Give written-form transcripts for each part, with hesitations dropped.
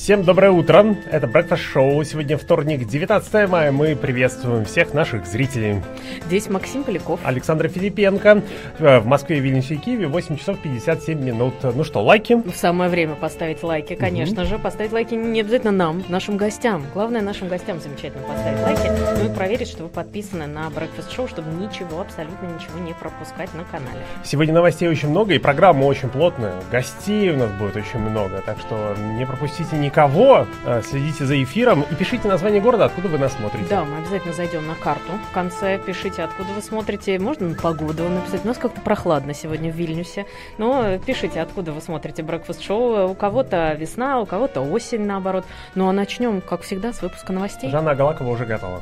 Всем доброе утро, это Breakfast Show. Сегодня вторник, 19 мая. Мы приветствуем всех наших зрителей. Здесь Максим Поляков, Александра Филипенко. В Москве, Вильнюсе и Киеве 8 часов 57 минут. Ну что, лайки? Самое время поставить лайки, конечно же. Поставить лайки не обязательно нам, нашим гостям. Главное, нашим гостям замечательно поставить лайки. Ну и проверить, что вы подписаны на Breakfast Show, чтобы ничего, абсолютно ничего не пропускать на канале. Сегодня новостей очень много, и программа очень плотная. Гостей у нас будет очень много, так что не пропустите никого. Следите за эфиром и пишите название города, откуда вы нас смотрите. Да, мы обязательно зайдем на карту. В конце пишите, откуда вы смотрите. Можно на погоду написать. У нас как-то прохладно сегодня в Вильнюсе. Но пишите, откуда вы смотрите Breakfast Show. У кого-то весна, у кого-то осень, наоборот. Ну а начнем, как всегда, с выпуска новостей. Жанна Агалакова уже готова.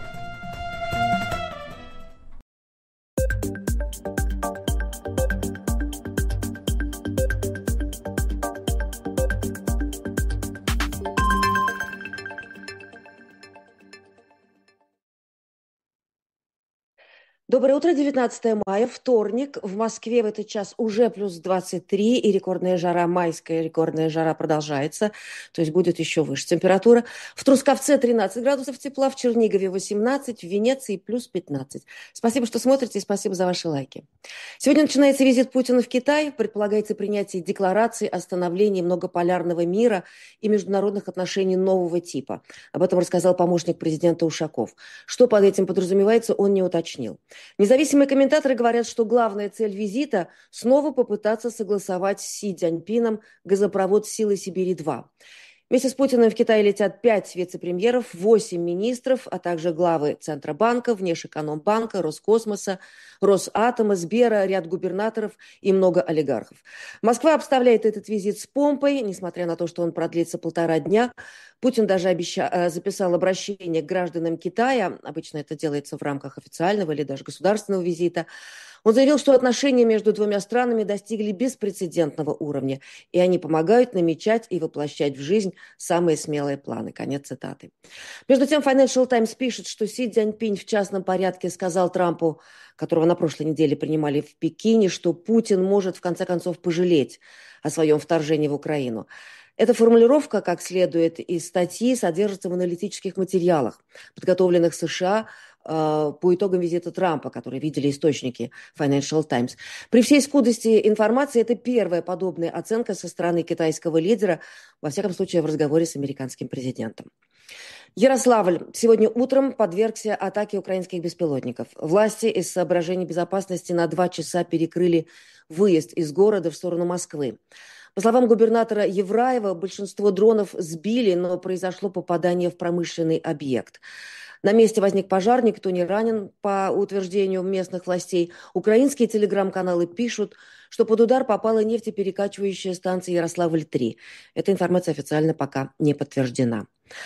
Доброе утро, 19 мая, вторник. В Москве в этот час уже плюс 23, и рекордная жара, майская рекордная жара продолжается, то есть будет еще выше температура. В Трусковце 13 градусов тепла, в Чернигове 18, в Венеции плюс 15. Спасибо, что смотрите, и спасибо за ваши лайки. Сегодня начинается визит Путина в Китай. Предполагается принятие декларации о становлении многополярного мира и международных отношений нового типа. Об этом рассказал помощник президента Ушаков. Что под этим подразумевается, он не уточнил. Независимые комментаторы говорят, что главная цель визита – снова попытаться согласовать с Си Цзяньпином газопровод «Силы Сибири-2». Вместе с Путиным в Китай летят 5 вице-премьеров, 8 министров, а также главы Центробанка, Внешэкономбанка, Роскосмоса, Росатома, Сбера, ряд губернаторов и много олигархов. Москва обставляет этот визит с помпой, несмотря на то, что он продлится 1,5 дня. Путин даже записал обращение к гражданам Китая, обычно это делается в рамках официального или даже государственного визита. Он заявил, что отношения между двумя странами достигли беспрецедентного уровня, и они помогают намечать и воплощать в жизнь самые смелые планы. Конец цитаты. Между тем, Financial Times пишет, что Си Цзяньпинь в частном порядке сказал Трампу, которого на прошлой неделе принимали в Пекине, что Путин может в конце концов пожалеть о своем вторжении в Украину. Эта формулировка, как следует из статьи, содержится в аналитических материалах, подготовленных США по итогам визита Трампа, которые видели источники Financial Times. При всей скудости информации это первая подобная оценка со стороны китайского лидера, во всяком случае в разговоре с американским президентом. Ярославль сегодня утром подвергся атаке украинских беспилотников. Власти из соображений безопасности на 2 часа перекрыли выезд из города в сторону Москвы. По словам губернатора Евраева, большинство дронов сбили, но произошло попадание в промышленный объект. На месте возник пожар, никто не ранен, по утверждению местных властей. Украинские телеграм-каналы пишут, что под удар попала нефтеперекачивающая станция Ярославль-3. Эта информация официально пока не подтверждена.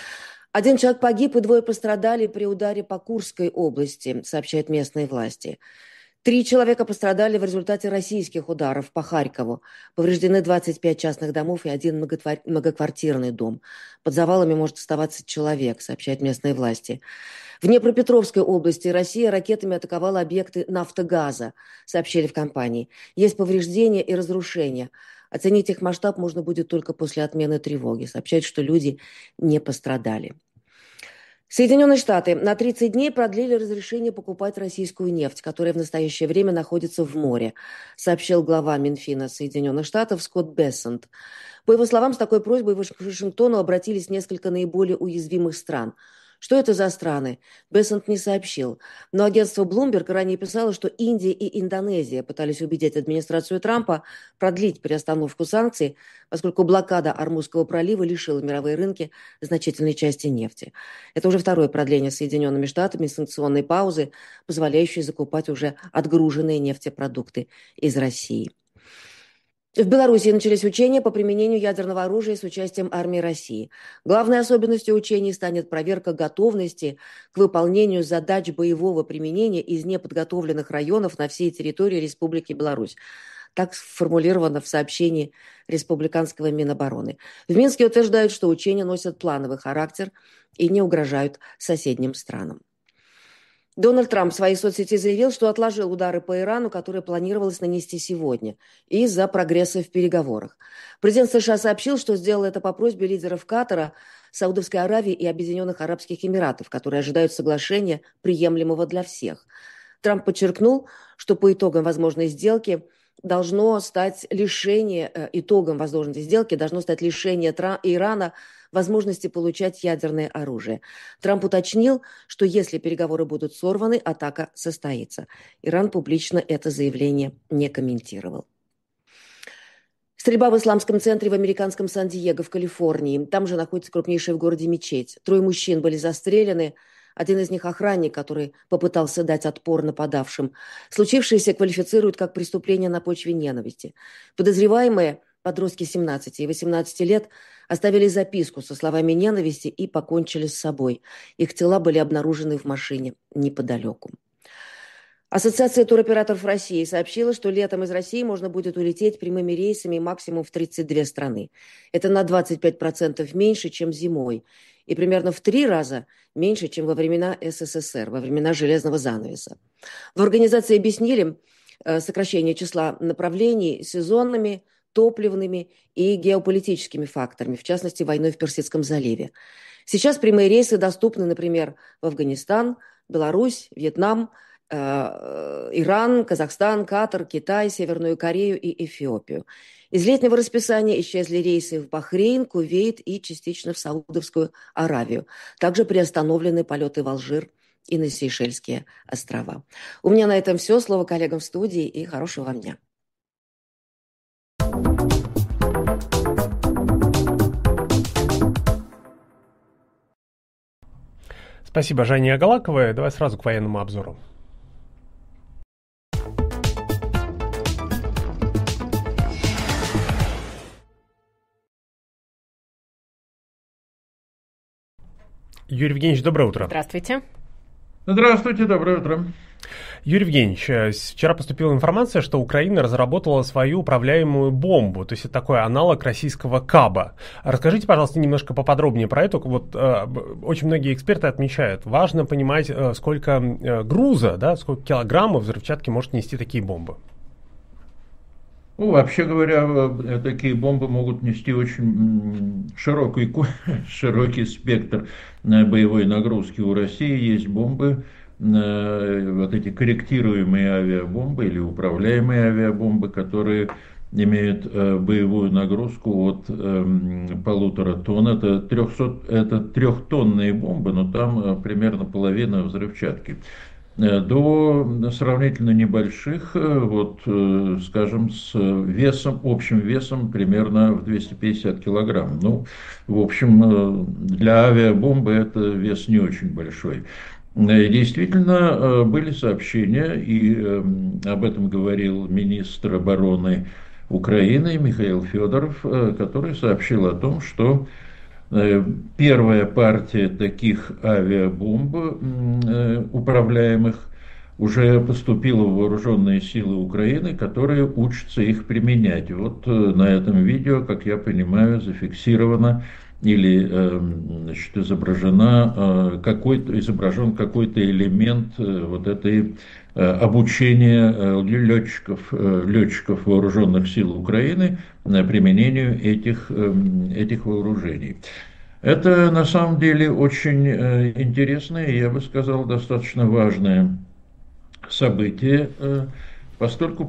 1 человек погиб и 2 пострадали при ударе по Курской области, сообщают местные власти. 3 человека пострадали в результате российских ударов по Харькову. Повреждены 25 частных домов и 1 многоквартирный дом. Под завалами может оставаться человек, сообщают местные власти. В Днепропетровской области Россия ракетами атаковала объекты нафтогаза, сообщили в компании. Есть повреждения и разрушения. Оценить их масштаб можно будет только после отмены тревоги. Сообщают, что люди не пострадали. Соединенные Штаты на 30 дней продлили разрешение покупать российскую нефть, которая в настоящее время находится в море, сообщил глава Минфина Соединенных Штатов Скотт Бессент. По его словам, с такой просьбой к Вашингтону обратились несколько наиболее уязвимых стран. Что это за страны? Бессент не сообщил. Но агентство Bloomberg ранее писало, что Индия и Индонезия пытались убедить администрацию Трампа продлить приостановку санкций, поскольку блокада Ормузского пролива лишила мировые рынки значительной части нефти. Это уже второе продление Соединенными Штатами санкционной паузы, позволяющей закупать уже отгруженные нефтепродукты из России. В Беларуси начались учения по применению ядерного оружия с участием армии России. Главной особенностью учений станет проверка готовности к выполнению задач боевого применения из неподготовленных районов на всей территории Республики Беларусь. Так сформулировано в сообщении Республиканского Минобороны. В Минске утверждают, что учения носят плановый характер и не угрожают соседним странам. Дональд Трамп в своей соцсети заявил, что отложил удары по Ирану, которые планировалось нанести сегодня, из-за прогресса в переговорах. Президент США сообщил, что сделал это по просьбе лидеров Катара, Саудовской Аравии и Объединенных Арабских Эмиратов, которые ожидают соглашения, приемлемого для всех. Трамп подчеркнул, что по итогам возможной сделки должно стать лишение Ирана возможности получать ядерное оружие. Трамп уточнил, что если переговоры будут сорваны, атака состоится. Иран публично это заявление не комментировал. Стрельба в исламском центре в американском Сан-Диего в Калифорнии. Там же находится крупнейшая в городе мечеть. 3 мужчин были застрелены. Один из них охранник, который попытался дать отпор нападавшим. Случившееся квалифицируют как преступление на почве ненависти. Подозреваемые, подростки 17 и 18 лет, оставили записку со словами ненависти и покончили с собой. Их тела были обнаружены в машине неподалеку. Ассоциация туроператоров России сообщила, что летом из России можно будет улететь прямыми рейсами максимум в 32 страны. Это на 25% меньше, чем зимой. И примерно в 3 раза меньше, чем во времена СССР, во времена железного занавеса. В организации объяснили сокращение числа направлений сезонными, топливными и геополитическими факторами, в частности, войной в Персидском заливе. Сейчас прямые рейсы доступны, например, в Афганистан, Беларусь, Вьетнам, Иран, Казахстан, Катар, Китай, Северную Корею и Эфиопию. Из летнего расписания исчезли рейсы в Бахрейн, Кувейт и частично в Саудовскую Аравию. Также приостановлены полеты в Алжир и на Сейшельские острова. У меня на этом все. Слово коллегам в студии и хорошего вам дня. Спасибо, Жанне Агалаковой. Давай сразу к военному обзору. Юрий Евгеньевич, доброе утро. Здравствуйте. Здравствуйте, доброе утро. Юрий Евгеньевич, вчера поступила информация, что Украина разработала свою управляемую бомбу, то есть это такой аналог российского КАБа. Расскажите, пожалуйста, немножко поподробнее про это. Очень многие эксперты отмечают, важно понимать, сколько груза, да, сколько килограммов взрывчатки может нести такие бомбы. Ну, вообще говоря, такие бомбы могут нести очень широкий спектр боевой нагрузки. У России есть бомбы, вот эти корректируемые авиабомбы или управляемые авиабомбы, которые имеют боевую нагрузку от 1,5 тонн. Это трехтонные бомбы, но там примерно половина взрывчатки. До сравнительно небольших, скажем, с общим весом примерно в 250 килограмм. Ну, в общем, для авиабомбы это вес не очень большой. Действительно, были сообщения, и об этом говорил министр обороны Украины Михаил Федоров, который сообщил о том, что первая партия таких авиабомб управляемых уже поступила в вооруженные силы Украины, которые учатся их применять. Вот на этом видео, как я понимаю, зафиксировано или изображен какой-то элемент вот этой обучения летчиков вооруженных сил Украины применению этих вооружений. Это на самом деле очень интересное, я бы сказал, достаточно важное событие, поскольку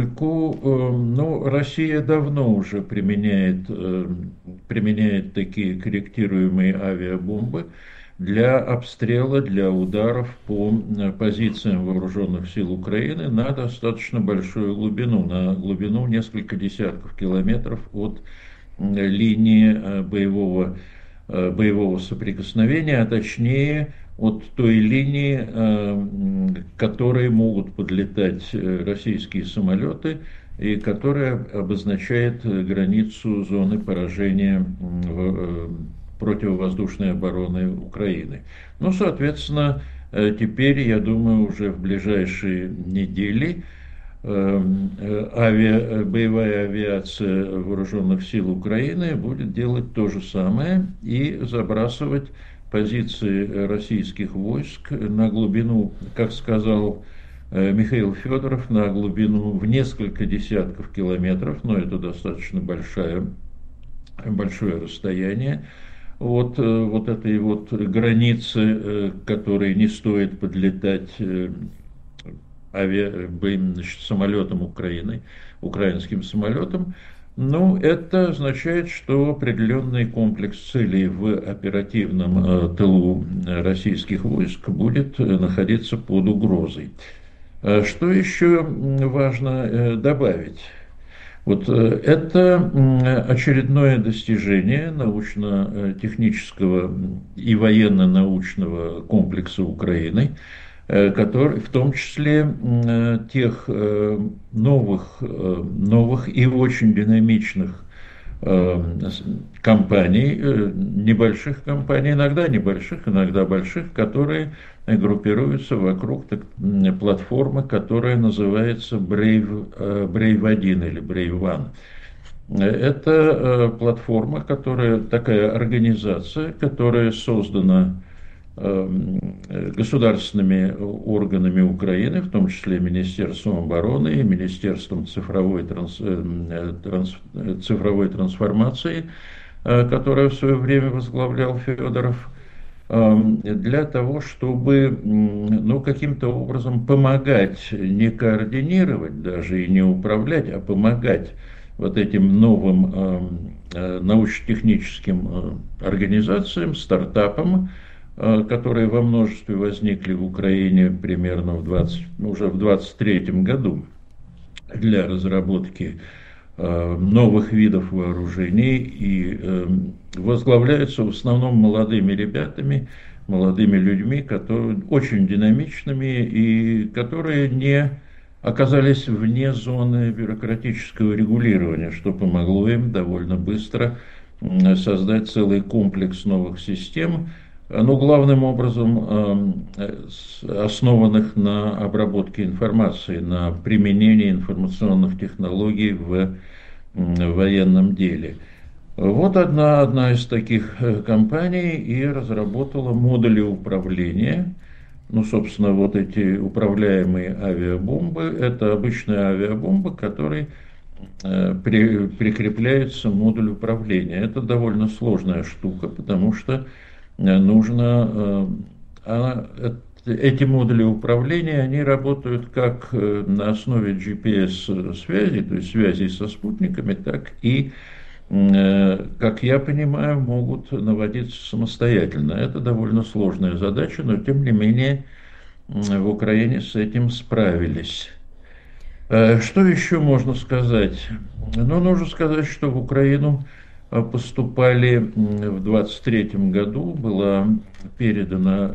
Россия давно уже применяет такие корректируемые авиабомбы для обстрела, для ударов по позициям вооруженных сил Украины на достаточно большую глубину, на глубину несколько десятков километров от линии боевого соприкосновения, а точнее от той линии, к которой могут подлетать российские самолеты и которая обозначает границу зоны поражения противовоздушной обороны Украины. Ну, соответственно, теперь, я думаю, уже в ближайшие недели боевая авиация вооруженных сил Украины будет делать то же самое и забрасывать позиции российских войск на глубину, как сказал Михаил Федоров, на глубину в несколько десятков километров, но это достаточно большое расстояние от вот этой вот границы, к которой не стоит подлетать самолетом Украины, украинским самолетом. Ну, это означает, что определенный комплекс целей в оперативном тылу российских войск будет находиться под угрозой. Что еще важно добавить? Вот это очередное достижение научно-технического и военно-научного комплекса Украины, который, в том числе тех новых и очень динамичных компаний, небольших компаний, иногда небольших, иногда больших, которые группируются вокруг платформы, которая называется Brave 1 или Brave One. Это платформа, такая организация, которая создана государственными органами Украины, в том числе Министерством обороны и Министерством цифровой трансформации, которое в свое время возглавлял Федоров, для того, чтобы каким-то образом помогать, не координировать даже и не управлять, а помогать вот этим новым научно-техническим организациям, стартапам, которые во множестве возникли в Украине примерно уже в 23 году для разработки новых видов вооружений и возглавляются в основном молодыми ребятами, молодыми людьми, которые очень динамичными и которые не оказались вне зоны бюрократического регулирования, что помогло им довольно быстро создать целый комплекс новых систем, но главным образом основанных на обработке информации, на применении информационных технологий в военном деле. Вот одна из таких компаний и разработала модули управления. Ну, собственно, вот эти управляемые авиабомбы, это обычные авиабомбы, к которой прикрепляется модуль управления. Это довольно сложная штука, потому что эти модули управления, они работают как на основе GPS-связи, то есть связи со спутниками, так и, как я понимаю, могут наводиться самостоятельно. Это довольно сложная задача, но тем не менее в Украине с этим справились. Что еще можно сказать? Ну, нужно сказать, что в Украину поступали в 23 году, была передана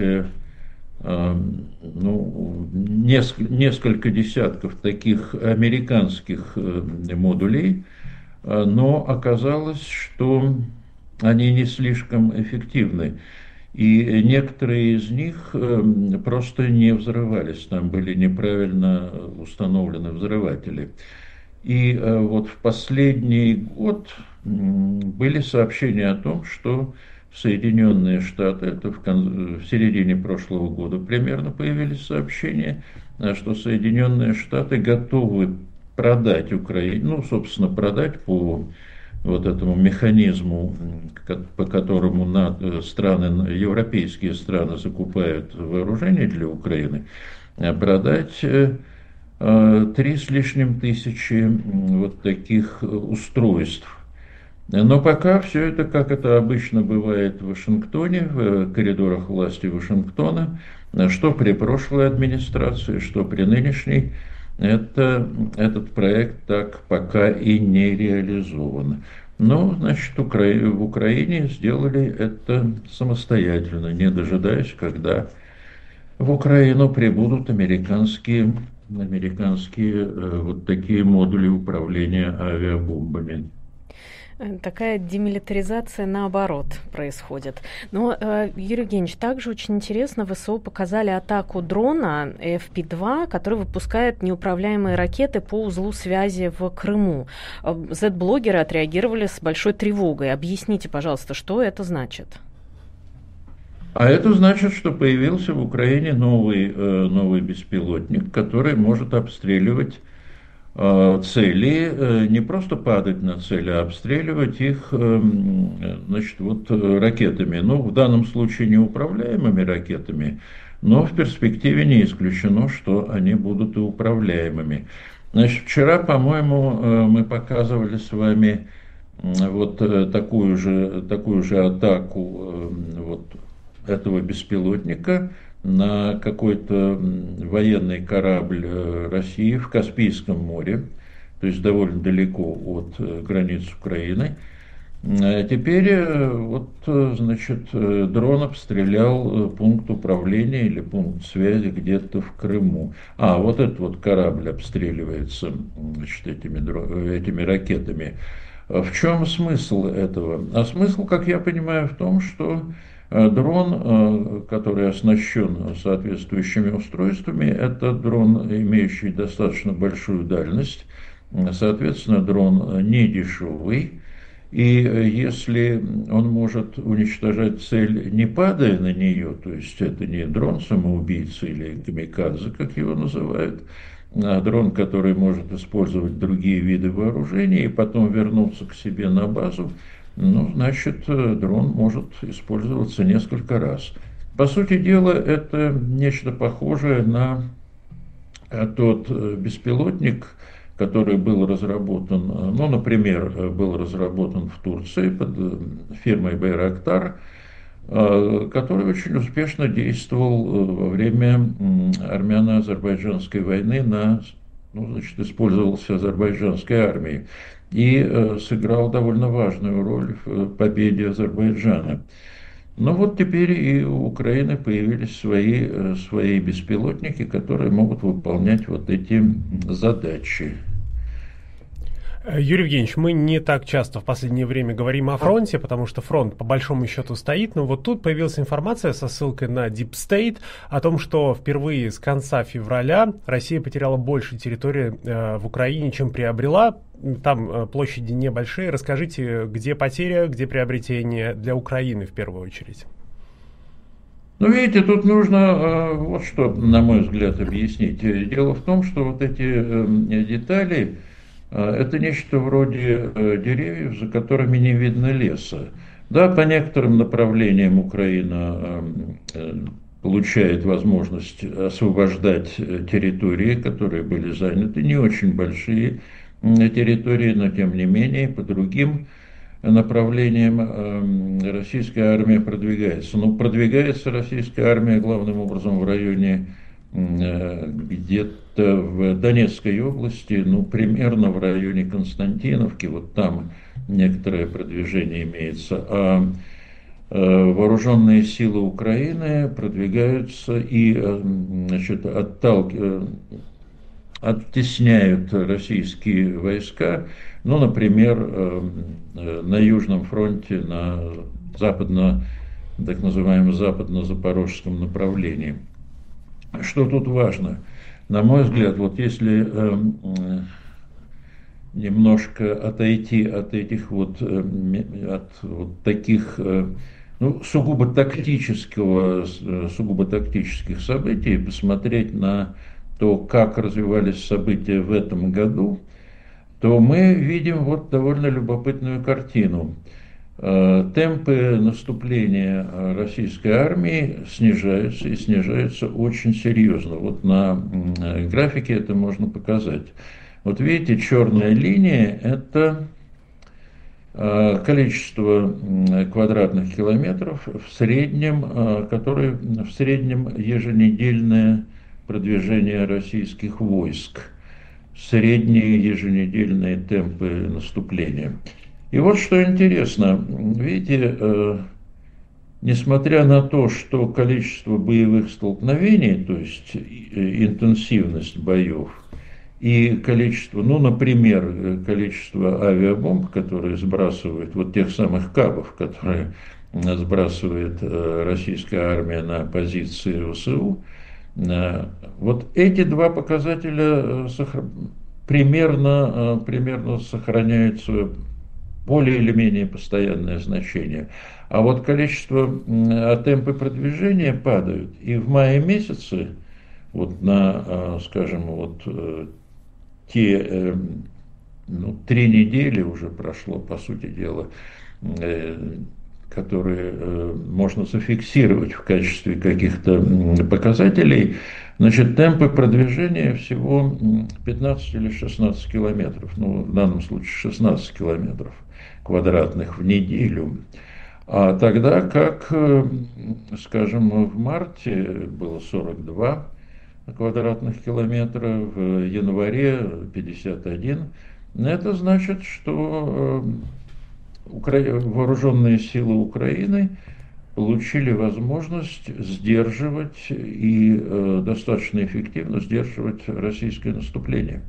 несколько десятков таких американских модулей, но оказалось, что они не слишком эффективны. И некоторые из них просто не взрывались, там были неправильно установлены взрыватели. И вот в последний год были сообщения о том, что Соединенные Штаты, это в середине прошлого года примерно появились сообщения, что Соединенные Штаты готовы продать Украине, собственно, продать по вот этому механизму, по которому европейские страны закупают вооружение для Украины, продать 3 с лишним тысячи вот таких устройств. Но пока все это, как это обычно бывает в Вашингтоне, в коридорах власти Вашингтона, что при прошлой администрации, что при нынешней, этот проект так пока и не реализован. Но, значит, в Украине сделали это самостоятельно, не дожидаясь, когда в Украину прибудут американские вот такие модули управления авиабомбами. Такая демилитаризация наоборот происходит. Но, Юрий Евгеньевич, также очень интересно, ВСУ показали атаку дрона FP-2, который выпускает неуправляемые ракеты по узлу связи в Крыму. Z-блогеры отреагировали с большой тревогой. Объясните, пожалуйста, что это значит? А это значит, что появился в Украине новый беспилотник, который может обстреливать цели, не просто падать на цели, а обстреливать их, значит, вот ракетами. Ну, в данном случае неуправляемыми ракетами, но в перспективе не исключено, что они будут и управляемыми. Значит, вчера, по-моему, мы показывали с вами вот такую же атаку вот этого беспилотника на какой-то военный корабль России в Каспийском море, то есть довольно далеко от границ Украины. Теперь вот, значит, дрон обстрелял пункт управления или пункт связи где-то в Крыму. А, вот этот вот корабль обстреливается, значит, этими ракетами. В чем смысл этого? А смысл, как я понимаю, в том, что дрон, который оснащен соответствующими устройствами, это дрон, имеющий достаточно большую дальность, соответственно, дрон не дешевый. И если он может уничтожать цель, не падая на нее, то есть это не дрон-самоубийца или камикадзе, как его называют, а дрон, который может использовать другие виды вооружений и потом вернуться к себе на базу, ну, значит, дрон может использоваться несколько раз. По сути дела, это нечто похожее на тот беспилотник, который был разработан, ну, например, был разработан в Турции под фирмой Байрактар, который очень успешно действовал во время армяно-азербайджанской войны, ну, значит, использовался азербайджанской армией и сыграл довольно важную роль в победе Азербайджана. Но вот теперь и у Украины появились свои беспилотники, которые могут выполнять вот эти задачи. Юрий Евгеньевич, мы не так часто в последнее время говорим о фронте, потому что фронт по большому счету стоит, но вот тут появилась информация со ссылкой на Deep State о том, что впервые с конца февраля Россия потеряла больше территории в Украине, чем приобрела. Там площади небольшие. Расскажите, где потеря, где приобретение для Украины в первую очередь? Ну, видите, тут нужно вот что, на мой взгляд, объяснить. Дело в том, что вот эти детали, это нечто вроде деревьев, за которыми не видно леса. Да, по некоторым направлениям Украина получает возможность освобождать территории, которые были заняты, не очень большие территории, но тем не менее по другим направлениям российская армия продвигается. Но продвигается российская армия главным образом в районе где-то в Донецкой области, ну, примерно в районе Константиновки, вот там некоторое продвижение имеется, а вооруженные силы Украины продвигаются и, значит, оттесняют российские войска, ну, например, на Южном фронте, на так называемом западно-запорожском направлении. Что тут важно? На мой взгляд, вот если немножко отойти от этих вот таких, ну, сугубо тактических событий, и посмотреть на то, как развивались события в этом году, то мы видим вот довольно любопытную картину. Темпы наступления российской армии снижаются и снижаются очень серьезно. Вот на графике это можно показать. Вот видите, черная линия – это количество квадратных километров в среднем, которые в среднем еженедельное продвижение российских войск, средние еженедельные темпы наступления. И вот что интересно, видите, несмотря на то, что количество боевых столкновений, то есть интенсивность боев, и количество, ну, например, количество авиабомб, которые сбрасывают, вот тех самых кабов, которые сбрасывает российская армия на позиции ВСУ, вот эти два показателя примерно сохраняют более или менее постоянное значение. А вот темпы продвижения падают. И в мае месяце, вот на, скажем, те 3 недели уже прошло, по сути дела, которые можно зафиксировать в качестве каких-то показателей, значит, темпы продвижения всего 15 или 16 километров, в данном случае 16 километров квадратных в неделю. А тогда как, скажем, в марте было 42 квадратных километра, в январе 51, это значит, что вооруженные силы Украины получили возможность сдерживать и достаточно эффективно сдерживать российское наступление.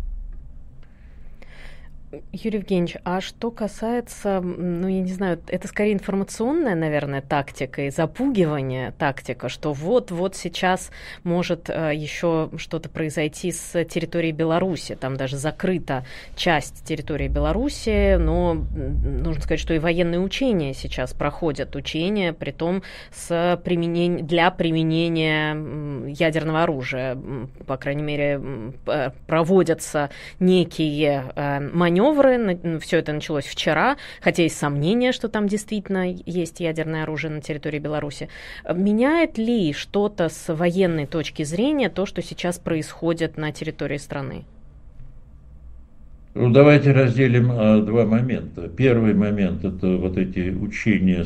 Юрий Евгеньевич, а что касается, я не знаю, это скорее информационная, наверное, тактика и запугивание тактика, что вот сейчас может еще что-то произойти с территории Беларуси, там даже закрыта часть территории Беларуси, но нужно сказать, что и военные учения сейчас проходят, притом для применения ядерного оружия, по крайней мере, проводятся некие маневры. Все это началось вчера, хотя есть сомнения, что там действительно есть ядерное оружие на территории Беларуси. Меняет ли что-то с военной точки зрения то, что сейчас происходит на территории страны? Давайте разделим 2 момента. Первый момент – это вот эти учения,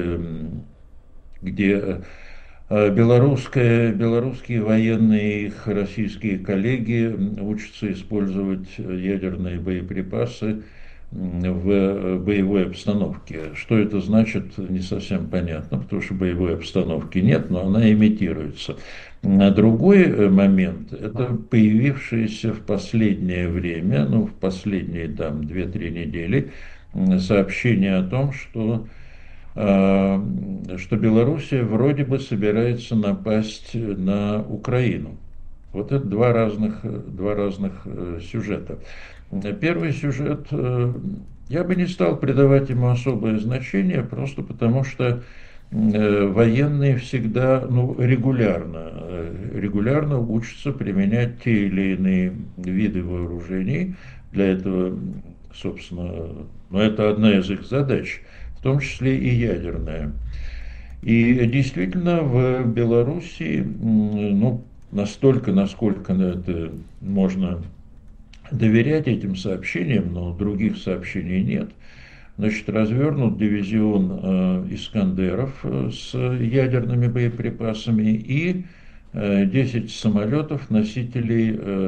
где белорусские военные и их российские коллеги учатся использовать ядерные боеприпасы в боевой обстановке. Что это значит, не совсем понятно, потому что боевой обстановки нет, но она имитируется. А другой момент – это появившиеся в последнее время, в последние 2-3 недели, сообщения о том, что Белоруссия вроде бы собирается напасть на Украину. Вот это два разных сюжета. Первый сюжет, я бы не стал придавать ему особое значение, просто потому что военные всегда, регулярно учатся применять те или иные виды вооружений. Для этого, собственно, это одна из их задач, в том числе и ядерная. И действительно в Белоруссии, настолько, насколько это можно доверять этим сообщениям, но других сообщений нет, значит, развернут дивизион «Искандеров» с ядерными боеприпасами и 10 самолетов, носителей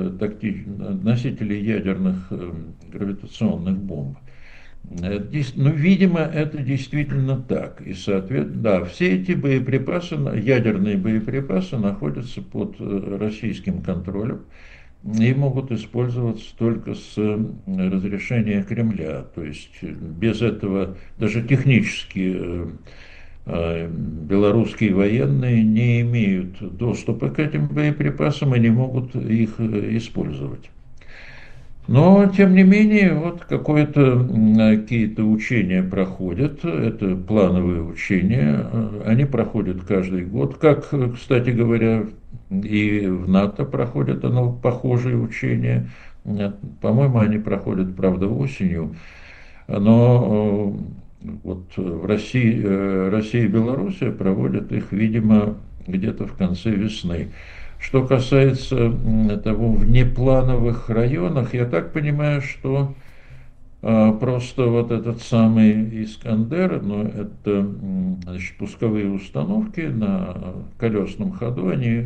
ядерных гравитационных бомб. Видимо, это действительно так. И, соответственно, все эти ядерные боеприпасы находятся под российским контролем и могут использоваться только с разрешения Кремля. То есть без этого даже технически белорусские военные не имеют доступа к этим боеприпасам и не могут их использовать. Но, тем не менее, какие-то учения проходят, это плановые учения, они проходят каждый год, как, кстати говоря, и в НАТО проходят похожие учения, по-моему, они проходят, правда, осенью, но в Россия и Белоруссия проводят их, видимо, где-то в конце весны. Что касается того, в неплановых районах, я так понимаю, что просто этот самый «Искандер», это, значит, пусковые установки на колесном ходу, они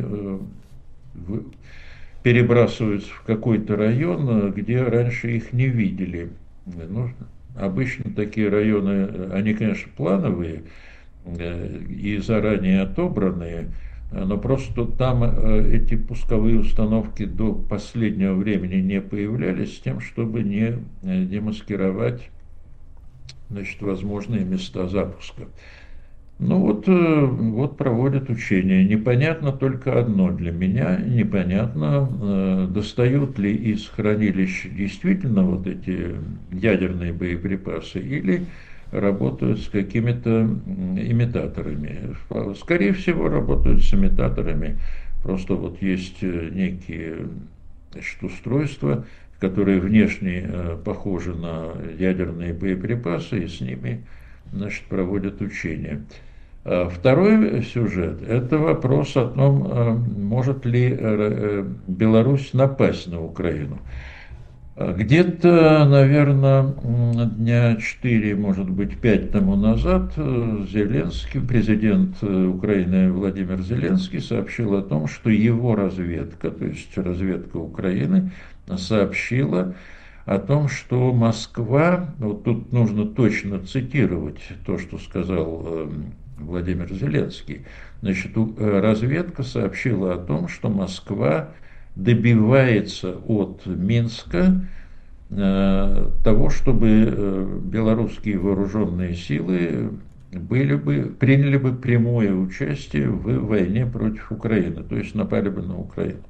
перебрасываются в какой-то район, где раньше их не видели. Обычно такие районы, они, конечно, плановые и заранее отобранные, но просто там эти пусковые установки до последнего времени не появлялись с тем, чтобы не демаскировать, значит, возможные места запуска. Ну вот проводят учения. Непонятно только одно для меня, непонятно, достают ли из хранилищ действительно вот эти ядерные боеприпасы или работают с какими-то имитаторами. Скорее всего, работают с имитаторами. Просто вот есть некие, значит, устройства, которые внешне похожи на ядерные боеприпасы, и с ними, значит, проводят учения. Второй сюжет – это вопрос о том, может ли Беларусь напасть на Украину. Где-то, наверное, дня 4, может быть, 5 тому назад Зеленский, президент Украины Владимир Зеленский сообщил о том, что его разведка, то есть разведка Украины, сообщила о том, что Москва, вот тут нужно точно цитировать то, что сказал Владимир Зеленский, значит, разведка сообщила о том, что Москва добивается от Минска того, чтобы белорусские вооруженные силы приняли бы прямое участие в войне против Украины, то есть напали бы на Украину.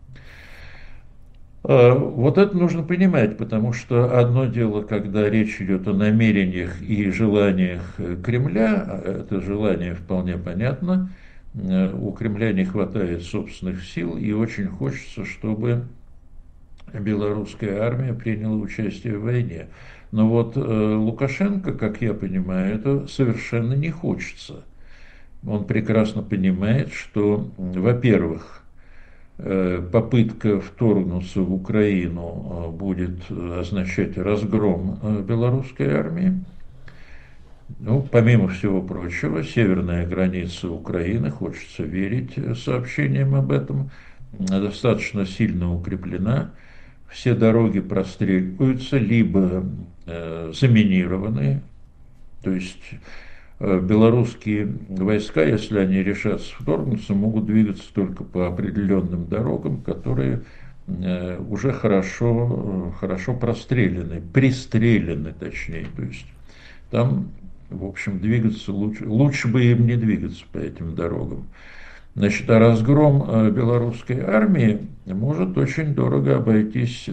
Вот это нужно понимать, потому что одно дело, когда речь идет о намерениях и желаниях Кремля, это желание вполне понятно, у Кремля не хватает собственных сил, и очень хочется, чтобы белорусская армия приняла участие в войне. Но вот Лукашенко, как я понимаю, это совершенно не хочется. Он прекрасно понимает, что, во-первых, попытка вторгнуться в Украину будет означать разгром белорусской армии. Ну, помимо всего прочего, северная граница Украины, хочется верить сообщениям об этом, достаточно сильно укреплена. Все дороги простреливаются, либо заминированы, то есть белорусские войска, если они решатся вторгнуться, могут двигаться только по определенным дорогам, которые уже хорошо прострелены, пристрелены точнее. То есть там, в общем, двигаться лучше бы им не двигаться по этим дорогам. Значит, а разгром белорусской армии может очень дорого обойтись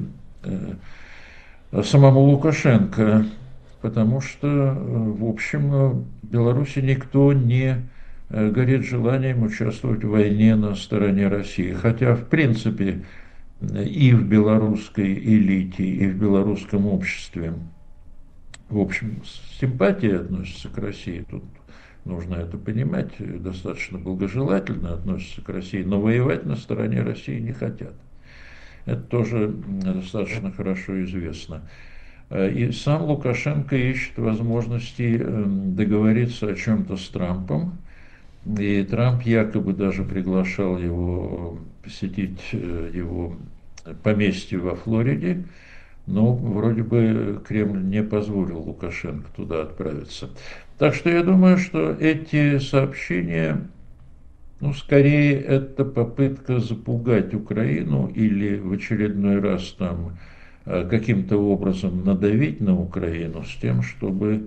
самому Лукашенко, потому что, в общем, в Беларуси никто не горит желанием участвовать в войне на стороне России. Хотя, в принципе, и в белорусской элите, и в белорусском обществе, в общем, симпатия относится к России. Тут нужно это понимать, достаточно благожелательно относятся к России, но воевать на стороне России не хотят. Это тоже достаточно хорошо известно. И сам Лукашенко ищет возможности договориться о чем-то с Трампом. И Трамп якобы даже приглашал его посетить его поместье во Флориде, но вроде бы Кремль не позволил Лукашенко туда отправиться. Так что я думаю, что эти сообщения, ну, скорее это попытка запугать Украину или в очередной раз там каким-то образом надавить на Украину с тем, чтобы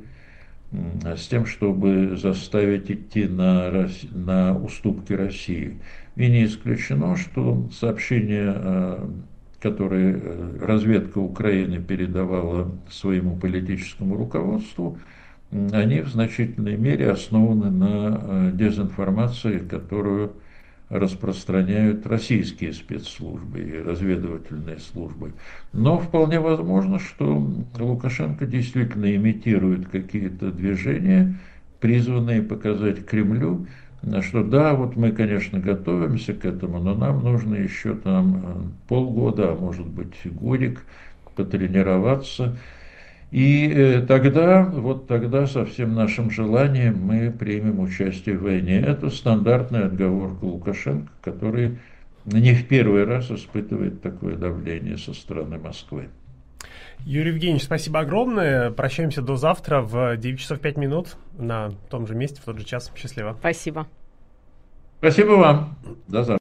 заставить идти на уступки России. И не исключено, что сообщения, которые разведка Украины передавала своему политическому руководству, они в значительной мере основаны на дезинформации, которую распространяют российские спецслужбы и разведывательные службы. Но вполне возможно, что Лукашенко действительно имитирует какие-то движения, призванные показать Кремлю, что да, вот мы, конечно, готовимся к этому, но нам нужно еще там полгода, а может быть годик потренироваться. И тогда со всем нашим желанием мы примем участие в войне. Это стандартная отговорка Лукашенко, который не в первый раз испытывает такое давление со стороны Москвы. Юрий Евгеньевич, спасибо огромное. Прощаемся до завтра в 9 часов 5 минут на том же месте, в тот же час. Счастливо. Спасибо. Спасибо вам. До завтра.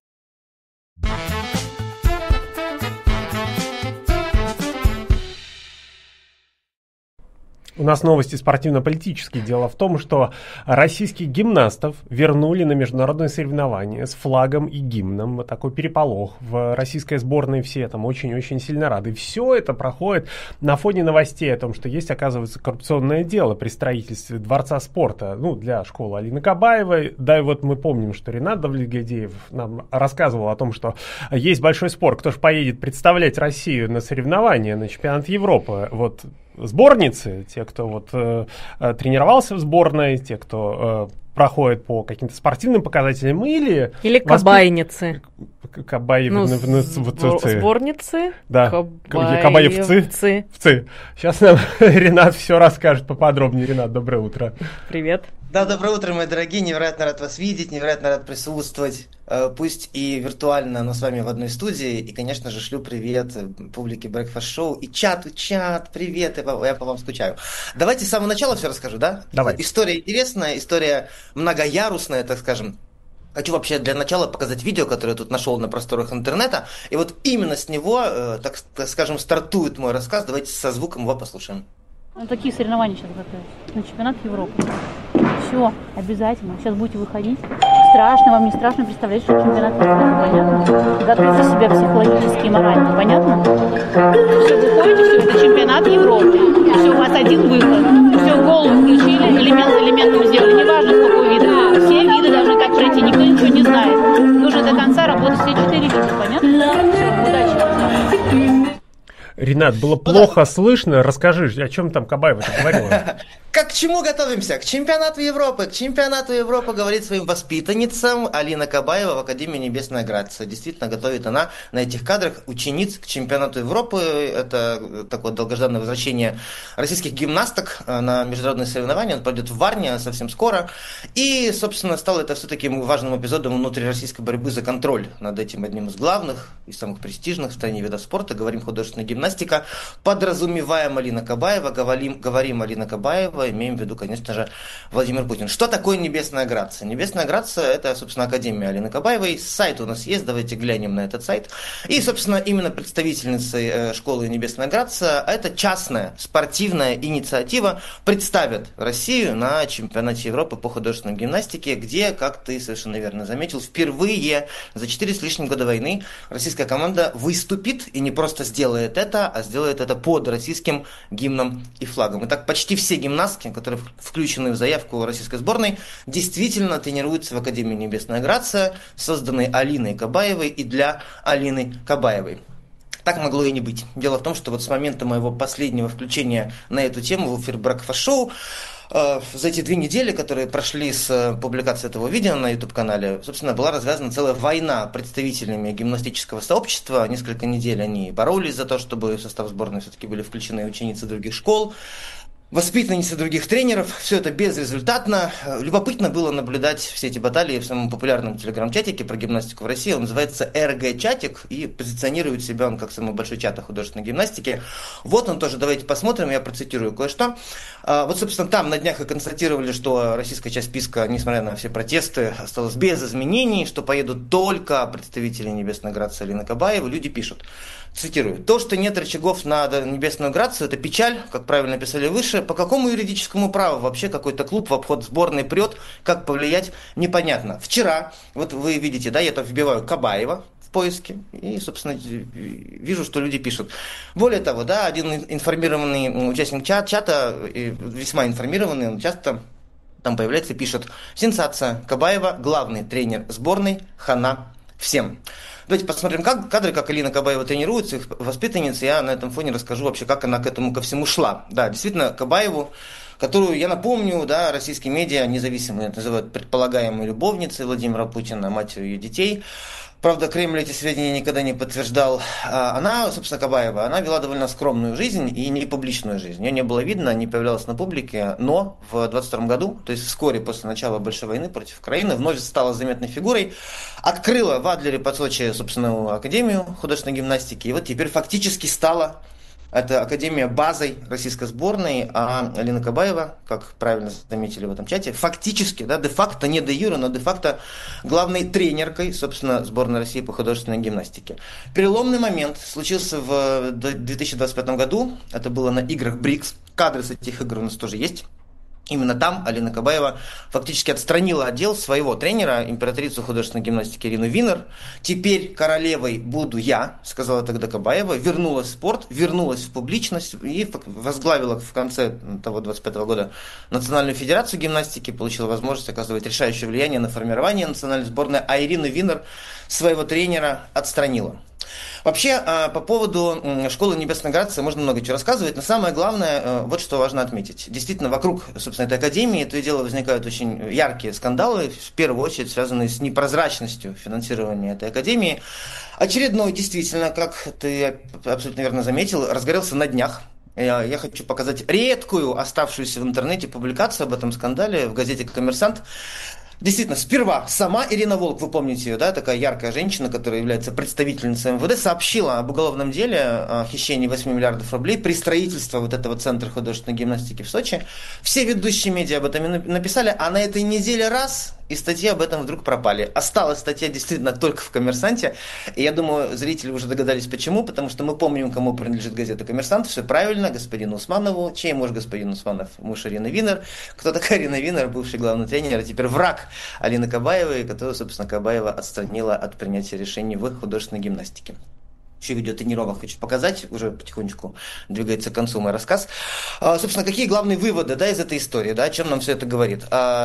У нас новости спортивно-политические. Дело в том, что российских гимнастов вернули на международные соревнования с флагом и гимном. Вот такой переполох. В российской сборной все там очень-очень сильно рады. И все это проходит на фоне новостей о том, что есть, оказывается, коррупционное дело при строительстве Дворца спорта, для школы Алины Кабаевой. Да, и вот мы помним, что Ренат Давлетгадеев нам рассказывал о том, что есть большой спор, кто же поедет представлять Россию на соревнования, на чемпионат Европы. Вот сборницы, те, кто тренировался в сборной, те, кто проходит по каким-то спортивным показателям, или кабайницы. Сборницы. Да, кабаевцы. Сейчас нам Ренат все расскажет поподробнее. Ренат, доброе утро. Привет. Да, доброе утро, мои дорогие. Невероятно рад вас видеть, невероятно рад присутствовать, пусть и виртуально, но с вами в одной студии. И, конечно же, шлю привет публике Breakfast Show и чату, привет, я по вам скучаю. Давайте с самого начала все расскажу, да? Давай. История интересная, история многоярусная, так скажем. Хочу вообще для начала показать видео, которое я тут нашел на просторах интернета. И вот именно с него, так скажем, стартует мой рассказ. Давайте со звуком его послушаем. Такие соревнования сейчас готовятся. На чемпионат Европы. Все, обязательно. Сейчас будете выходить. Страшно, вам не страшно представлять, что чемпионат Европы, понятно? Готовьте себя психологически и морально, понятно? Все, выходите, все, это чемпионат Европы. Все, у вас один выход. Все, голову включили, элемент за элементом сделали. Неважно, с какого вида. Все виды должны так пройти, никто ничего не знает. Нужно до конца работать все 4 вида, понятно? Все, удачи. Ренат, было плохо слышно. Расскажи, о чем там Кабаева-то говорила? К чему готовимся? К чемпионату Европы. К чемпионату Европы говорит своим воспитанницам Алина Кабаева в Академии Небесная Грация. Действительно, готовит она на этих кадрах учениц к чемпионату Европы. Это такое долгожданное возвращение российских гимнасток на международные соревнования. Он пройдет в Варне совсем скоро. И, собственно, стало это все-таки важным эпизодом внутрироссийской борьбы за контроль над этим одним из главных и самых престижных в стране видов спорта. Говорим художественная гимнастика. Подразумеваем Алина Кабаева. Говорим Алина Кабаева. Имеем в виду, конечно же, Владимир Путин. Что такое Небесная Грация? Небесная Грация – это, собственно, Академия Алины Кабаевой. Сайт у нас есть, давайте глянем на этот сайт. И, собственно, именно представительницей школы Небесная Грация – это частная спортивная инициатива, представит Россию на чемпионате Европы по художественной гимнастике, где, как ты совершенно верно заметил, впервые за 4 с лишним года войны российская команда выступит и не просто сделает это, а сделает это под российским гимном и флагом. Итак, почти все гимнастки, которые включены в заявку российской сборной, действительно тренируются в Академии Небесная Грация, созданной Алиной Кабаевой и для Алины Кабаевой. Так могло и не быть. Дело в том, что вот с момента моего последнего включения на эту тему в эфир Breakfast Show, за эти 2 недели, которые прошли с публикации этого видео на YouTube-канале, собственно, была развязана целая война представителями гимнастического сообщества. Несколько недель они боролись за то, чтобы в состав сборной все-таки были включены ученицы других школ, воспитанницы других тренеров. Все это безрезультатно. Любопытно было наблюдать все эти баталии в самом популярном телеграм-чатике про гимнастику в России. Он называется РГ-чатик и позиционирует себя он как самый большой чат о художественной гимнастике. Вот он тоже, давайте посмотрим, я процитирую кое-что. Вот, собственно, там на днях и констатировали, что российская часть списка, несмотря на все протесты, осталась без изменений, что поедут только представители Небесной Грации Алины Кабаевой. Люди пишут. Цитирую. То, что нет рычагов на Небесную Грацию, это печаль, как правильно писали выше. По какому юридическому праву вообще какой-то клуб в обход сборной прет, как повлиять, непонятно. Вчера, вот вы видите, да, я там вбиваю Кабаева в поиске, и, собственно, вижу, что люди пишут. Более того, да, один информированный участник чата, весьма информированный, он часто там появляется и пишет: «Сенсация. Кабаева, главный тренер сборной, хана всем». Давайте посмотрим кадры, как Алина Кабаева тренируется, их воспитанница. Я на этом фоне расскажу вообще, как она к этому ко всему шла. Да, действительно, Кабаеву, которую, я напомню, да, российские медиа независимые называют предполагаемой любовницей Владимира Путина, матерью ее детей. Правда, Кремль эти сведения никогда не подтверждал. Она, собственно, Кабаева, она вела довольно скромную жизнь и не публичную жизнь. Ее не было видно, не появлялась на публике, но в 22 году, то есть вскоре после начала Большой войны против Украины, вновь стала заметной фигурой, открыла в Адлере под Сочи, собственно, Академию художественной гимнастики, и вот теперь фактически стала эта академия базой российской сборной, а Алина Кабаева, как правильно заметили в этом чате, фактически, да, де-факто, не де-юре, но де-факто главной тренеркой, собственно, сборной России по художественной гимнастике. Переломный момент случился в 2025 году, это было на играх БРИКС, кадры с этих игр у нас тоже есть. Именно там Алина Кабаева фактически отстранила отдел своего тренера, императрицу художественной гимнастики Ирину Винер. «Теперь королевой буду я», сказала тогда Кабаева, вернулась в спорт, вернулась в публичность и возглавила в конце того 25 года Национальную федерацию гимнастики, получила возможность оказывать решающее влияние на формирование национальной сборной, а Ирину Винер своего тренера отстранила. Вообще, по поводу школы Небесной Грации можно много чего рассказывать, но самое главное, вот что важно отметить. Действительно, вокруг, собственно, этой академии то и дело возникают очень яркие скандалы, в первую очередь связанные с непрозрачностью финансирования этой академии. Очередной, действительно, как ты абсолютно верно заметил, разгорелся на днях. Я хочу показать редкую, оставшуюся в интернете публикацию об этом скандале в газете «Коммерсант». Действительно, сперва сама Ирина Волк, вы помните ее, да, такая яркая женщина, которая является представительницей МВД, сообщила об уголовном деле о хищении 8 миллиардов рублей при строительстве вот этого центра художественной гимнастики в Сочи. Все ведущие медиа об этом написали, а на этой неделе раз, и статьи об этом вдруг пропали. Осталась статья действительно только в «Коммерсанте», и я думаю, зрители уже догадались почему, потому что мы помним, кому принадлежит газета «Коммерсант», все правильно, господину Усманову. Чей муж господин Усманов? Муж Ирины Винер. Кто такая Ирина Винер? Бывший главный тренер, а теперь враг Алины Кабаевой, которую, собственно, Кабаева отстранила от принятия решений в художественной гимнастике. Еще видео тренировок хочу показать, уже потихонечку двигается к концу мой рассказ. Собственно, какие главные выводы, да, из этой истории, да, о чем нам все это говорит?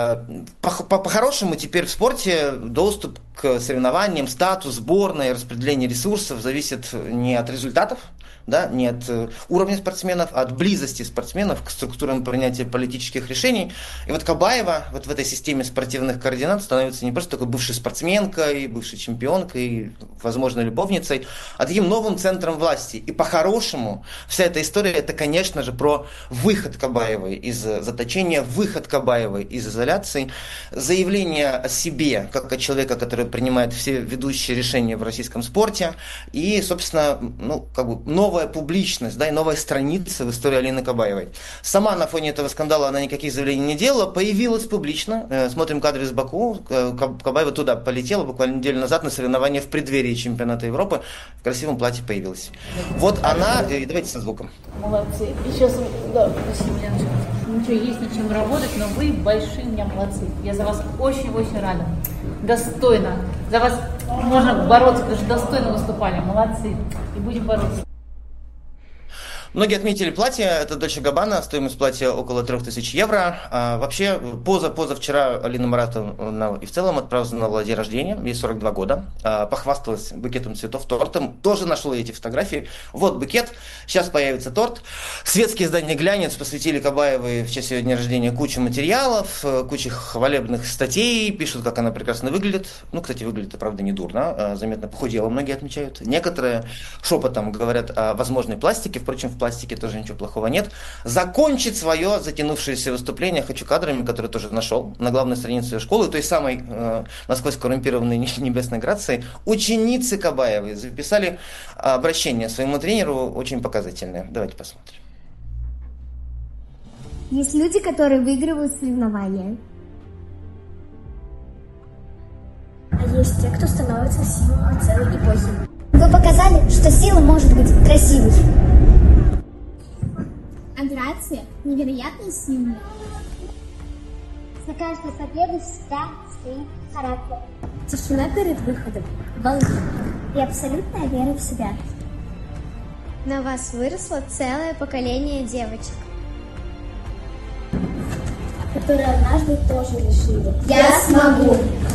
По-хорошему теперь в спорте доступ к соревнованиям, статус сборной, распределение ресурсов зависит не от результатов, да, не от уровня спортсменов, а от близости спортсменов к структурам принятия политических решений. И вот Кабаева вот в этой системе спортивных координат становится не просто такой бывшей спортсменкой, бывшей чемпионкой, возможно, любовницей, а таким новым центром власти. И по-хорошему вся эта история, это, конечно же, про выход Кабаевой из заточения, выход Кабаевой из изоляции, заявление о себе, как о человека, который принимает все ведущие решения в российском спорте, и, собственно, ну, как бы новая публичность, да, и новая страница в истории Алины Кабаевой. Сама на фоне этого скандала она никаких заявлений не делала, появилась публично. Смотрим кадры из Баку. Кабаева туда полетела буквально неделю назад на соревнования в преддверии чемпионата Европы. В красивом платье появилась. Вот она, и давайте со звуком. Молодцы. И сейчас, да, спасибо, Леночка. Ничего, есть над чем работать, но вы большие у меня молодцы. Я за вас очень-очень рада. Достойно. За вас можно бороться, потому что достойно выступали. Молодцы. И будем бороться. Многие отметили платье, это Dolce & Gabbana, стоимость платья около 3000 евро. Вообще, позавчера Алина Маратовна и в целом отпраздновала день рождения, ей 42 года. Похвасталась букетом цветов, тортом. Тоже нашла эти фотографии. Вот букет, сейчас появится торт. Светские издания «Глянец» посвятили Кабаевой в честь ее дня рождения кучу материалов, кучу хвалебных статей, пишут, как она прекрасно выглядит. Ну, кстати, выглядит, правда, не дурно, заметно похудела, многие отмечают. Некоторые шепотом говорят о возможной пластике, впрочем, в пластике тоже ничего плохого нет. Закончить свое затянувшееся выступление хочу кадрами, которые тоже нашел на главной странице школы, той самой насквозь коррумпированной Небесной Грации. Ученицы Кабаевой записали обращение своему тренеру, очень показательное. Давайте посмотрим. Есть люди, которые выигрывают соревнования. А есть те, кто становится символом целой эпохи. Вы показали, что сила может быть красивой. А Грация невероятно сильная. За каждой победой всегда стоит характер. Тишина перед выходом, волнение и абсолютная вера в себя. На вас выросло целое поколение девочек, которые однажды тоже решили: я смогу.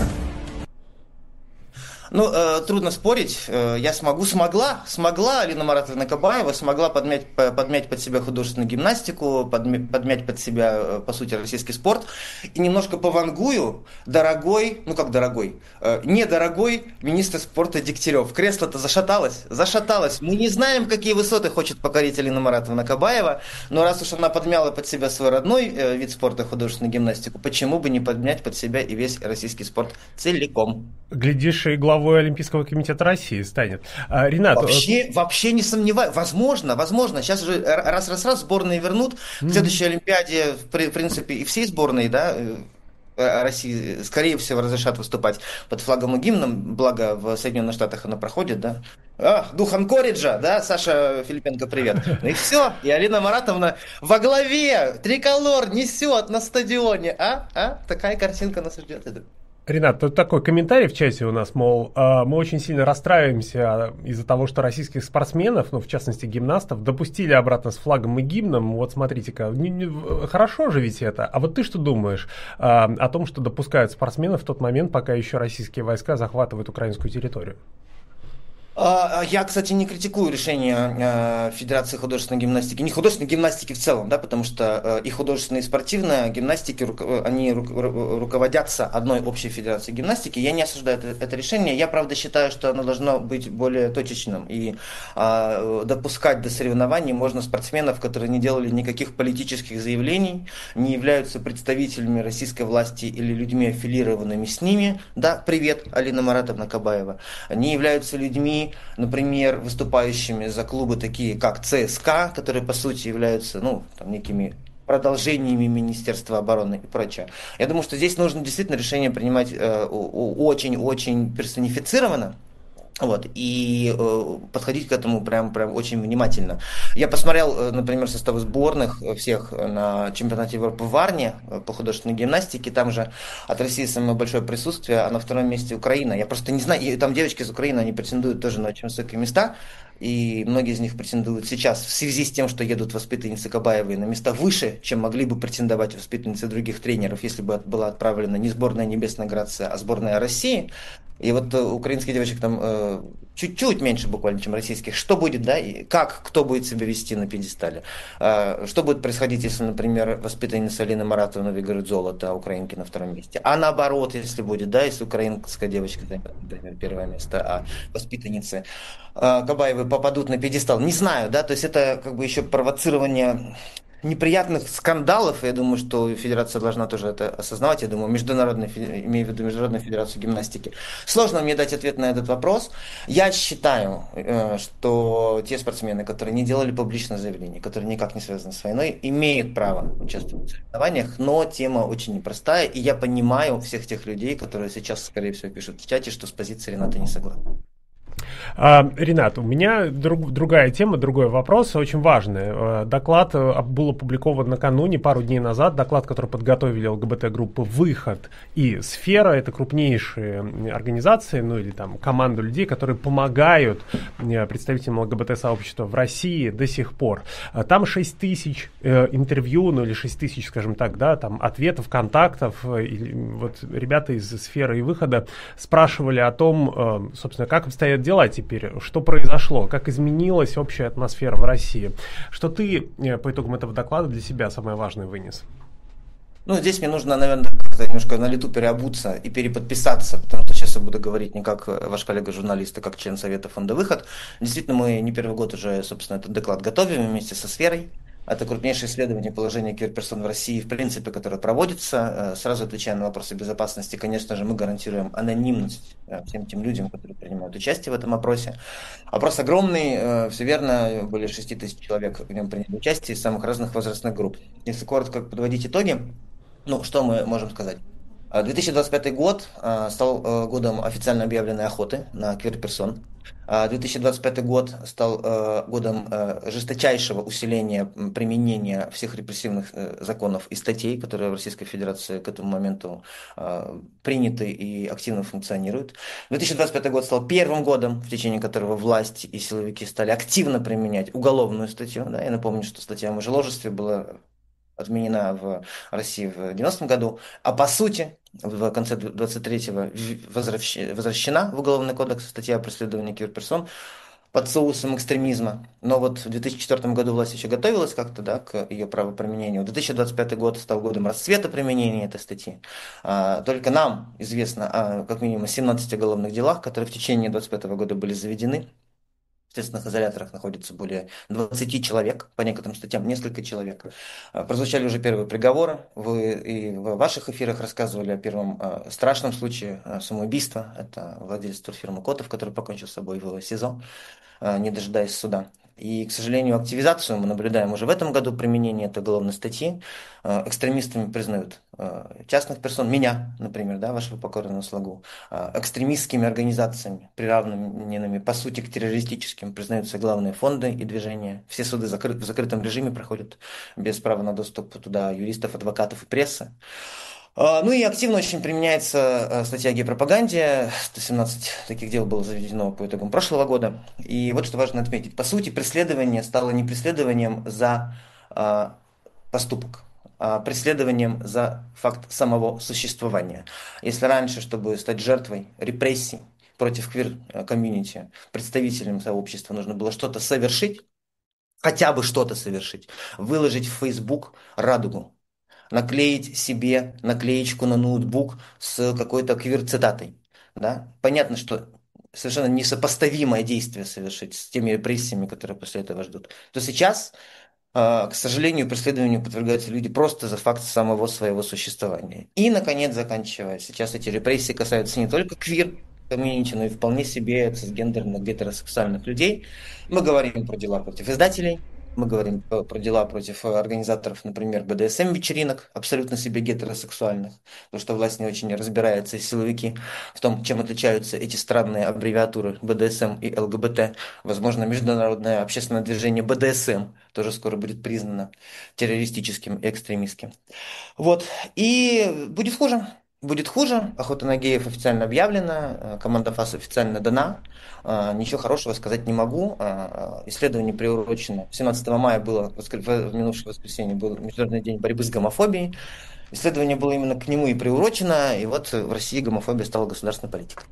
Ну, трудно спорить. Я смогла Алина Маратовна Кабаева, смогла подмять под себя художественную гимнастику, подмять под себя, по сути, российский спорт. И немножко повангую дорогой, ну как дорогой, недорогой министр спорта Дегтярев. Кресло-то зашаталось. Мы не знаем, какие высоты хочет покорить Алина Маратовна Кабаева, но раз уж она подмяла под себя свой родной вид спорта, художественную гимнастику, почему бы не подмять под себя и весь российский спорт целиком? Глядишь, и главой Олимпийского комитета России станет. Ренат... Вообще не сомневаюсь. Возможно. Сейчас уже раз сборные вернут. К следующей Олимпиаде, в принципе, и всей сборной, да, России, скорее всего, разрешат выступать под флагом и гимном, благо в Соединенных Штатах оно проходит, да. Дух Анкориджа, да, Саша Филипенко, привет. Ну и все, и Алина Маратовна во главе, триколор несет на стадионе, такая картинка нас ждет. Ренат, тут такой комментарий в чате у нас, мол, мы очень сильно расстраиваемся из-за того, что российских спортсменов, ну, в частности, гимнастов, допустили обратно с флагом и гимном. Вот смотрите-ка, хорошо же ведь это. А вот ты что думаешь о том, что допускают спортсменов в тот момент, пока еще российские войска захватывают украинскую территорию? Я, кстати, не критикую решение Федерации художественной гимнастики, не художественной гимнастики в целом, да, потому что и художественная, и спортивная гимнастики, они руководятся одной общей федерацией гимнастики. Я не осуждаю это решение. Я, правда, считаю, что оно должно быть более точечным. И допускать до соревнований можно спортсменов, которые не делали никаких политических заявлений, не являются представителями российской власти или людьми, аффилированными с ними. Да, привет, Алина Маратовна Кабаева. Не являются людьми, например, выступающими за клубы такие, как ЦСКА, которые, по сути, являются, ну, там, некими продолжениями Министерства обороны и прочее. Я думаю, что здесь нужно действительно решение принимать очень-очень персонифицированно. Вот, и подходить к этому прям очень внимательно. Я посмотрел, например, составы сборных всех на чемпионате Европы в Варне по художественной гимнастике. Там же от России самое большое присутствие, а на втором месте Украина. Я просто не знаю, и там девочки из Украины, они претендуют тоже на очень высокие места. И многие из них претендуют сейчас в связи с тем, что едут воспитанницы Кабаевой на места выше, чем могли бы претендовать воспитанницы других тренеров, если бы была отправлена не сборная Небесная Грация, а сборная России. И вот украинских девочек там чуть-чуть меньше буквально, чем российских. Что будет, да, и как, кто будет себя вести на пьедестале? Что будет происходить, если, например, воспитанница Алина Маратовна выиграет золото, а украинки на втором месте? А наоборот, если будет, да, если украинская девочка займет, например, первое место, а воспитанницы Кабаевы попадут на пьедестал? Не знаю, да, то есть это как бы еще провоцирование неприятных скандалов. Я думаю, что Федерация должна тоже это осознавать. Я думаю, имею в виду Международную Федерацию гимнастики. Сложно мне дать ответ на этот вопрос. Я считаю, что те спортсмены, которые не делали публичное заявление, которые никак не связаны с войной, имеют право участвовать в соревнованиях, но тема очень непростая, и я понимаю всех тех людей, которые сейчас, скорее всего, пишут в чате, что с позиции Рената не согласны. Ренат, у меня другая тема, другой вопрос, очень важный. Доклад был опубликован накануне, пару дней назад, доклад, который подготовили ЛГБТ-группы «Выход» и «Сфера». Это крупнейшие организации, ну или там команда людей, которые помогают представителям ЛГБТ-сообщества в России до сих пор. Там 6 тысяч интервью, ну или 6 тысяч, скажем так, да, там ответов, контактов. И вот ребята из «Сферы» и «Выхода» спрашивали о том, собственно, как обстоят дела теперь, что произошло, как изменилась общая атмосфера в России. Что ты по итогам этого доклада для себя самое важное вынес? Ну, здесь мне нужно, наверное, как-то немножко на лету переобуться и переподписаться, потому что сейчас я буду говорить не как ваш коллега-журналист, а как член Совета фонда «Выход». Действительно, мы не первый год уже, собственно, этот доклад готовим вместе со «Сферой». Это крупнейшее исследование положения квир-персон в России, в принципе, которое проводится. Сразу отвечая на вопросы безопасности, конечно же, мы гарантируем анонимность всем тем людям, которые принимают участие в этом опросе. Опрос огромный, все верно, более 6 тысяч человек в нем приняли участие из самых разных возрастных групп. Если коротко подводить итоги, ну, что мы можем сказать? 2025 год стал годом официально объявленной охоты на квир-персон. 2025 год стал годом жесточайшего усиления применения всех репрессивных законов и статей, которые в Российской Федерации к этому моменту приняты и активно функционируют. 2025 год стал первым годом, в течение которого власть и силовики стали активно применять уголовную статью. Да, я напомню, что статья о мужеложестве была отменена в России в 90-м году, а по сути в конце 23-го возвращена в Уголовный кодекс статья о преследовании квир-персон под соусом экстремизма. Но вот в 2004 году власть еще готовилась как-то, да, к ее правоприменению. 2025 год стал годом расцвета применения этой статьи. Только нам известно о как минимум 17 уголовных делах, которые в течение 2025 года были заведены. В следственных изоляторах находится более 20 человек, по некоторым статьям несколько человек. Прозвучали уже первые приговоры. Вы и в ваших эфирах рассказывали о первом страшном случае самоубийства. Это владелец турфирмы Котов, который покончил с собой в СИЗО, не дожидаясь суда. И, к сожалению, активизацию мы наблюдаем уже в этом году применение этой уголовной статьи. Экстремистами признают частных персон, меня, например, да, вашего покорного слугу, экстремистскими организациями, приравненными, по сути, к террористическим, признаются главные фонды и движения. Все суды в закрытом режиме проходят без права на доступ туда юристов, адвокатов и прессы. Ну и активно очень применяется статья о гей-пропаганде. 117 таких дел было заведено по итогам прошлого года. И вот что важно отметить. По сути, преследование стало не преследованием за поступок, а преследованием за факт самого существования. Если раньше, чтобы стать жертвой репрессий против квир-комьюнити, представителям сообщества нужно было что-то совершить, хотя бы что-то совершить, выложить в Facebook радугу, наклеить себе наклеечку на ноутбук с какой-то квир-цитатой. Да? Понятно, что совершенно несопоставимое действие совершить с теми репрессиями, которые после этого ждут. То сейчас, к сожалению, преследованию подвергаются люди просто за факт самого своего существования. И, наконец, заканчивая, сейчас эти репрессии касаются не только квир-комьюнити, но и вполне себе цисгендерных, гетеросексуальных людей. Мы говорим про дела против издателей, мы говорим про дела против организаторов, например, БДСМ-вечеринок, абсолютно себе гетеросексуальных, потому что власть не очень разбирается, и силовики, в том, чем отличаются эти странные аббревиатуры БДСМ и ЛГБТ. Возможно, международное общественное движение БДСМ тоже скоро будет признано террористическим и экстремистским. Вот. И будет хуже. Будет хуже. Охота на геев официально объявлена, команда ФАС официально дана. Ничего хорошего сказать не могу. Исследование приурочено. 17 мая было, в минувшее воскресенье, был Международный день борьбы с гомофобией. Исследование было именно к нему и приурочено. И вот в России гомофобия стала государственной политикой.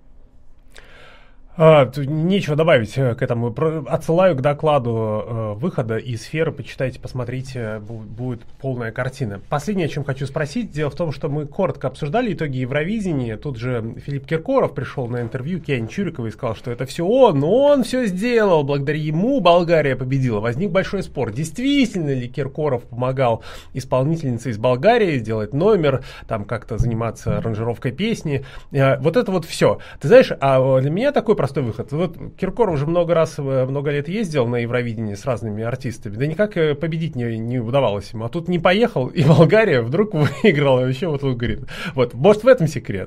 Нечего добавить к этому. Отсылаю к докладу выхода из сферы. Почитайте, посмотрите, будет полная картина. Последнее, о чем хочу спросить. Дело в том, что мы коротко обсуждали итоги Евровидения. Тут же Филипп Киркоров пришел на интервью к Яне Чуриковой и сказал, что это все он все сделал. Благодаря ему Болгария победила. Возник большой спор. Действительно ли Киркоров помогал исполнительнице из Болгарии сделать номер, там как-то заниматься аранжировкой песни. Вот это вот все. Ты знаешь, а для меня такой простой выход. Вот Киркоров уже много лет ездил на Евровидении с разными артистами, да никак победить не удавалось ему. А тут не поехал, и Болгария вдруг выиграла. И вообще вот он говорит. Вот, может, в этом секрет?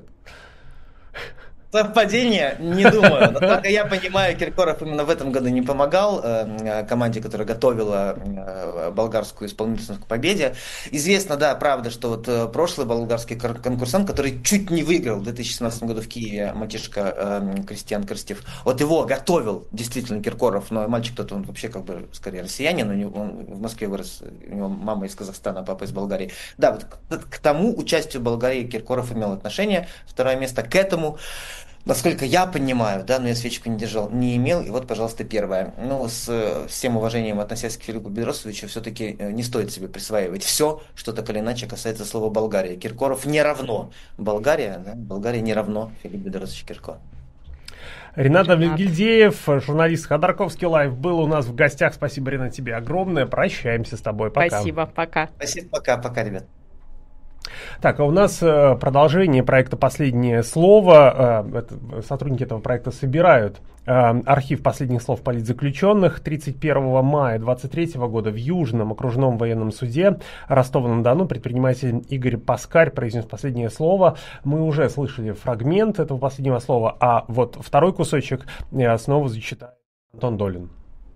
Совпадение? Не думаю. Насколько я понимаю, Киркоров именно в этом году не помогал команде, которая готовила болгарскую исполнительницу к победе. Известно, да, правда, что вот прошлый болгарский конкурсант, который чуть не выиграл в 2017 году в Киеве, мальчишка Кристиан Крстев, вот его готовил действительно Киркоров, но мальчик тот, он вообще как бы скорее россиянин, он в Москве вырос, у него мама из Казахстана, папа из Болгарии. Да, вот к тому участию Болгарии Киркоров имел отношение. Второе место к этому, насколько я понимаю, да, но я свечку не держал, не имел. И вот, пожалуйста, первое. Ну, с всем уважением относясь к Филиппу Бедросовичу, все-таки не стоит себе присваивать все, что так или иначе касается слова Болгария. Киркоров не равно Болгария, да? Болгария не равно Филипп Бедросович Киркоров. Ренат Авлетгильдеев, журналист Ходорковский Лайв, был у нас в гостях. Спасибо, Ренат, тебе огромное. Прощаемся с тобой. Пока. Спасибо, пока. Спасибо, пока, ребят. Так, а у нас продолжение проекта «Последнее слово». Сотрудники этого проекта собирают архив последних слов политзаключенных. 31 мая 2023 года в Южном окружном военном суде Ростова-на-Дону предприниматель Игорь Паскарь произнес последнее слово. Мы уже слышали фрагмент этого последнего слова, а вот второй кусочек снова зачитает Антон Долин.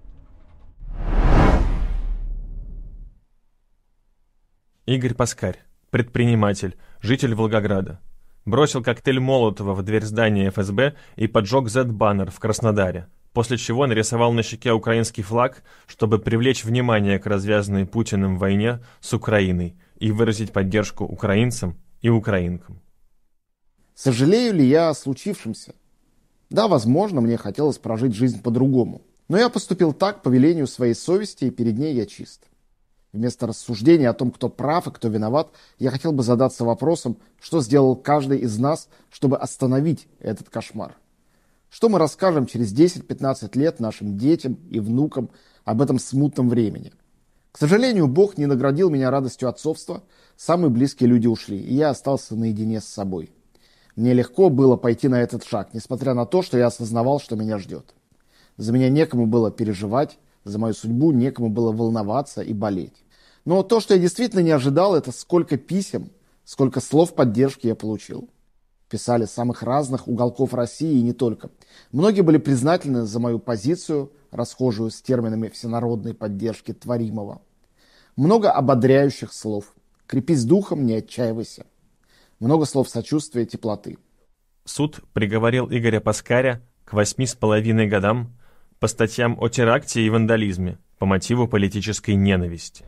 Игорь Паскарь. Предприниматель, житель Волгограда. Бросил коктейль Молотова в дверь здания ФСБ и поджег Z-баннер в Краснодаре, после чего нарисовал на щеке украинский флаг, чтобы привлечь внимание к развязанной Путиным войне с Украиной и выразить поддержку украинцам и украинкам. Сожалею ли я о случившемся? Да, возможно, мне хотелось прожить жизнь по-другому. Но я поступил так по велению своей совести, и перед ней я чист. Вместо рассуждения о том, кто прав и кто виноват, я хотел бы задаться вопросом, что сделал каждый из нас, чтобы остановить этот кошмар. Что мы расскажем через 10-15 лет нашим детям и внукам об этом смутном времени? К сожалению, Бог не наградил меня радостью отцовства, самые близкие люди ушли, и я остался наедине с собой. Мне легко было пойти на этот шаг, несмотря на то, что я осознавал, что меня ждет. За меня некому было переживать, За мою судьбу некому было волноваться и болеть. Но то, что я действительно не ожидал, это сколько писем, сколько слов поддержки я получил. Писали с самых разных уголков России и не только. Многие были признательны за мою позицию, расхожую с терминами всенародной поддержки творимого. Много ободряющих слов. Крепись духом, не отчаивайся. Много слов сочувствия и теплоты. Суд приговорил Игоря Паскаря к 8,5 годам по статьям о теракте и вандализме по мотиву политической ненависти.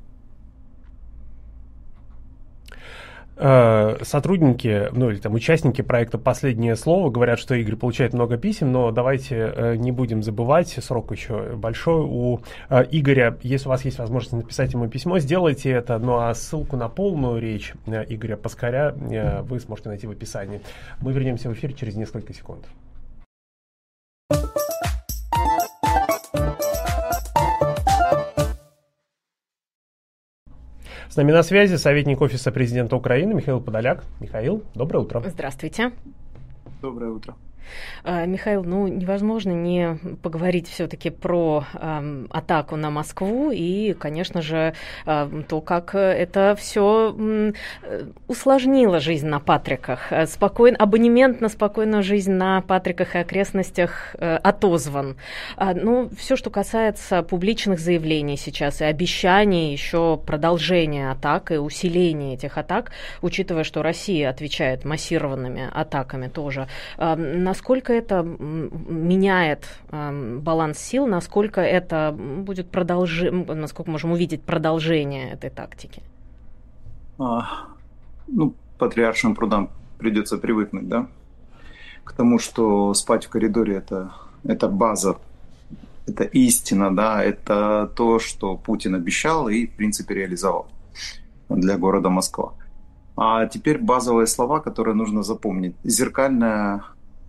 Сотрудники, или там участники проекта «Последнее слово» говорят, что Игорь получает много писем, но давайте не будем забывать, срок еще большой у Игоря. Если у вас есть возможность написать ему письмо, сделайте это, а ссылку на полную речь Игоря Паскаря вы сможете найти в описании. Мы вернемся в эфир через несколько секунд. С нами на связи советник Офиса президента Украины Михаил Подоляк. Михаил, доброе утро. Здравствуйте. Доброе утро. Михаил, невозможно не поговорить все-таки про атаку на Москву и, конечно же, то, как это все усложнило жизнь на Патриках. Абонемент на спокойную жизнь на Патриках и окрестностях отозван. Все, что касается публичных заявлений сейчас и обещаний еще продолжения атак и усиления этих атак, учитывая, что Россия отвечает массированными атаками тоже, насколько это меняет баланс сил, насколько это будет насколько можем увидеть продолжение этой тактики? Патриаршим прудам придется привыкнуть, да, к тому, что спать в коридоре это база, это истина, да, это то, что Путин обещал и, в принципе, реализовал для города Москва. А теперь базовые слова, которые нужно запомнить. Зеркальная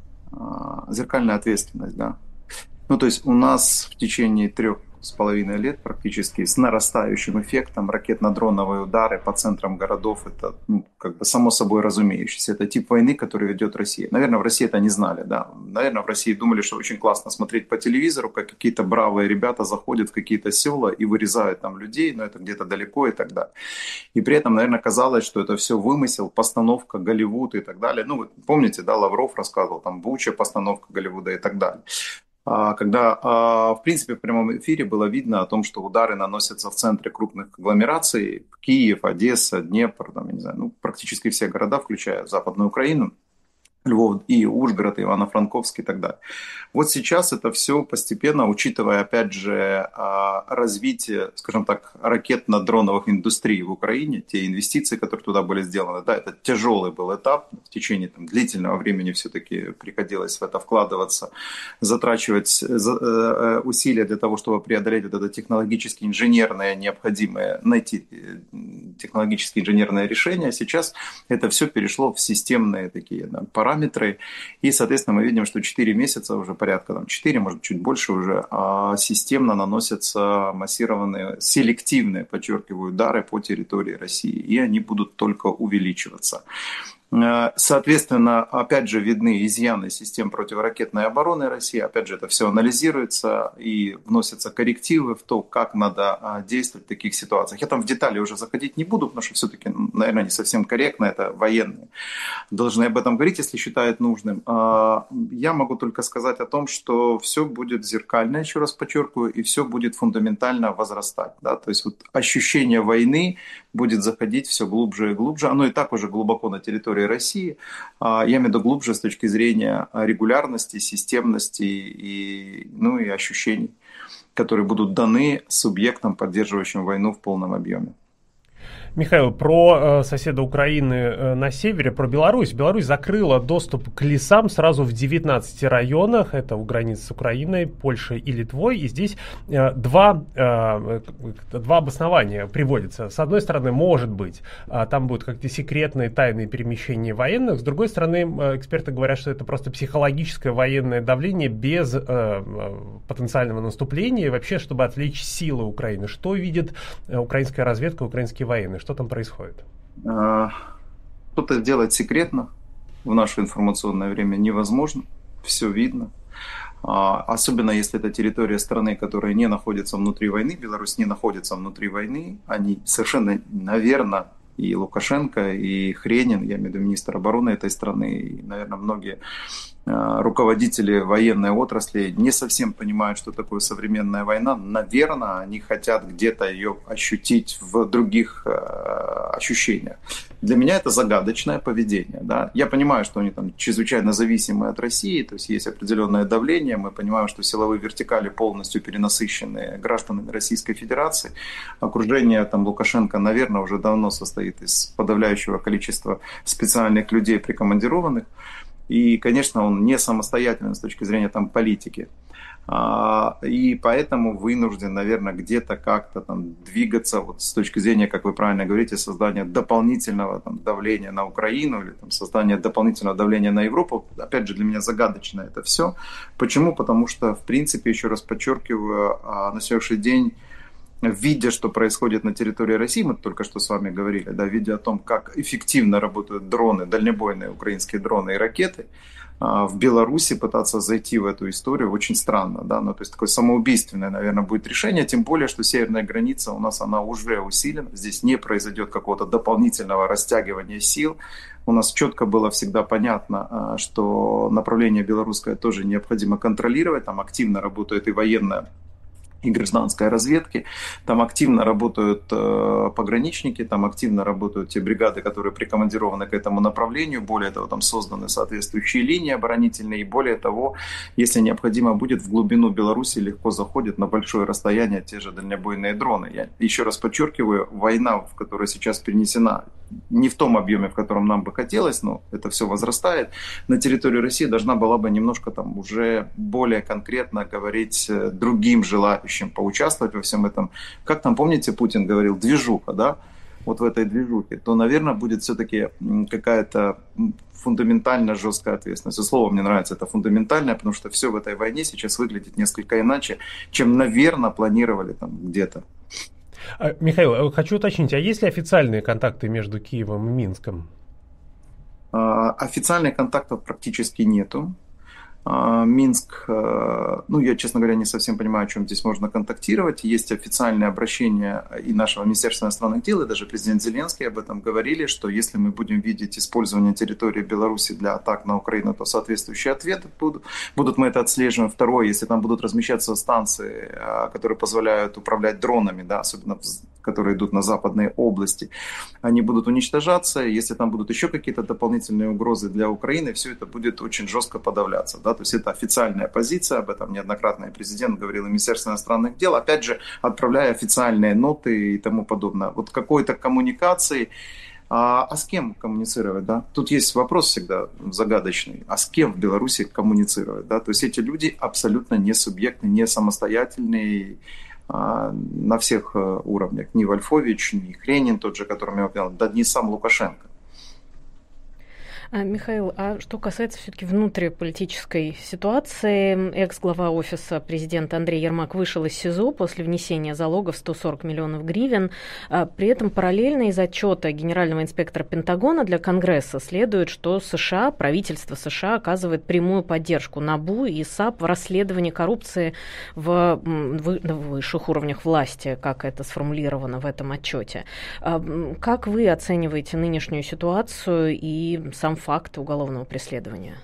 ответственность, да. То есть у нас в течение 3,5 лет практически с нарастающим эффектом ракетно-дроновые удары по центрам городов, это само собой разумеющееся. Это тип войны, который ведет Россия. Наверное, в России это не знали, да. Наверное, в России думали, что очень классно смотреть по телевизору, как какие-то бравые ребята заходят в какие-то села и вырезают там людей, но это где-то далеко и так далее. И при этом, наверное, казалось, что это все вымысел, постановка, Голливуд и так далее. Вы помните, да, Лавров рассказывал, там Буча, постановка Голливуда и так далее. Когда, в принципе, в прямом эфире было видно о том, что удары наносятся в центре крупных агломераций: Киев, Одесса, Днепр, практически все города, включая Западную Украину, Львов и Ужгород, и Ивано-Франковск и так далее. Вот сейчас это все постепенно, учитывая, опять же, развитие, скажем так, ракетно-дроновых индустрий в Украине, те инвестиции, которые туда были сделаны, да, это тяжелый был этап, в течение длительного времени все-таки приходилось в это вкладываться, затрачивать усилия для того, чтобы преодолеть вот это технологически инженерное необходимое, найти технологически инженерное решение. Сейчас это все перешло в системные такие параметры, и, соответственно, мы видим, что 4 месяца уже порядка 4, может чуть больше уже, системно наносятся массированные, селективные, подчеркиваю, удары по территории России, и они будут только увеличиваться. Соответственно, опять же, видны изъяны систем противоракетной обороны России. Опять же, это все анализируется и вносятся коррективы в то, как надо действовать в таких ситуациях. Я там в детали уже заходить не буду, потому что все-таки, наверное, не совсем корректно. Это военные должны об этом говорить, если считают нужным. Я могу только сказать о том, что все будет зеркально, еще раз подчеркиваю, и все будет фундаментально возрастать. Да? То есть ощущение войны будет заходить все глубже и глубже. Оно и так уже глубоко на территории России, я имею в виду глубже с точки зрения регулярности, системности и ощущений, которые будут даны субъектам, поддерживающим войну в полном объеме. Михаил, про соседа Украины на севере, про Беларусь. Беларусь закрыла доступ к лесам сразу в 19 районах. Это у границ с Украиной, Польшей и Литвой. И здесь два обоснования приводятся. С одной стороны, может быть, там будут как-то секретные, тайные перемещения военных. С другой стороны, эксперты говорят, что это просто психологическое военное давление без потенциального наступления. И вообще, чтобы отвлечь силы Украины. Что видит украинская разведка, украинские военные? Что там происходит? Что-то делать секретно в наше информационное время невозможно. Все видно. Особенно если это территория страны, которая не находится внутри войны. Беларусь не находится внутри войны. Они совершенно, наверное, и Лукашенко, и Хренин, я имею в виду министр обороны этой страны, и, наверное, многие руководители военной отрасли не совсем понимают, что такое современная война. Наверное, они хотят где-то ее ощутить в других ощущениях. Для меня это загадочное поведение. Да? Я понимаю, что они там чрезвычайно зависимы от России, то есть определенное давление. Мы понимаем, что силовые вертикали полностью перенасыщены гражданами Российской Федерации. Окружение там, Лукашенко, наверное, уже давно состоит из подавляющего количества специальных людей, прикомандированных. И, конечно, он не самостоятелен с точки зрения там, политики. И поэтому вынужден, наверное, где-то как-то там двигаться вот с точки зрения, как вы правильно говорите, создания дополнительного там, давления на Украину или там, создания дополнительного давления на Европу. Опять же, для меня загадочно это все. Почему? Потому что, в принципе, еще раз подчеркиваю, на сегодняшний день, видя, что происходит на территории России, мы только что с вами говорили, да, видя о том, как эффективно работают дроны, дальнобойные украинские дроны и ракеты, в Беларуси пытаться зайти в эту историю очень странно. Да? Ну, то есть такое самоубийственное, наверное, будет решение, тем более, что северная граница у нас она уже усилена, здесь не произойдет какого-то дополнительного растягивания сил. У нас четко было всегда понятно, что направление белорусское тоже необходимо контролировать, там активно работает и военная, и гражданской разведки, там активно работают пограничники, там активно работают те бригады, которые прикомандированы к этому направлению, более того, там созданы соответствующие линии оборонительные, и более того, если необходимо будет, в глубину Беларуси легко заходят на большое расстояние те же дальнобойные дроны. Я еще раз подчеркиваю, война, в которой сейчас перенесена, не в том объеме, в котором нам бы хотелось, но это все возрастает, на территории России должна была бы немножко там уже более конкретно говорить другим желающим поучаствовать во всем этом. Как там, помните, Путин говорил, движуха, да? Вот в этой движухе, то, наверное, будет все-таки какая-то фундаментально жесткая ответственность. И слово мне нравится, это фундаментальное, потому что все в этой войне сейчас выглядит несколько иначе, чем, наверное, планировали там где-то. Михаил, хочу уточнить, а есть ли официальные контакты между Киевом и Минском? Официальных контактов практически нету. Минск, ну, я, честно говоря, не совсем понимаю, о чем здесь можно контактировать. Есть официальное обращение и нашего Министерства иностранных дел, и даже президент Зеленский об этом говорили, что если мы будем видеть использование территории Беларуси для атак на Украину, то соответствующие ответы будут, мы это отслеживаем. Второе, если там будут размещаться станции, которые позволяют управлять дронами, да, особенно которые идут на западные области, они будут уничтожаться. Если там будут еще какие-то дополнительные угрозы для Украины, все это будет очень жестко подавляться. Да? То есть это официальная позиция, об этом неоднократно и президент говорил, и Министерство иностранных дел, опять же, отправляя официальные ноты и тому подобное. Вот какой-то коммуникации, а с кем коммуницировать? Да? Тут есть вопрос всегда загадочный, а с кем в Беларуси коммуницировать? Да? То есть эти люди абсолютно не субъектны, не самостоятельные, на всех уровнях. Ни Вольфович, ни Хренин, тот же, которым я упомянул, да ни сам Лукашенко. Михаил, а что касается все-таки внутриполитической ситуации, экс-глава офиса президента Андрей Ермак вышел из СИЗО после внесения залога в 140 миллионов гривен. При этом параллельно из отчета генерального инспектора Пентагона для Конгресса следует, что США, правительство США оказывает прямую поддержку НАБУ и САП в расследовании коррупции в высших уровнях власти, как это сформулировано в этом отчете. Как вы оцениваете нынешнюю ситуацию и сам факт уголовного преследования?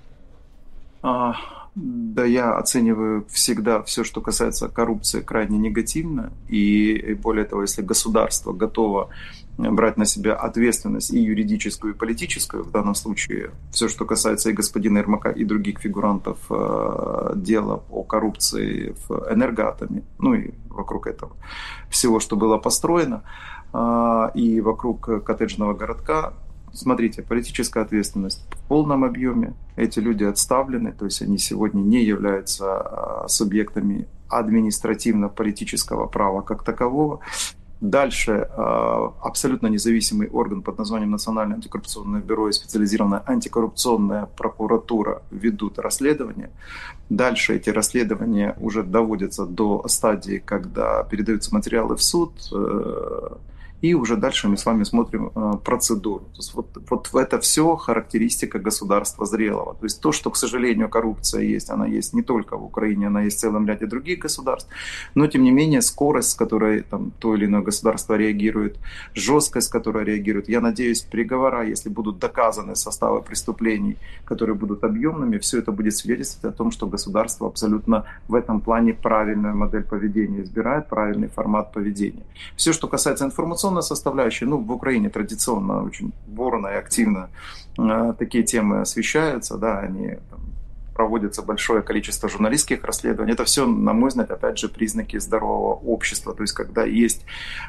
Да, я оцениваю всегда все, что касается коррупции, крайне негативно. И более того, если государство готово брать на себя ответственность и юридическую, и политическую, в данном случае все, что касается и господина Ермака, и других фигурантов дела о коррупции в Энергоатоме, ну и вокруг этого всего, что было построено, и вокруг коттеджного городка. Смотрите, политическая ответственность в полном объеме. Эти люди отставлены, то есть они сегодня не являются субъектами административно-политического права как такового. Дальше абсолютно независимый орган под названием Национальное антикоррупционное бюро и специализированная антикоррупционная прокуратура ведут расследования. Дальше эти расследования уже доводятся до стадии, когда передаются материалы в суд. и уже дальше мы с вами смотрим процедуру. То есть вот это все характеристика государства зрелого. То есть то, что, к сожалению, коррупция есть, она есть не только в Украине, она есть в целом ряде других государств, но тем не менее скорость, с которой там то или иное государство реагирует, жесткость, с которой реагирует, я надеюсь, приговора, если будут доказаны составы преступлений, которые будут объемными, все это будет свидетельствовать о том, что государство абсолютно в этом плане правильную модель поведения избирает, правильный формат поведения. Все, что касается информационной составляющей, в Украине традиционно очень бурно и активно такие темы освещаются, да, они проводится большое количество журналистских расследований. Это все, на мой взгляд, опять же, признаки здорового общества. То есть, когда есть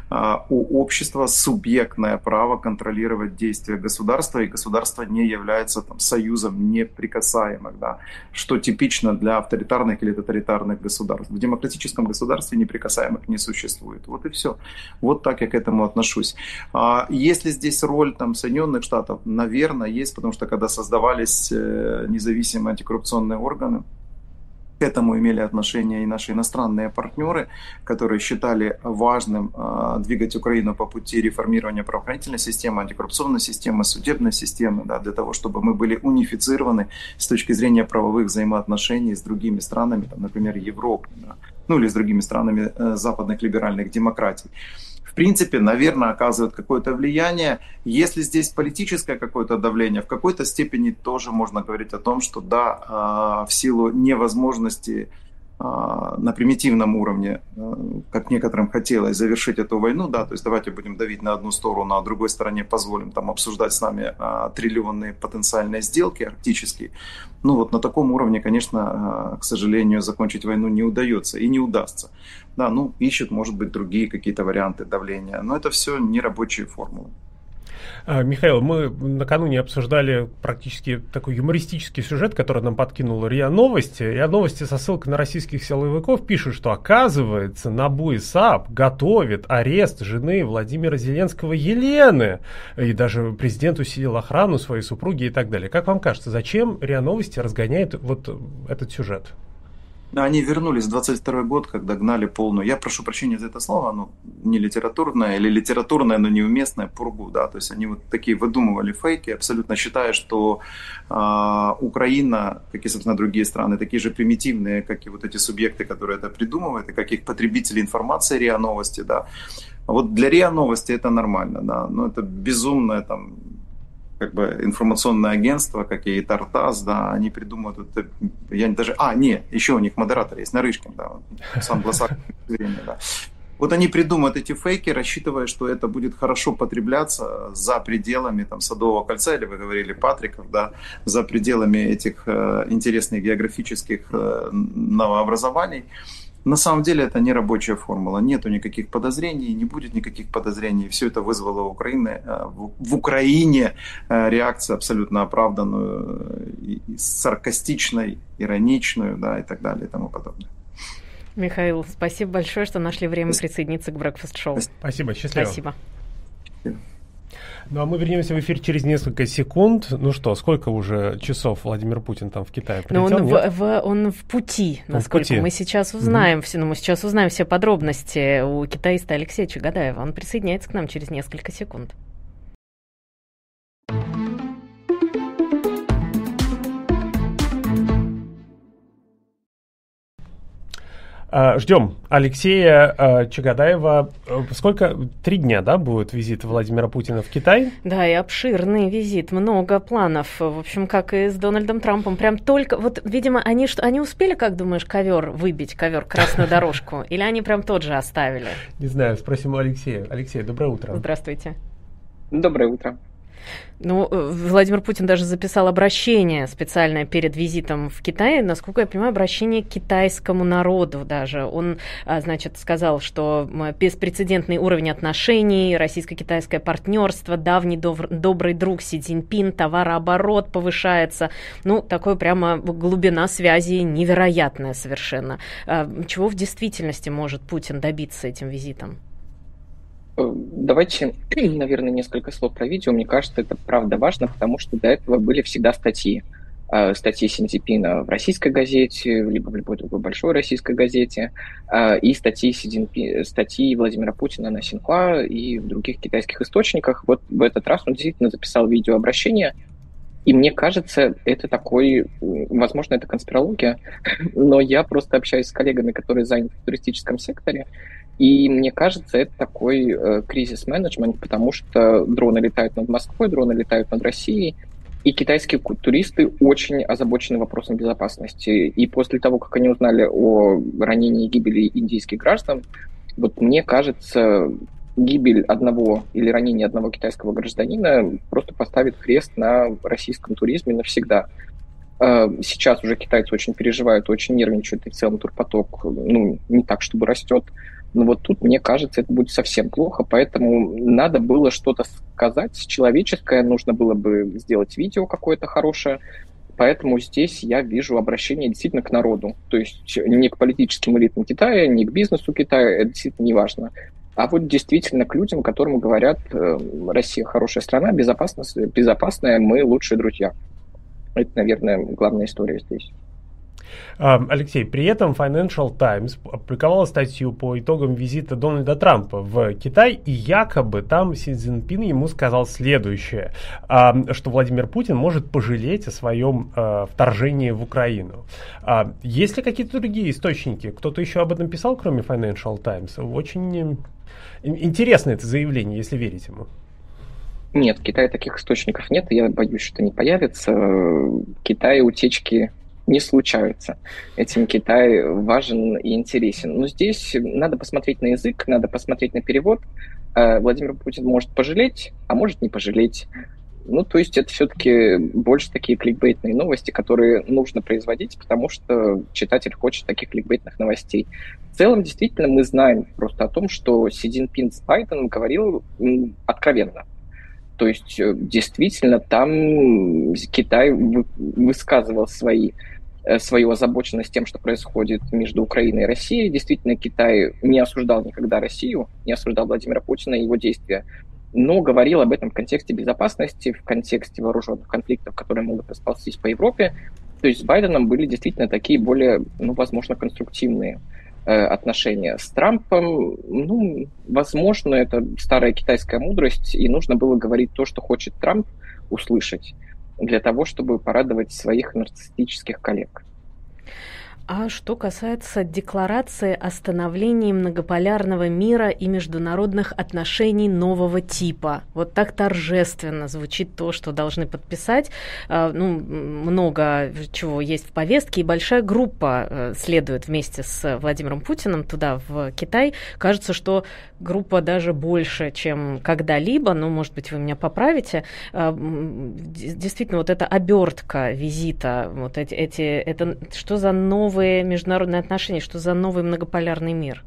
у общества субъектное право контролировать действия государства, и государство не является союзом неприкасаемых, да, что типично для авторитарных или тоталитарных государств. В демократическом государстве неприкасаемых не существует. Вот и все. Вот так я к этому отношусь. Есть ли здесь роль Соединенных Штатов? Наверное, есть, потому что когда создавались независимые антикоррупционные органы, к этому имели отношение и наши иностранные партнеры, которые считали важным двигать Украину по пути реформирования правоохранительной системы, антикоррупционной системы, судебной системы, да, для того, чтобы мы были унифицированы с точки зрения правовых взаимоотношений с другими странами, например, Европы, да, или с другими странами западных либеральных демократий. В принципе, наверное, оказывает какое-то влияние. Если здесь политическое какое-то давление, в какой-то степени тоже можно говорить о том, что да, в силу невозможности на примитивном уровне, как некоторым хотелось, завершить эту войну, да, то есть давайте будем давить на одну сторону, а другой стороне позволим обсуждать с нами триллионные потенциальные сделки арктические. На таком уровне, конечно, к сожалению, закончить войну не удается и не удастся. Да, ищут, может быть, другие какие-то варианты давления, но это все не рабочие формулы. Михаил, мы накануне обсуждали практически такой юмористический сюжет, который нам подкинула РИА Новости. РИА Новости со ссылкой на российских силовиков пишут, что, оказывается, НАБУ и САП готовит арест жены Владимира Зеленского Елены. И даже президент усилил охрану своей супруги и так далее. Как вам кажется, зачем РИА Новости разгоняет этот сюжет? Они вернулись в 22 год, когда гнали полную, я прошу прощения за это слово, не литературное или литературное, но неуместное, пургу, да, то есть они такие выдумывали фейки, абсолютно считая, что Украина, как и, собственно, другие страны, такие же примитивные, как и эти субъекты, которые это придумывают, и как их потребители информации РИА Новости, да. Для РИА Новости это нормально, да, но это безумное информационное агентство, как и Тартас, да, они придумывают еще у них модератор есть, Нарышкин, да, сам глазах зрения, да. Они придумают эти фейки, рассчитывая, что это будет хорошо потребляться за пределами Садового кольца, или вы говорили Патриков, да, за пределами этих интересных географических новообразований. На самом деле это не рабочая формула, нету никаких подозрений, не будет никаких подозрений. Все это вызвало в Украине реакцию абсолютно оправданную, саркастичную, ироничную, да, и так далее и тому подобное. Михаил, спасибо большое, что нашли время присоединиться к Breakfast Show. Спасибо, счастливо. Спасибо. А мы вернемся в эфир через несколько секунд. Сколько уже часов Владимир Путин там в Китае прилетел? Он в пути, насколько мы сейчас узнаем. Мы сейчас узнаем все подробности у китаиста Алексея Чагадаева. Он присоединяется к нам через несколько секунд. Ждем Алексея Чагадаева. Сколько? 3 дня, да, будет визит Владимира Путина в Китай? Да, и обширный визит, много планов. В общем, как и с Дональдом Трампом. Прям только, видимо, они успели, как думаешь, выбить красную дорожку? Или они прям тот же оставили? Не знаю, спросим у Алексея. Алексей, доброе утро. Здравствуйте. Доброе утро. Владимир Путин даже записал обращение специальное перед визитом в Китай, насколько я понимаю, обращение к китайскому народу даже. Он, сказал, что беспрецедентный уровень отношений, российско-китайское партнерство, давний добрый друг Си Цзиньпин, товарооборот повышается. Такое прямо глубина связи невероятная совершенно. Чего в действительности может Путин добиться этим визитом? Давайте, наверное, несколько слов про видео. Мне кажется, это правда важно, потому что до этого были всегда статьи. статьи Си Цзиньпина в российской газете, либо в любой другой большой российской газете, и статьи Владимира Путина на Синьхуа и в других китайских источниках. Вот в этот раз он действительно записал видеообращение, и мне кажется, это такой, возможно, это конспирология, но я просто общаюсь с коллегами, которые заняты в туристическом секторе, и мне кажется, это такой кризис-менеджмент, потому что дроны летают над Москвой, дроны летают над Россией, и китайские туристы очень озабочены вопросом безопасности. И после того, как они узнали о ранении и гибели индийских граждан, вот мне кажется, гибель одного или ранение одного китайского гражданина просто поставит крест на российском туризме навсегда. Сейчас уже китайцы очень переживают, очень нервничают, и в целом турпоток не так, чтобы растет. Но вот тут, мне кажется, это будет совсем плохо, поэтому надо было что-то сказать человеческое, нужно было бы сделать видео какое-то хорошее, поэтому здесь я вижу обращение действительно к народу, то есть не к политическим элитам Китая, не к бизнесу Китая, это действительно не важно, а вот действительно к людям, которым говорят: Россия хорошая страна, безопасная, мы лучшие друзья. Это, наверное, главная история здесь. Алексей, при этом Financial Times опубликовала статью по итогам визита Дональда Трампа в Китай, и якобы там Си Цзиньпин ему сказал следующее, что Владимир Путин может пожалеть о своем вторжении в Украину. Есть ли какие-то другие источники? Кто-то еще об этом писал, кроме Financial Times? Очень интересно это заявление, если верить ему. Нет, в Китае таких источников нет, и я боюсь, что не появится. В Китае утечки не случаются. Этим Китай важен и интересен. Но здесь надо посмотреть на язык, надо посмотреть на перевод. Владимир Путин может пожалеть, а может не пожалеть. То есть это все-таки больше такие кликбейтные новости, которые нужно производить, потому что читатель хочет таких кликбейтных новостей. В целом, действительно, мы знаем просто о том, что Си Цзиньпин с Байденом говорил откровенно. То есть, действительно, там Китай высказывал свою озабоченность тем, что происходит между Украиной и Россией. Действительно, Китай не осуждал никогда Россию, не осуждал Владимира Путина и его действия, но говорил об этом в контексте безопасности, в контексте вооруженных конфликтов, которые могут расползтись по Европе. То есть с Байденом были действительно такие более, возможно, конструктивные отношения. С Трампом, возможно, это старая китайская мудрость, и нужно было говорить то, что хочет Трамп услышать, для того, чтобы порадовать своих нарциссических коллег. А что касается декларации о становлении многополярного мира и международных отношений нового типа, вот так торжественно звучит то, что должны подписать. Много чего есть в повестке, и большая группа следует вместе с Владимиром Путиным туда, в Китай. Кажется, что группа даже больше, чем когда-либо, может быть, вы меня поправите. Действительно, вот эта обертка визита, это что за новые международные отношения, что за новый многополярный мир?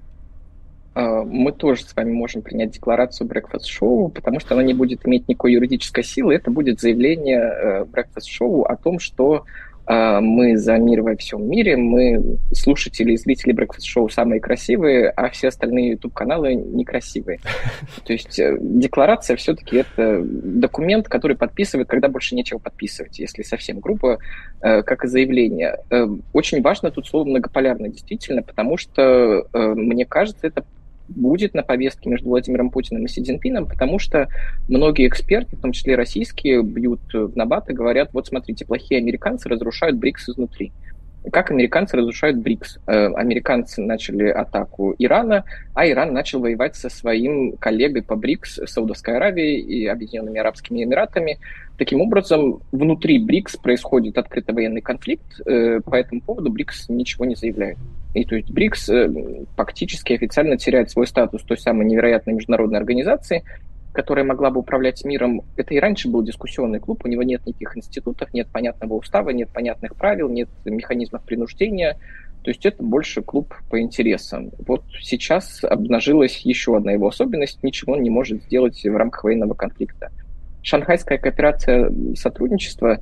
Мы тоже с вами можем принять декларацию Breakfast Show, потому что она не будет иметь никакой юридической силы. Это будет заявление Breakfast Show о том, что мы за мир во всем мире, мы слушатели и зрители Breakfast Show самые красивые, а все остальные YouTube-каналы некрасивые. То есть декларация все-таки это документ, который подписывает, когда больше нечего подписывать, если совсем грубо, как и заявление. Очень важно тут слово «многополярно» действительно, потому что, мне кажется, это будет на повестке между Владимиром Путиным и Си Цзиньпином, потому что многие эксперты, в том числе российские, бьют в набат и говорят: вот смотрите, плохие американцы разрушают БРИКС изнутри. Как американцы разрушают БРИКС? Американцы начали атаку Ирана, а Иран начал воевать со своим коллегой по БРИКС, Саудовской Аравией и Объединенными Арабскими Эмиратами. Таким образом, внутри БРИКС происходит открытый военный конфликт, по этому поводу БРИКС ничего не заявляет. И то есть БРИКС фактически официально теряет свой статус той самой невероятной международной организации, которая могла бы управлять миром. Это и раньше был дискуссионный клуб, у него нет никаких институтов, нет понятного устава, нет понятных правил, нет механизмов принуждения. То есть это больше клуб по интересам. Вот сейчас обнажилась еще одна его особенность: ничего он не может сделать в рамках военного конфликта. Шанхайская кооперация сотрудничества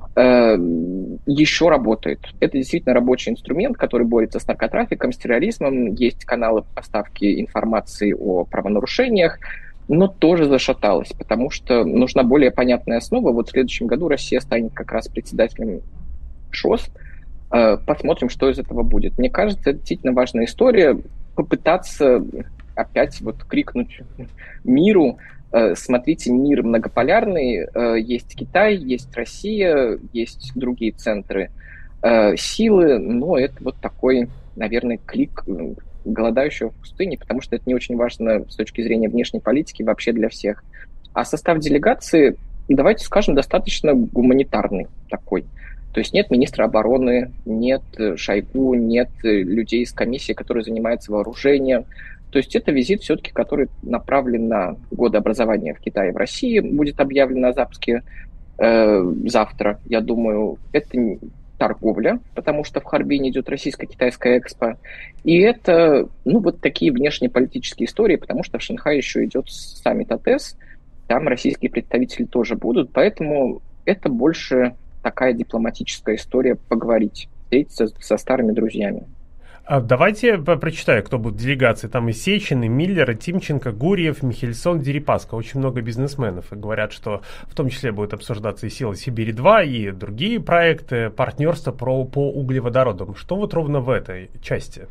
еще работает. Это действительно рабочий инструмент, который борется с наркотрафиком, с терроризмом. Есть каналы поставки информации о правонарушениях. но тоже зашаталась, потому что нужна более понятная основа. Вот в следующем году Россия станет как раз председателем ШОС. Посмотрим, что из этого будет. Мне кажется, это действительно важная история. Попытаться опять вот крикнуть миру: смотрите, мир многополярный, есть Китай, есть Россия, есть другие центры силы, но это вот такой, наверное, крик голодающего в пустыне, потому что это не очень важно с точки зрения внешней политики вообще для всех. А состав делегации, давайте скажем, достаточно гуманитарный такой. То есть нет министра обороны, нет Шойгу, нет людей из комиссии, которые занимаются вооружением. То есть это визит все-таки, который направлен на годы образования в Китае и в России, будет объявлен на запуске завтра, я думаю. Это торговля, потому что в Харбине идет российско-китайская экспо. И это, вот такие внешнеполитические истории, потому что в Шанхае еще идет саммит АТЭС, там российские представители тоже будут, поэтому это больше такая дипломатическая история, поговорить, встретиться со старыми друзьями. Давайте прочитаю, кто будет в делегации. Там и Сечин, и Миллер, и Тимченко, Гурьев, Михельсон, Дерипаска. Очень много бизнесменов. И говорят, что в том числе будет обсуждаться и «Сила Сибири-2», и другие проекты, партнерства по углеводородам. Что вот ровно в этой части?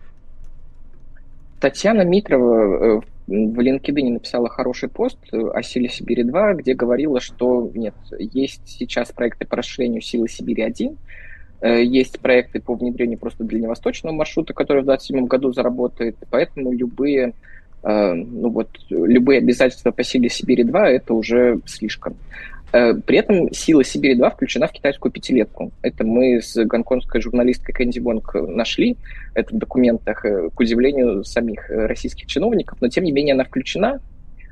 Татьяна Митрова в LinkedIn написала хороший пост о «Силе Сибири-2», где говорила, что нет, есть сейчас проекты по расширению «Силы Сибири-1», есть проекты по внедрению просто дальневосточного маршрута, который в 2027 году заработает, поэтому любые обязательства по «Силе Сибири-2» это уже слишком. При этом «Сила Сибири-2» включена в китайскую пятилетку. Это мы с гонконгской журналисткой Кэнди Вонг нашли это в документах, к удивлению самих российских чиновников, но тем не менее она включена.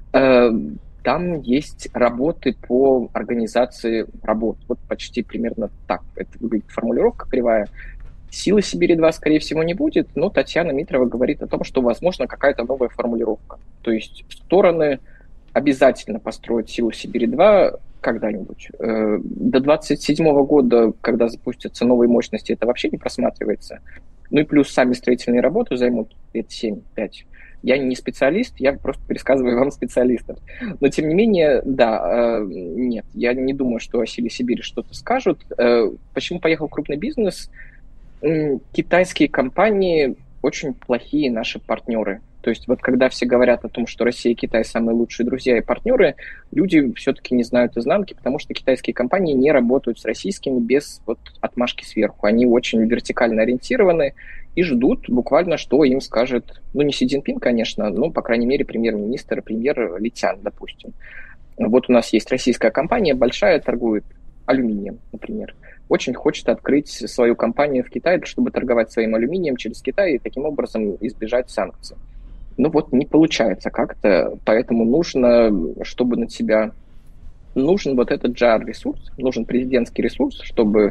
Там есть работы по организации работ. Вот почти примерно так это выглядит формулировка кривая. «Силы Сибири-2», скорее всего, не будет, но Татьяна Митрова говорит о том, что, возможно, какая-то новая формулировка. То есть стороны обязательно построят «Силу Сибири-2» когда-нибудь. До 2027 года, когда запустятся новые мощности, это вообще не просматривается. Ну и плюс сами строительные работы займут лет 7-5. Я не специалист, я просто пересказываю вам специалистов. Но, тем не менее, да, нет, я не думаю, что о «Силе Сибири» что-то скажут. Почему поехал крупный бизнес? Китайские компании очень плохие наши партнеры. То есть вот когда все говорят о том, что Россия и Китай самые лучшие друзья и партнеры, люди все-таки не знают изнанки, потому что китайские компании не работают с российскими без отмашки сверху. Они очень вертикально ориентированы и ждут буквально, что им скажет, не Си Цзиньпин, конечно, но, по крайней мере, премьер-министр, премьер Ли Цян, допустим. Вот у нас есть российская компания, большая, торгует алюминием, например. Очень хочет открыть свою компанию в Китае, чтобы торговать своим алюминием через Китай и таким образом избежать санкций. Не получается как-то, поэтому нужно, чтобы на тебя... Нужен этот JAR-ресурс, нужен президентский ресурс, чтобы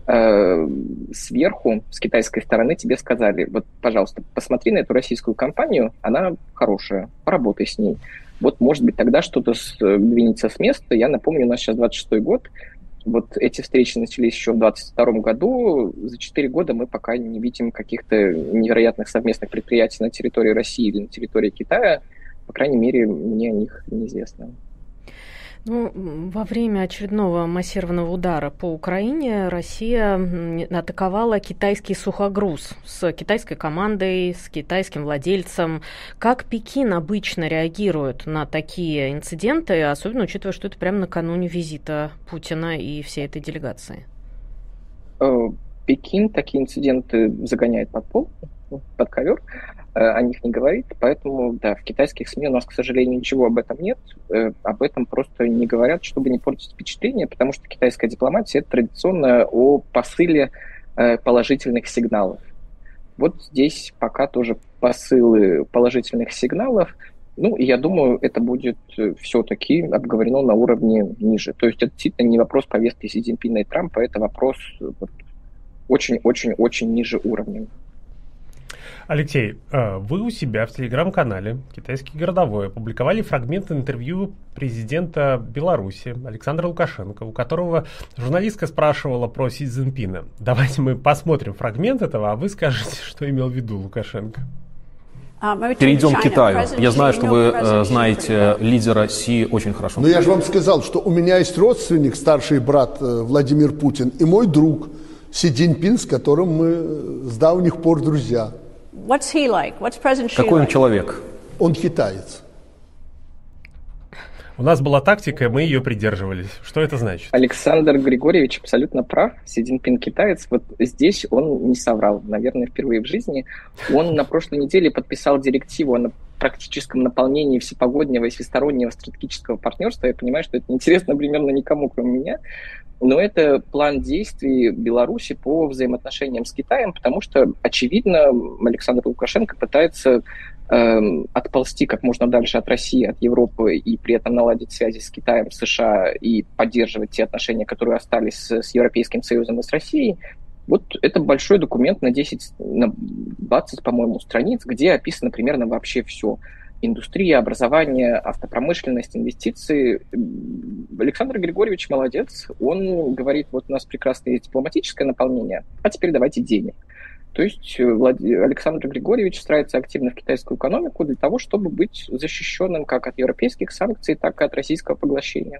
сверху, с китайской стороны тебе сказали, пожалуйста, посмотри на эту российскую компанию, она хорошая, поработай с ней. Может быть, тогда что-то сдвинется с места. Я напомню, у нас сейчас 26-й год, эти встречи начались еще в 22-м году. За 4 года мы пока не видим каких-то невероятных совместных предприятий на территории России или на территории Китая. По крайней мере, мне о них неизвестно. Во время очередного массированного удара по Украине Россия атаковала китайский сухогруз с китайской командой, с китайским владельцем. Как Пекин обычно реагирует на такие инциденты, особенно учитывая, что это прямо накануне визита Путина и всей этой делегации? Пекин такие инциденты загоняет под пол, под ковер. О них не говорит, поэтому, да, в китайских СМИ у нас, к сожалению, ничего об этом нет, об этом просто не говорят, чтобы не портить впечатление, потому что китайская дипломатия – это традиционно о посыле положительных сигналов. Здесь пока тоже посылы положительных сигналов, и я думаю, это будет все-таки обговорено на уровне ниже. То есть это действительно не вопрос повестки Си Цзиньпина и Трампа, это вопрос очень-очень-очень ниже уровня. Алексей, вы у себя в телеграм-канале «Китайский городовой» опубликовали фрагмент интервью президента Беларуси Александра Лукашенко, у которого журналистка спрашивала про Си Цзиньпина. Давайте мы посмотрим фрагмент этого, а вы скажете, что имел в виду Лукашенко. Перейдем к Китаю. Я знаю, что вы знаете лидера Си очень хорошо. Но я же вам сказал, что у меня есть родственник, старший брат Владимир Путин, и мой друг Си Цзиньпин, с которым мы с давних пор друзья. Какой он человек? Он китаец. У нас была тактика, и мы ее придерживались. Что это значит? Александр Григорьевич абсолютно прав. Си Цзиньпин китаец. Вот здесь он не соврал. Наверное, впервые в жизни. Он на прошлой неделе подписал директиву о практическом наполнении всепогоднего и всестороннего стратегического партнерства. Я понимаю, что это неинтересно примерно никому, кроме меня. Но это план действий Беларуси по взаимоотношениям с Китаем, потому что, очевидно, Александр Лукашенко пытается отползти как можно дальше от России, от Европы, и при этом наладить связи с Китаем, США и поддерживать те отношения, которые остались с Европейским Союзом и с Россией. Вот это большой документ на 20, по-моему, страниц, где описано примерно вообще все. Индустрия, образование, автопромышленность, инвестиции. Александр Григорьевич молодец. Он говорит, вот у нас прекрасное дипломатическое наполнение, а теперь давайте денег. То есть Александр Григорьевич встраивается активно в китайскую экономику для того, чтобы быть защищенным как от европейских санкций, так и от российского поглощения.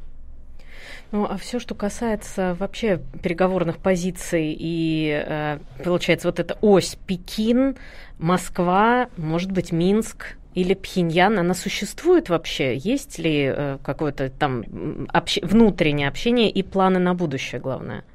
Ну, а все, что касается вообще переговорных позиций и, получается, вот эта ось Пекин, Москва, может быть, Минск или Пхеньян, она существует вообще? Есть ли какое-то там внутреннее общение и планы на будущее, главное?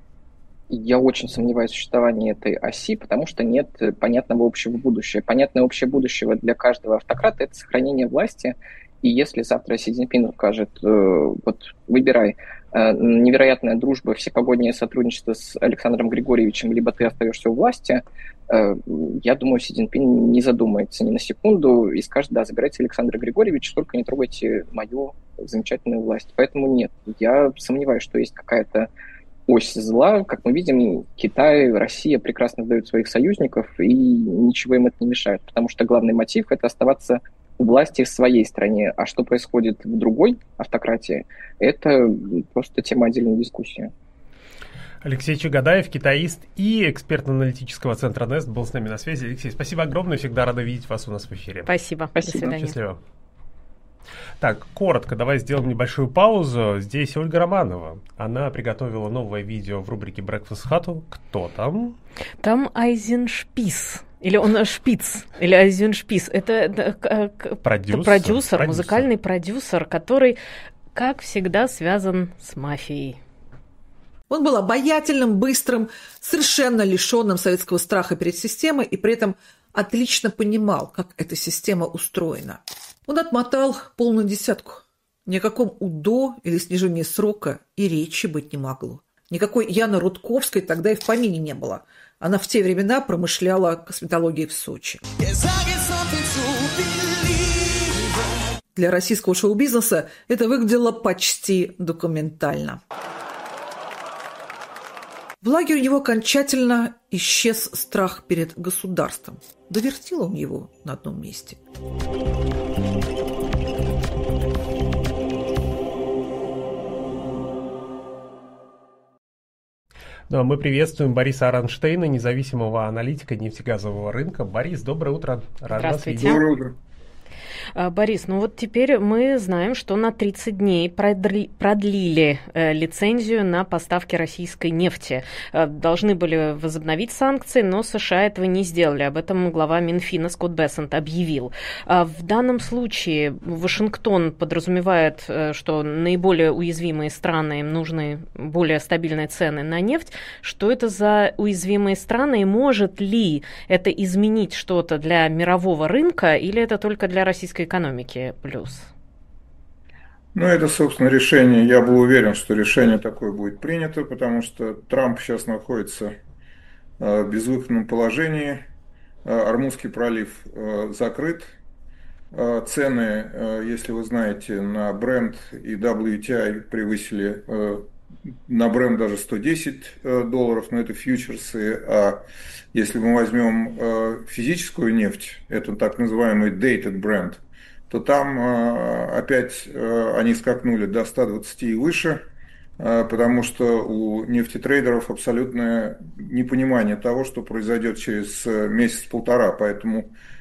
Я очень сомневаюсь в существовании этой оси, потому что нет понятного общего будущего. Понятное общее будущее для каждого автократа – это сохранение власти. И если завтра Си Цзиньпин скажет, вот выбирай, невероятная дружба, всепогоднее сотрудничество с Александром Григорьевичем, либо ты остаешься у власти, я думаю, Си Цзиньпин не задумается ни на секунду и скажет, да, забирайте Александра Григорьевича, только не трогайте мою замечательную власть. Поэтому нет, я сомневаюсь, что есть какая-то ось зла. Как мы видим, Китай, Россия прекрасно сдают своих союзников, и ничего им это не мешает, потому что главный мотив – это оставаться у власти в своей стране. А что происходит в другой автократии, это просто тема отдельной дискуссии. Алексей Чагадаев, китаист и эксперт аналитического центра НЕСТ, был с нами на связи. Алексей, спасибо огромное, всегда рада видеть вас у нас в эфире. Спасибо. До свидания. Счастливо. Так, коротко, давай сделаем небольшую паузу. Здесь Ольга Романова. Она приготовила новое видео в рубрике Breakfast Hut. Кто там? Там Айзеншпис. Или он Шпиц, или Айзеншпис. Это продюсер, музыкальный продюсер, который, как всегда, связан с мафией. Он был обаятельным, быстрым, совершенно лишенным советского страха перед системой и при этом отлично понимал, как эта система устроена. Он отмотал полную десятку. Ни о каком УДО или снижении срока и речи быть не могло. Никакой Яны Рудковской тогда и в помине не было. Она в те времена промышляла косметологией в Сочи. Для российского шоу-бизнеса это выглядело почти документально. В лагере у него окончательно исчез страх перед государством. Довертел он его на одном месте. Ну, а мы приветствуем Бориса Аронштейна, независимого аналитика нефтегазового рынка. Борис, доброе утро. Рад вас видеть. Доброе утро. Борис, ну вот теперь мы знаем, что на 30 дней продлили лицензию на поставки российской нефти. Должны были возобновить санкции, но США этого не сделали. Об этом глава Минфина Скотт Бессент объявил. В данном случае Вашингтон подразумевает, что наиболее уязвимые страны, им нужны более стабильные цены на нефть. Что это за уязвимые страны и может ли это изменить что-то для мирового рынка или это только для российской экономики плюс? Ну, это, собственно, решение. Я был уверен, что решение такое будет принято, потому что Трамп сейчас находится в безвыходном положении. Ормузский пролив закрыт. Цены, если вы знаете, на Brent и WTI превысили на Brent даже $110, но это фьючерсы. А если мы возьмем физическую нефть, это так называемый dated Brent, то там опять они скакнули до 120 и выше, потому что у нефтетрейдеров абсолютное непонимание того, что произойдет через месяц-полтора. Поэтому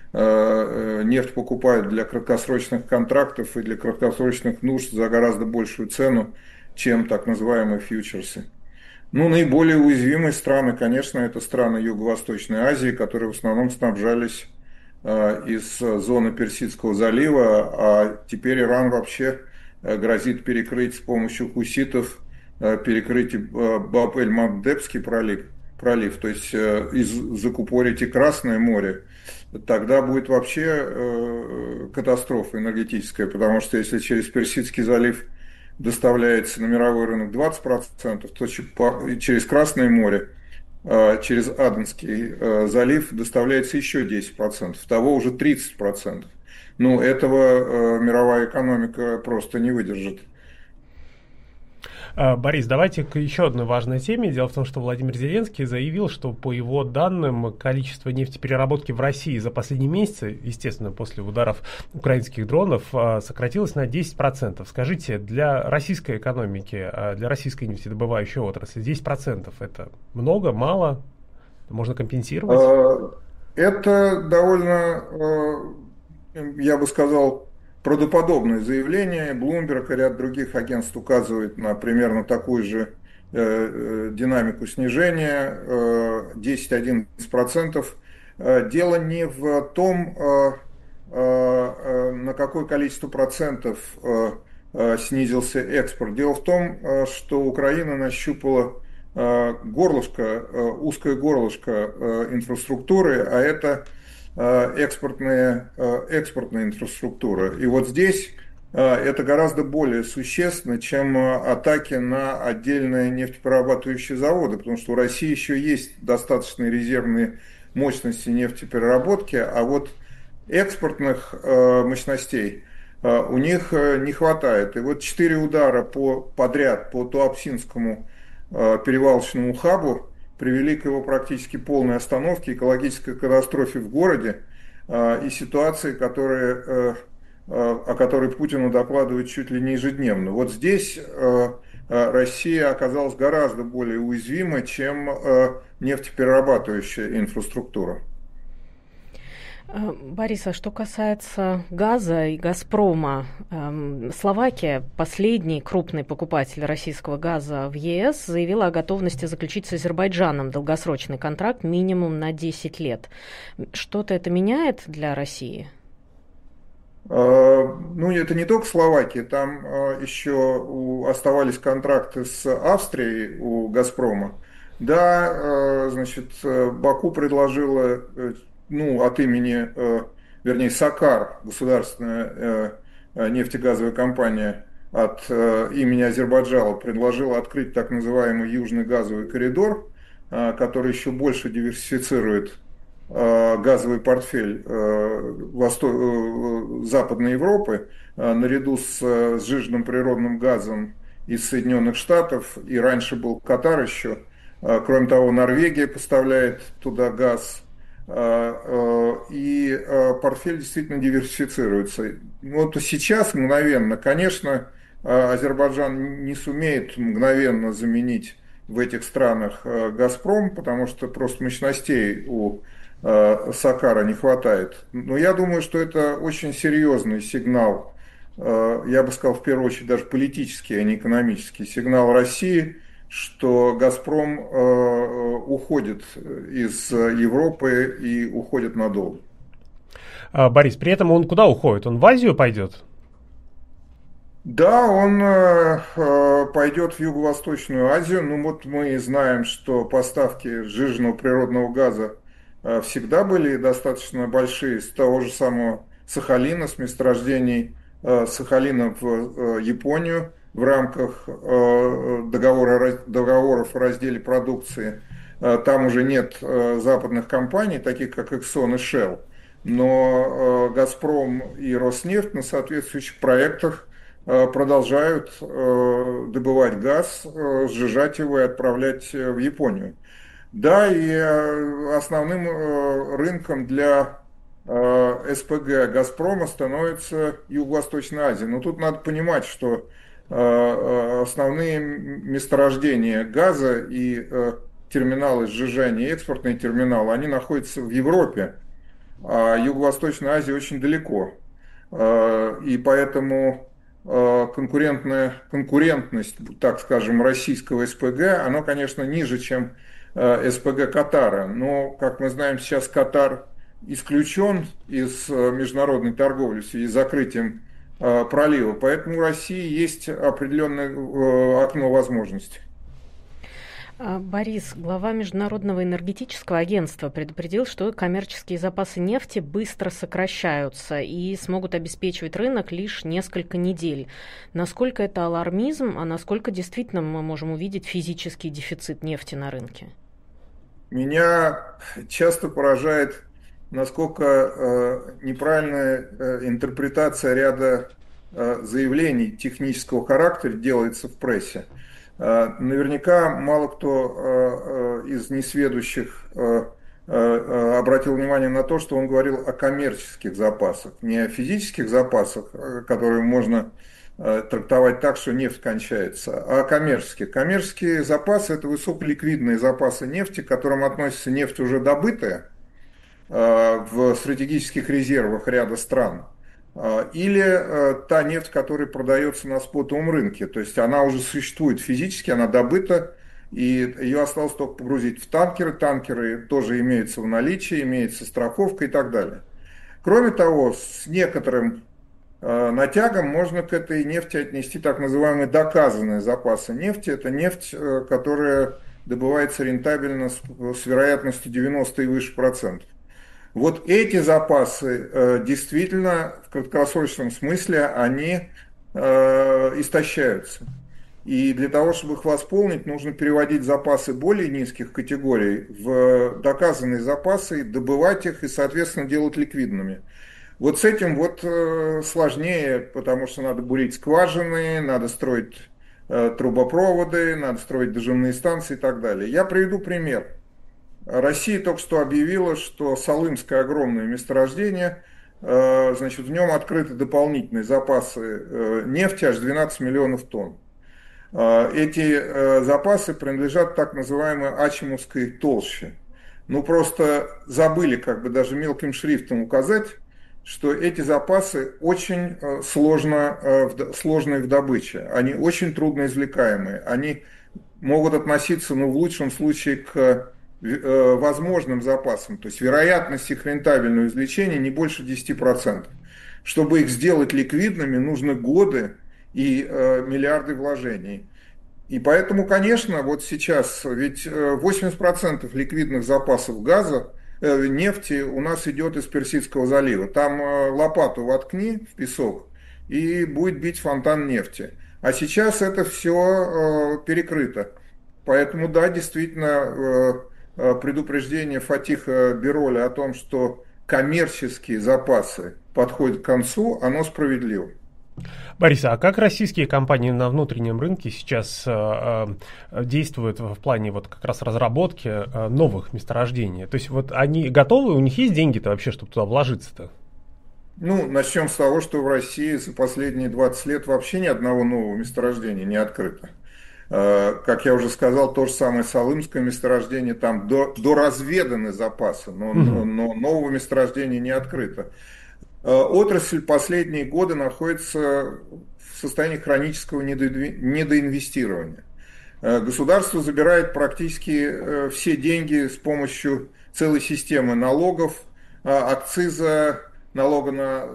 нефть покупают для краткосрочных контрактов и для краткосрочных нужд за гораздо большую цену, чем так называемые фьючерсы. Ну, наиболее уязвимые страны, конечно, это страны Юго-Восточной Азии, которые в основном снабжались из зоны Персидского залива, а теперь Иран вообще грозит перекрыть с помощью хуситов перекрыть Баб-эль-Мандебский пролив, то есть закупорить и Красное море. Тогда будет вообще катастрофа энергетическая, потому что если через Персидский залив доставляется на мировой рынок 20%, то через Красное море, через Аденский залив доставляется еще 10%, того уже 30%. Ну, этого мировая экономика просто не выдержит. Борис, давайте к еще одной важной теме. Дело в том, что Владимир Зеленский заявил, что по его данным количество нефтепереработки в России за последние месяцы, естественно, после ударов украинских дронов, сократилось на 10%. Скажите, для российской экономики, для российской нефтедобывающей отрасли 10% это много, мало? Можно компенсировать? Это довольно, я бы сказал, правдоподобное заявление. Bloomberg и ряд других агентств указывают на примерно такую же динамику снижения, 10-11%. Дело не в том, на какое количество процентов снизился экспорт. Дело в том, что Украина нащупала узкое горлышко инфраструктуры, а это экспортная инфраструктура. И вот здесь это гораздо более существенно, чем атаки на отдельные нефтеперерабатывающие заводы, потому что у России еще есть достаточные резервные мощности нефтепереработки, а вот экспортных мощностей у них не хватает. И вот 4 удара подряд по Туапсинскому перевалочному хабу привели к его практически полной остановке, экологической катастрофе в городе и ситуации, о которой Путину докладывают чуть ли не ежедневно. Вот здесь Россия оказалась гораздо более уязвима, чем нефтеперерабатывающая инфраструктура. Борис, а что касается газа и «Газпрома», Словакия, последний крупный покупатель российского газа в ЕС, заявила о готовности заключить с Азербайджаном долгосрочный контракт минимум на 10 лет. Что-то это меняет для России? Ну, это не только Словакия, там еще оставались контракты с Австрией у «Газпрома». Да, значит, Баку предложила... от имени, СОКАР, государственная нефтегазовая компания от имени Азербайджана предложила открыть так называемый Южный газовый коридор, который еще больше диверсифицирует газовый портфель Западной Европы наряду с сжиженным природным газом из Соединенных Штатов, и раньше был Катар еще. Кроме того, Норвегия поставляет туда газ. И портфель действительно диверсифицируется. Вот сейчас мгновенно, конечно, Азербайджан не сумеет мгновенно заменить в этих странах «Газпром», потому что просто мощностей у «Сокара» не хватает. Но я думаю, что это очень серьезный сигнал, я бы сказал, в первую очередь даже политический, а не экономический сигнал России, что «Газпром» уходит из Европы и уходит надолго. Борис, при этом он куда уходит? Он в Азию пойдет? Да, он пойдет в Юго-Восточную Азию. Ну вот мы знаем, что поставки сжиженного природного газа всегда были достаточно большие с того же самого Сахалина, с месторождений Сахалина в Японию, в рамках договоров о разделе продукции. Там уже нет западных компаний, таких как Exxon и Shell, но «Газпром» и «Роснефть» на соответствующих проектах продолжают добывать газ, сжижать его и отправлять в Японию. Да, и основным рынком для СПГ «Газпрома» становится Юго-Восточная Азия. Но тут надо понимать, что основные месторождения газа и терминалы сжижения, экспортные терминалы, они находятся в Европе. а Юго-Восточная Азия очень далеко. И поэтому конкурентность, так скажем, российского СПГ, она, конечно, ниже, чем СПГ Катара. Но, как мы знаем, сейчас Катар исключен из международной торговли в связи с закрытием пролива. Поэтому у России есть определенное окно возможностей. Борис, глава Международного энергетического агентства, предупредил, что коммерческие запасы нефти быстро сокращаются и смогут обеспечивать рынок лишь несколько недель. Насколько это алармизм, а насколько действительно мы можем увидеть физический дефицит нефти на рынке? Меня часто поражает, насколько неправильная интерпретация ряда заявлений технического характера делается в прессе. Наверняка мало кто из несведущих обратил внимание на то, что он говорил о коммерческих запасах, не о физических запасах, которые можно трактовать так, что нефть кончается, а коммерческие. Коммерческие запасы – это высоколиквидные запасы нефти, к которым относится нефть уже добытая в стратегических резервах ряда стран, или та нефть, которая продается на спотовом рынке. То есть она уже существует физически, она добыта, и ее осталось только погрузить в танкеры. Танкеры тоже имеются в наличии, имеется страховка и так далее. Кроме того, с некоторым натягом можно к этой нефти отнести так называемые доказанные запасы нефти. Это нефть, которая добывается рентабельно с вероятностью 90 и выше процентов. Вот эти запасы действительно в краткосрочном смысле они истощаются. И для того, чтобы их восполнить, нужно переводить запасы более низких категорий в доказанные запасы, добывать их и, соответственно, делать ликвидными. Вот с этим вот сложнее, потому что надо бурить скважины, надо строить трубопроводы, надо строить дожимные станции и так далее. Я приведу пример. Россия только что объявила, что Салымское огромное месторождение, значит, в нем открыты дополнительные запасы нефти, аж 12 миллионов тонн. Эти запасы принадлежат так называемой Ачимовской толще. Ну, просто забыли как бы даже мелким шрифтом указать, что эти запасы очень сложные в добыче, они очень трудноизвлекаемые, они могут относиться, ну, в лучшем случае, к возможным запасам, то есть вероятность их рентабельного извлечения не больше 10%. Чтобы их сделать ликвидными, нужны годы и миллиарды вложений. И поэтому, конечно, вот сейчас, ведь 80% ликвидных запасов газа, нефти у нас идет из Персидского залива. Там лопату воткни в песок, и будет бить фонтан нефти. А сейчас это все перекрыто. Поэтому, да, действительно, предупреждение Фатиха Бироля о том, что коммерческие запасы подходят к концу, оно справедливо. Борис, а как российские компании на внутреннем рынке сейчас действуют в плане вот как раз разработки новых месторождений? То есть вот они готовы, у них есть деньги-то вообще, чтобы туда вложиться-то? Ну, начнем с того, что в России за последние 20 лет вообще ни одного нового месторождения не открыто. Как я уже сказал, то же самое Салымское месторождение, там доразведаны запасы, но нового месторождения не открыто. Отрасль последние годы находится в состоянии хронического недоинвестирования. Государство забирает практически все деньги с помощью целой системы налогов, акциза, налога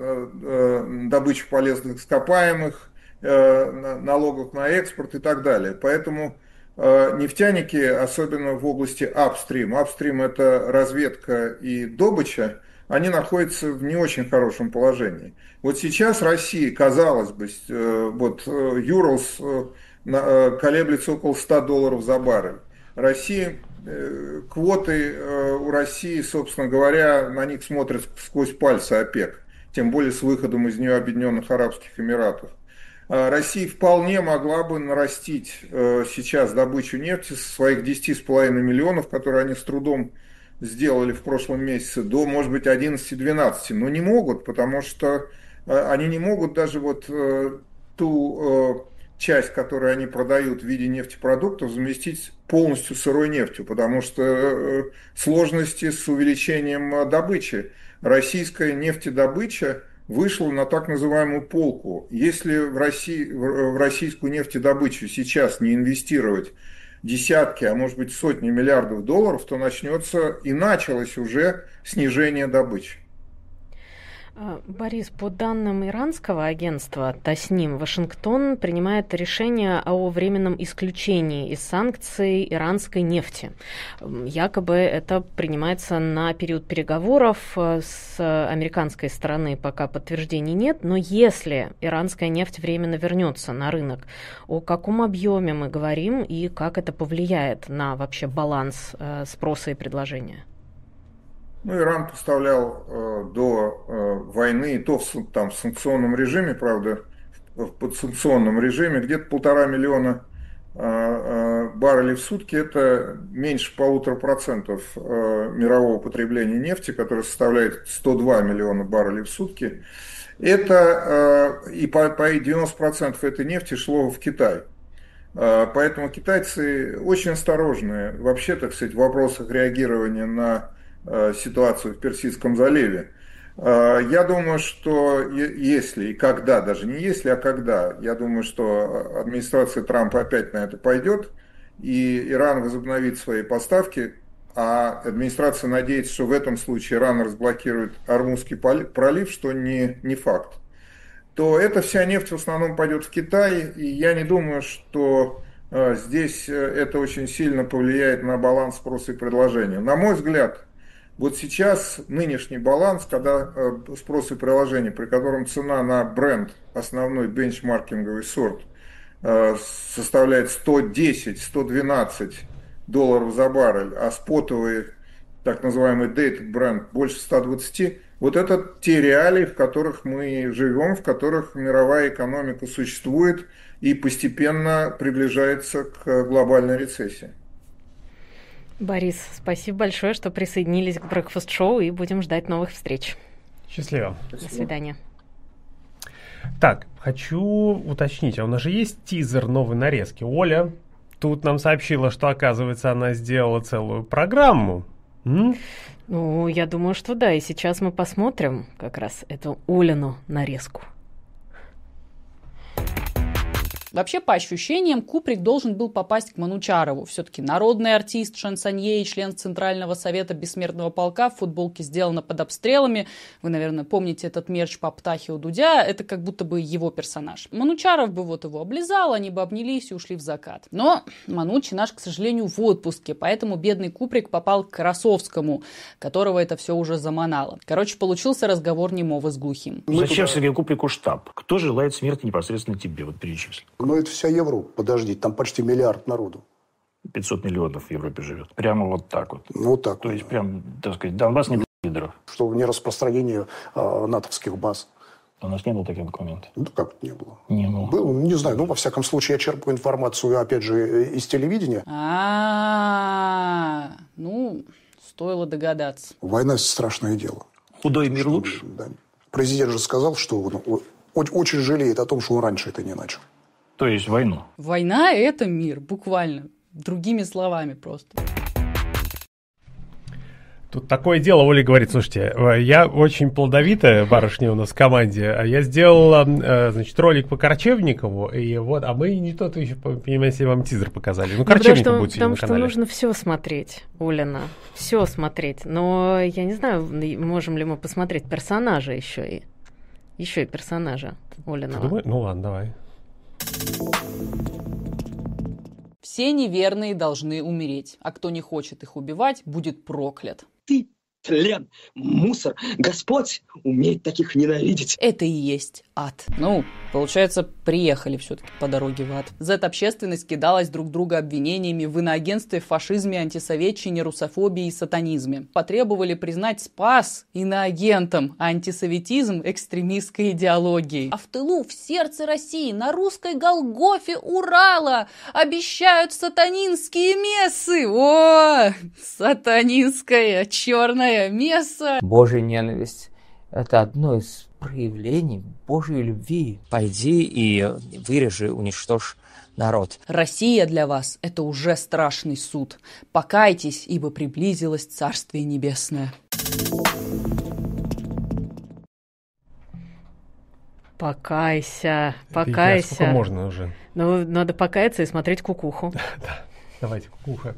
на добычу полезных ископаемых, налогов на экспорт и так далее. Поэтому нефтяники, особенно в области апстрим, это разведка и добыча, они находятся в не очень хорошем положении. Вот сейчас Россия, казалось бы, вот Юрлс колеблется около $100 за баррель. Россия, квоты у России, собственно говоря, на них смотрят сквозь пальцы ОПЕК, тем более с выходом из нее Объединенных Арабских Эмиратов. Россия вполне могла бы нарастить сейчас добычу нефти со своих 10,5 миллионов, которые они с трудом сделали в прошлом месяце, до, может быть, 11-12, но не могут, потому что они не могут даже вот ту часть, которую они продают в виде нефтепродуктов, заместить полностью сырой нефтью, потому что сложности с увеличением добычи. российская нефтедобыча вышла на так называемую полку. Если в российскую нефтедобычу сейчас не инвестировать десятки, а может быть сотни миллиардов долларов, то начнется и началось уже снижение добычи. Борис, по данным иранского агентства Тасним, Вашингтон принимает решение о временном исключении из санкций иранской нефти. Якобы это принимается на период переговоров с американской стороны, пока подтверждений нет, но если иранская нефть временно вернется на рынок, о каком объеме мы говорим и как это повлияет на вообще баланс спроса и предложения? Иран поставлял до войны, и то в санкционном режиме, правда, в подсанкционном режиме, где-то 1,5 миллиона баррелей в сутки, это меньше 1,5% мирового потребления нефти, которое составляет 102 миллиона баррелей в сутки. Это и по 90% этой нефти шло в Китай. Поэтому китайцы очень осторожны вообще, так сказать, в вопросах реагирования на ситуацию в Персидском заливе. Я думаю, что если и когда, даже не если, а когда, я думаю, что администрация Трампа опять на это пойдет, и Иран возобновит свои поставки, а администрация надеется, что в этом случае Иран разблокирует Ормузский пролив, что не факт, то эта вся нефть в основном пойдет в Китай, и я не думаю, что здесь это очень сильно повлияет на баланс спроса и предложения. На мой взгляд, вот сейчас нынешний баланс, когда спрос и предложение, при котором цена на бренд, основной бенчмаркинговый сорт, составляет $110-112 за баррель, а спотовый, так называемый dated бренд, больше 120, вот это те реалии, в которых мы живем, в которых мировая экономика существует и постепенно приближается к глобальной рецессии. Борис, спасибо большое, что присоединились к Breakfast Show, и будем ждать новых встреч. Счастливо. До свидания. Так, хочу уточнить, а у нас же есть тизер новой нарезки. Оля тут нам сообщила, что, оказывается, она сделала целую программу. Ну, я думаю, что да, и сейчас мы посмотрим как раз эту Олину нарезку. Вообще, по ощущениям, Куприк должен был попасть к Манучарову. Все-таки народный артист, шансонье и член Центрального совета Бессмертного полка в футболке «Сделано под обстрелами». Вы, наверное, помните этот мерч по Птахе у Дудя. Это как будто бы его персонаж. Манучаров бы вот его облизал, они бы обнялись и ушли в закат. Но Манучи наш, к сожалению, в отпуске, поэтому бедный Куприк попал к Красовскому, которого это все уже заманало. Короче, получился разговор немого с глухим. Зачем Сергею Куприку штаб? Кто желает смерти непосредственно тебе? Вот перечисли. Но это вся Европа, подождите, там почти миллиард народу. 500 миллионов в Европе живет. Прямо вот так вот. Ну, вот так. То есть, прям, так сказать, Донбасс не для лидеров. Что не распространение натовских баз. У нас не было таких документов. Ну, как это не было? Не было. Было, не знаю. Ну, во всяком случае, я черпаю информацию, опять же, из телевидения. Ну, стоило догадаться. Война – страшное дело. Худой мир лучше? Да. Президент же сказал, что он очень жалеет о том, что он раньше это не начал. То есть войну. Война – это мир, буквально. Другими словами просто. Тут такое дело, Оля говорит, слушайте, я очень плодовитая барышня у нас в команде, я сделала, значит, ролик по Корчевникову, и вот, а мы не тот еще, понимаете, вам тизер показали. Ну, Корчевников будет сегодня на канале. Потому что нужно все смотреть, Олина, все смотреть, но я не знаю, можем ли мы посмотреть персонажа еще и персонажа Олиного. Ну ладно, давай. Все неверные должны умереть, а кто не хочет их убивать, будет проклят. Ты, тлен, мусор, Господь умеет таких ненавидеть. Это и есть ад. Ну, получается, приехали все-таки по дороге в ад. Z-общественность кидалась друг друга обвинениями в иноагентстве, фашизме, антисоветчине, русофобии и сатанизме. Потребовали признать СПАС иноагентом, а антисоветизм экстремистской идеологией. А в тылу, в сердце России, на русской Голгофе Урала обещают сатанинские мессы. О, сатанинская черная месса. Божья ненависть – это одно из проявлений Божьей любви. Пойди и вырежи, уничтожь народ. Россия для вас – это уже страшный суд. Покайтесь, ибо приблизилось Царствие Небесное. Покайся. Сколько можно уже? Ну, надо покаяться и смотреть кукуху. Да, давайте, кукуха.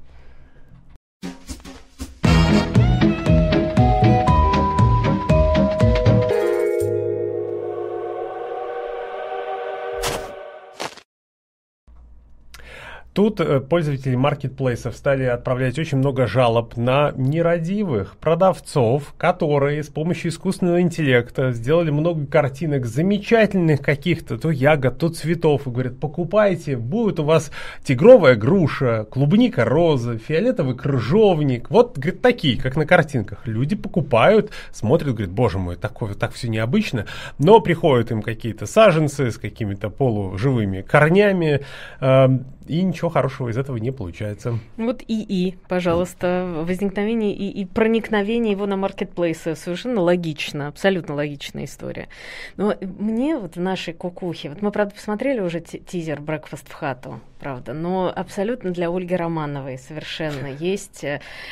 Тут пользователи маркетплейсов стали отправлять очень много жалоб на нерадивых продавцов, которые с помощью искусственного интеллекта сделали много картинок замечательных каких-то, то ягод, то цветов, и говорят, покупайте, будет у вас тигровая груша, клубника роза, фиолетовый крыжовник, вот, говорит, такие, как на картинках. Люди покупают, смотрят, говорят, боже мой, такое, так все необычно, но приходят им какие-то саженцы с какими-то полуживыми корнями, и ничего хорошего из этого не получается. Вот ИИ, пожалуйста, возникновение и проникновение его на маркетплейсы совершенно логично, абсолютно логичная история. Но мне вот в нашей кукухе, вот мы, правда, посмотрели уже тизер «Breakfast в хату», правда, но абсолютно для Ольги Романовой совершенно есть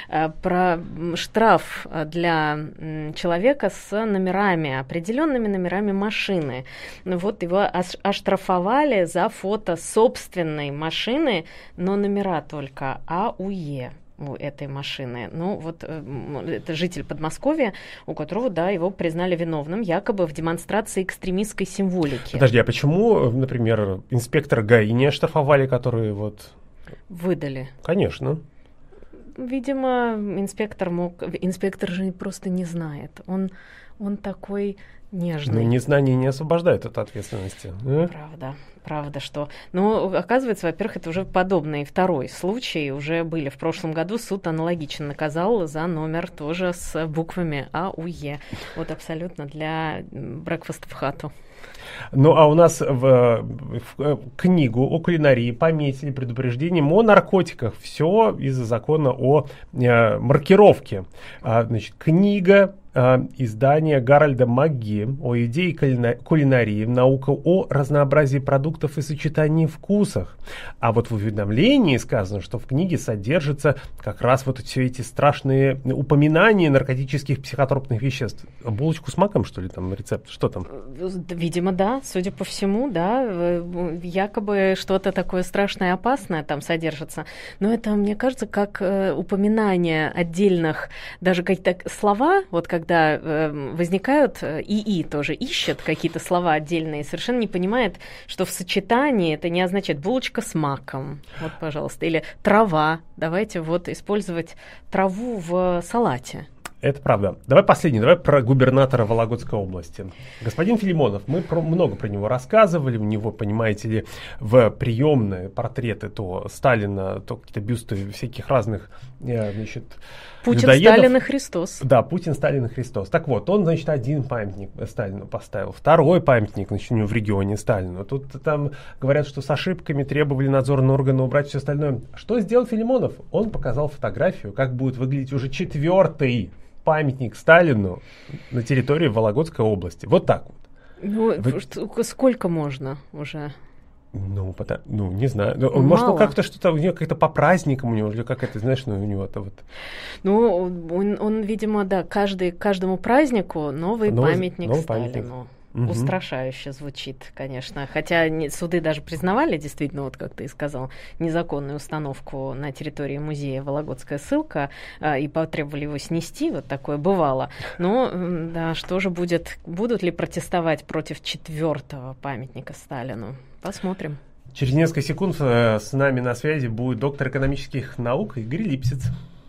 про штраф для человека с номерами, определенными номерами машины. Вот его оштрафовали за фото собственной машины, но номера только АУЕ у этой машины. Ну, вот это житель Подмосковья, у которого, да, его признали виновным якобы в демонстрации экстремистской символики. Подожди, а почему, например, инспектора ГАИ не оштрафовали, которые вот... Выдали. Конечно. Видимо, инспектор же просто не знает. Он такой нежный. Ну, незнание не освобождает от ответственности. Правда, что... Ну, оказывается, во-первых, это уже подобный второй случай. Уже были в прошлом году. Суд аналогично наказал за номер тоже с буквами АУЕ. Вот абсолютно для breakfast в хату. Ну, а у нас в книгу о кулинарии пометили предупреждением о наркотиках. Все из-за закона о маркировке. Значит, книга издания Гарольда Магги о идее кулинарии, наука о разнообразии продуктов и сочетании вкусов. А вот в уведомлении сказано, что в книге содержатся как раз вот все эти страшные упоминания наркотических психотропных веществ. Булочку с маком, что ли, там рецепт? Что там? Видимо, да, судя по всему, да, якобы что-то такое страшное и опасное там содержится. Но это, мне кажется, как упоминание отдельных, даже какие-то слова, вот когда возникают, ИИ тоже ищет какие-то слова отдельные, совершенно не понимает, что в сочетании это не означает булочка с маком, вот, пожалуйста, или трава, давайте вот использовать траву в салате. Это правда. Давай про губернатора Вологодской области. Господин Филимонов, мы много про него рассказывали, у него, понимаете ли, в приемные портреты то Сталина, то какие-то бюсты всяких разных, значит, Путин, людоедов. Сталин и Христос. Да, Путин, Сталин и Христос. Так вот, он, значит, один памятник Сталину поставил, второй памятник, значит, у него в регионе Сталину. Тут там говорят, что с ошибками требовали надзорные органы убрать все остальное. Что сделал Филимонов? Он показал фотографию, как будет выглядеть уже четвертый памятник Сталину на территории Вологодской области. Вот так вот. Ну, сколько можно уже? Ну, не знаю. Может, как-то что-то у него как-то по праздникам у него, или как это, знаешь, у него-то вот. Ну, он, видимо, да, каждому празднику новый памятник Сталину. Угу. Устрашающе звучит, конечно. Хотя суды даже признавали, действительно, вот как ты и сказал, незаконную установку на территории музея «Вологодская ссылка» и потребовали его снести, вот такое бывало. Но, да, что же будет, будут ли протестовать против четвертого памятника Сталину? Посмотрим. Через несколько секунд с нами на связи будет доктор экономических наук Игорь Липсиц.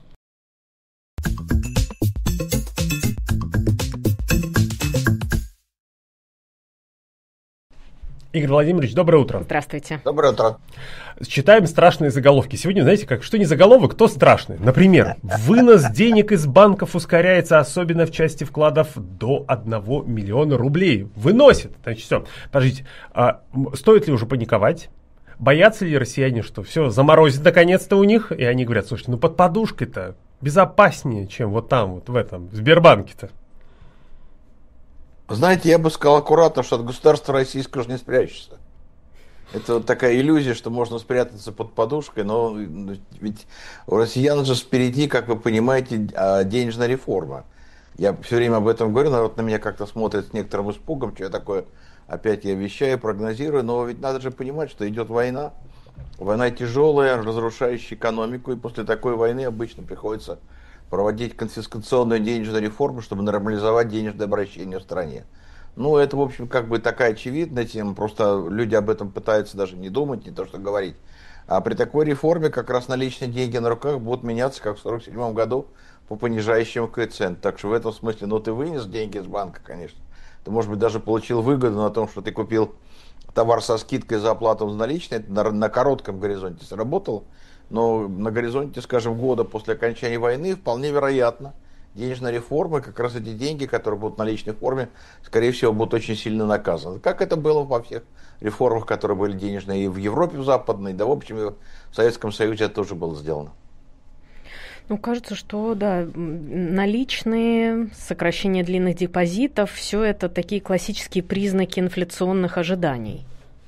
Игорь Владимирович, доброе утро. Здравствуйте. Доброе утро. Читаем страшные заголовки. Сегодня, знаете, что не заголовок, то страшный. Например, вынос денег из банков ускоряется, особенно в части вкладов до 1 миллиона рублей. Выносит. Значит, все. Подождите, стоит ли уже паниковать? Боятся ли россияне, что все заморозит наконец-то у них? И они говорят, слушайте, под подушкой-то безопаснее, чем вот там, вот в этом, в Сбербанке-то. Знаете, я бы сказал аккуратно, что от государства российского же не спрячешься. Это вот такая иллюзия, что можно спрятаться под подушкой, но ведь у россиян же впереди, как вы понимаете, денежная реформа. Я все время об этом говорю, народ на меня как-то смотрит с некоторым испугом, что я такое, опять я вещаю, прогнозирую, но ведь надо же понимать, что идет война. Война тяжелая, разрушающая экономику, и после такой войны обычно приходится проводить конфискационную денежную реформу, чтобы нормализовать денежное обращение в стране. Ну, это, в общем, как бы такая очевидная тема, просто люди об этом пытаются даже не думать, не то что говорить. А при такой реформе как раз наличные деньги на руках будут меняться, как в 1947 году, по понижающему коэффициенту. Так что в этом смысле, ну, ты вынес деньги из банка, конечно. Ты, может быть, даже получил выгоду на том, что ты купил товар со скидкой за оплату с наличной, это на коротком горизонте сработало, но на горизонте, скажем, года после окончания войны вполне вероятно, денежная реформа, как раз эти деньги, которые будут в наличной форме, скорее всего, будут очень сильно наказаны. Как это было во всех реформах, которые были денежные и в Европе, в западной, да, в общем, и в Советском Союзе это тоже было сделано. Ну, кажется, что, да, наличные, сокращение длинных депозитов, все это такие классические признаки инфляционных ожиданий.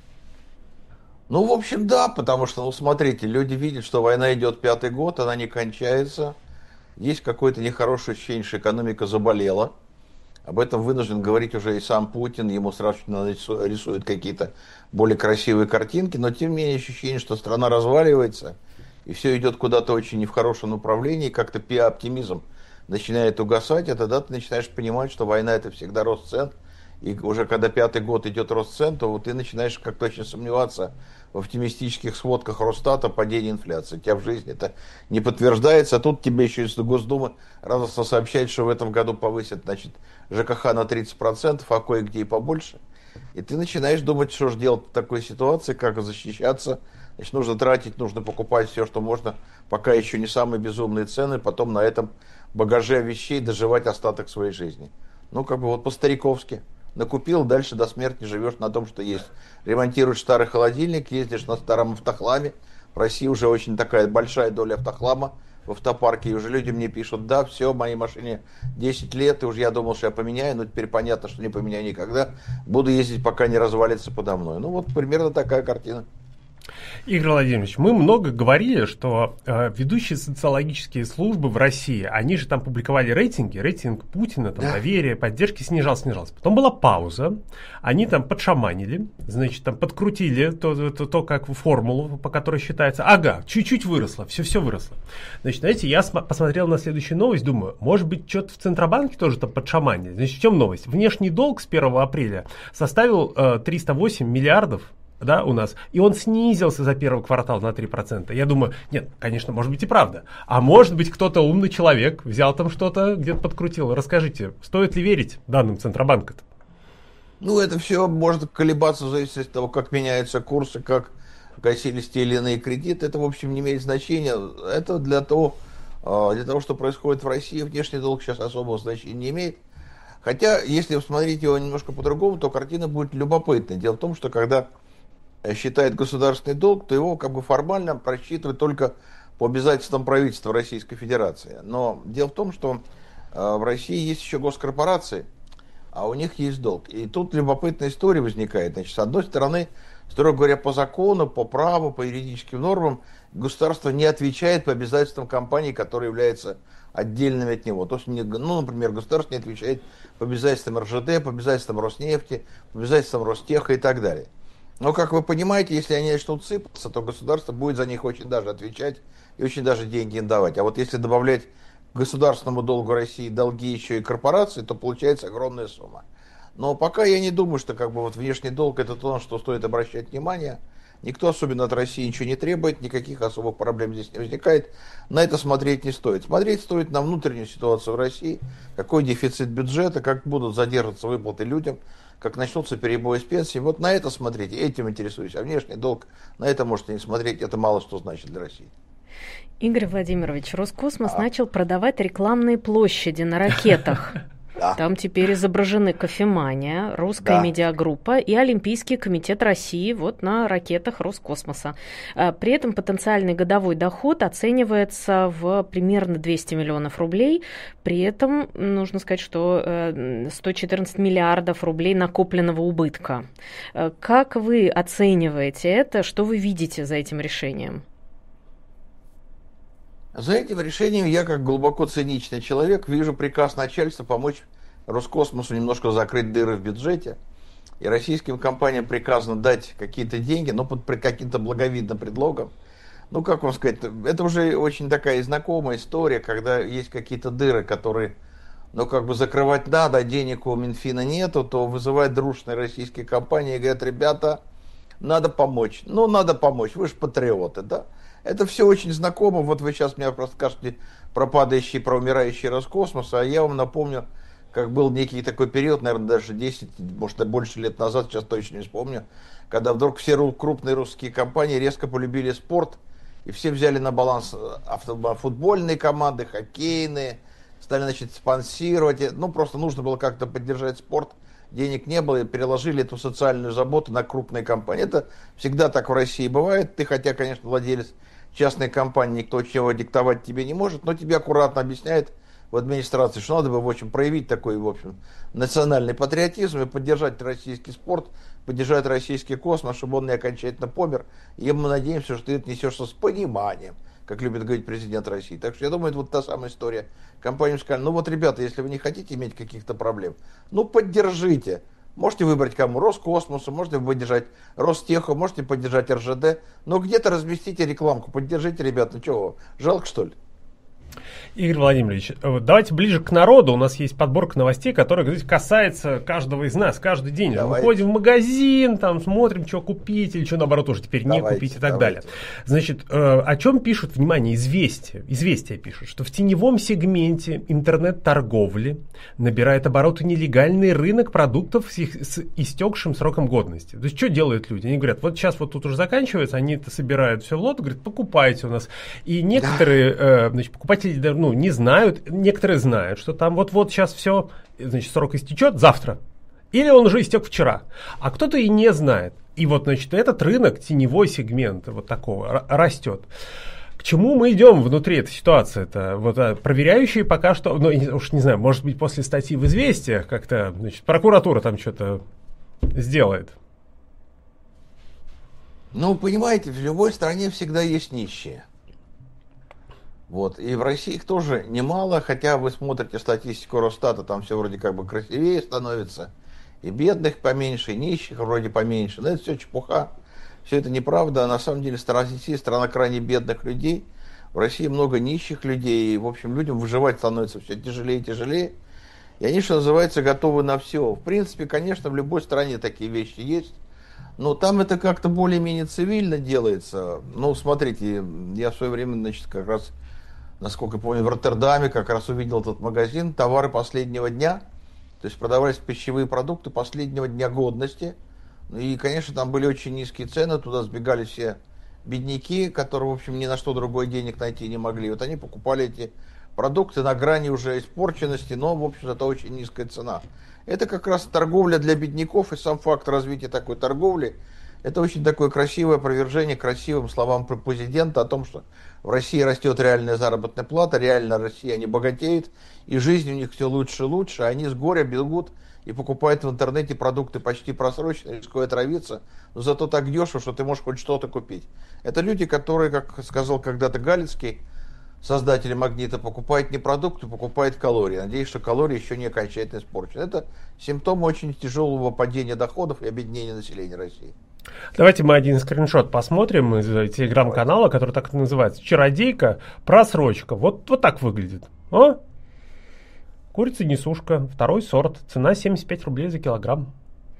Ну, в общем, да, потому что, ну, смотрите, люди видят, что война идет 5-й год, она не кончается, есть какое-то нехорошее ощущение, что экономика заболела. Об этом вынужден говорить уже и сам Путин, ему сразу рисуют какие-то более красивые картинки, но тем не менее ощущение, что страна разваливается, и все идет куда-то очень не в хорошем направлении, как-то оптимизм начинает угасать, а тогда ты начинаешь понимать, что война это всегда рост цен, и уже когда 5-й год идет рост цен, то вот ты начинаешь как-то очень сомневаться в оптимистических сводках Росстата падения инфляции. У тебя в жизни это не подтверждается, а тут тебе еще из Госдумы радостно сообщают, что в этом году повысят, значит, ЖКХ на 30%, а кое-где и побольше. И ты начинаешь думать, что же делать в такой ситуации, как защищаться. Значит, нужно тратить, нужно покупать все, что можно, пока еще не самые безумные цены, потом на этом багаже вещей доживать остаток своей жизни. Ну, как бы вот по-стариковски. Накупил, дальше до смерти живешь на том, что есть. Ремонтируешь старый холодильник, ездишь на старом автохламе. В России уже очень такая большая доля автохлама в автопарке. И уже люди мне пишут, да, все, моей машине 10 лет, и уже я думал, что я поменяю, но теперь понятно, что не поменяю никогда. Буду ездить, пока не развалится подо мной. Ну, вот примерно такая картина. Игорь Владимирович, мы много говорили, что ведущие социологические службы в России, они же там публиковали рейтинги, рейтинг Путина, там, доверие, поддержки снижался. Потом была пауза, они там подшаманили, значит, там подкрутили то как формулу, по которой считается, ага, чуть-чуть выросло, все выросло. Значит, знаете, я посмотрел на следующую новость, думаю, может быть, что-то в Центробанке тоже там подшаманили. Значит, в чем новость? Внешний долг с 1 апреля составил 308 миллиардов, да, у нас, и он снизился за первый квартал на 3%. Я думаю, нет, конечно, может быть и правда. А может быть, кто-то умный человек взял там что-то, где-то подкрутил. Расскажите, стоит ли верить данным Центробанка-то? Ну, это все может колебаться в зависимости от того, как меняются курсы, как гасились те или иные кредиты. Это, в общем, не имеет значения. Это для того, что происходит в России, внешний долг сейчас особого значения не имеет. Хотя, если смотреть его немножко по-другому, то картина будет любопытной. Дело в том, что когда считает государственный долг, то его как бы формально просчитывают только по обязательствам правительства Российской Федерации. Но дело в том, что в России есть еще госкорпорации, а у них есть долг. И тут любопытная история возникает. Значит, с одной стороны, строго говоря, по закону, по праву, по юридическим нормам, государство не отвечает по обязательствам компаний, которые являются отдельными от него. То есть, ну, например, государство не отвечает по обязательствам РЖД, по обязательствам Роснефти, по обязательствам Ростеха и так далее. Но, как вы понимаете, если они начнут сыпаться, то государство будет за них очень даже отвечать и очень даже деньги им давать. А вот если добавлять к государственному долгу России долги еще и корпорации, то получается огромная сумма. Но пока я не думаю, что как бы вот внешний долг это то, на что стоит обращать внимание. Никто особенно от России ничего не требует, никаких особых проблем здесь не возникает. На это смотреть не стоит. Смотреть стоит на внутреннюю ситуацию в России, какой дефицит бюджета, как будут задерживаться выплаты людям, как начнутся перебои с пенсией. Вот на это смотрите, этим интересуюсь. А внешний долг, на это можете не смотреть, это мало что значит для России. Игорь Владимирович, Роскосмос начал продавать рекламные площади на ракетах. Да. Там теперь изображены кофемания, русская медиагруппа и Олимпийский комитет России вот на ракетах Роскосмоса. При этом потенциальный годовой доход оценивается в примерно 200 миллионов рублей. При этом нужно сказать, что 114 миллиардов рублей накопленного убытка. Как вы оцениваете это? Что вы видите за этим решением? За этим решением я, как глубоко циничный человек, вижу приказ начальства помочь Роскосмосу немножко закрыть дыры в бюджете. И российским компаниям приказано дать какие-то деньги, но под каким-то благовидным предлогом. Ну, как вам сказать, это уже очень такая знакомая история, когда есть какие-то дыры, которые, ну, как бы закрывать надо, а денег у Минфина нету, то вызывают дружные российские компании и говорят: ребята, надо помочь. Ну, надо помочь, вы же патриоты, да? Это все очень знакомо. Вот вы сейчас мне просто скажете про падающий, про умирающий Роскосмос, а я вам напомню, как был некий такой период, наверное, даже 10, может, больше лет назад, сейчас точно не вспомню, когда вдруг все крупные русские компании резко полюбили спорт, и все взяли на баланс футбольные команды, хоккейные, стали, значит, спонсировать. Ну, просто нужно было как-то поддержать спорт, денег не было, и переложили эту социальную заботу на крупные компании. Это всегда так в России бывает. Ты, хотя, конечно, владелец частной компании, никто чего диктовать тебе не может, но тебе аккуратно объясняет в администрации, что надо бы, в общем, проявить такой, в общем, национальный патриотизм и поддержать российский спорт, поддержать российский космос, чтобы он не окончательно помер. И мы надеемся, что ты это несешься с пониманием, как любит говорить президент России. Так что я думаю, это вот та самая история. Компаниям сказали: ну вот, ребята, если вы не хотите иметь каких-то проблем, ну поддержите. Можете выбрать кому: Роскосмосу, можете поддержать Ростеху, можете поддержать РЖД, но где-то разместите рекламку, поддержите, ребят, ну чего, жалко что ли? Игорь Владимирович, давайте ближе к народу. У нас есть подборка новостей, которая, говорит, касается каждого из нас каждый день. Давайте. Выходим в магазин, там смотрим, что купить, или что, наоборот, уже теперь не купить и так далее. Значит, о чем пишут, внимание, Известия? Известия пишут, что в теневом сегменте интернет-торговли набирает обороты нелегальный рынок продуктов с истекшим сроком годности. То есть, что делают люди? Они говорят: вот сейчас вот тут уже заканчивается, они это собирают все в лот, говорят: покупайте у нас. И некоторые, значит, покупатели не знают, некоторые знают, что там вот-вот сейчас все, значит, срок истечет завтра. Или он уже истек вчера. А кто-то и не знает. И вот, значит, этот рынок, теневой сегмент вот такого растет. К чему мы идем внутри этой ситуации-то? Вот проверяющие пока что, ну, уж не знаю, может быть, после статьи в «Известиях» как-то, значит, прокуратура там что-то сделает. Ну, понимаете, в любой стране всегда есть нищие. Вот. И в России их тоже немало, хотя вы смотрите статистику Росстата, там все вроде как бы красивее становится. И бедных поменьше, и нищих вроде поменьше. Но это все чепуха. Все это неправда. А на самом деле Россия страна крайне бедных людей. В России много нищих людей. И, в общем, людям выживать становится все тяжелее и тяжелее. И они, что называется, готовы на все. В принципе, конечно, в любой стране такие вещи есть. Но там это как-то более-менее цивильно делается. Ну, смотрите, я в свое время, значит, как раз, насколько я помню, в Роттердаме как раз увидел этот магазин «Товары последнего дня». То есть продавались пищевые продукты последнего дня годности. И, конечно, там были очень низкие цены. Туда сбегали все бедняки, которые, в общем, ни на что другое денег найти не могли. Вот они покупали эти продукты на грани уже испорченности, но, в общем, это очень низкая цена. Это как раз торговля для бедняков, и сам факт развития такой торговли – это очень такое красивое опровержение красивым словам президента о том, что в России растет реальная заработная плата, реально россияне богатеют, и жизнь у них все лучше и лучше, а они с горя бегут и покупают в интернете продукты почти просроченные, рискуя отравиться, но зато так дешево, что ты можешь хоть что-то купить. Это люди, которые, как сказал когда-то Галицкий, создатели «Магнита», покупают не продукты, покупают калории. Надеюсь, что калории еще не окончательно испорчены. Это симптом очень тяжелого падения доходов и обеднения населения России. Давайте мы один скриншот посмотрим из телеграм-канала, который так и называется. «Чародейка. Просрочка». Вот так выглядит. О! Курица-несушка. Второй сорт. Цена 75 рублей за килограмм.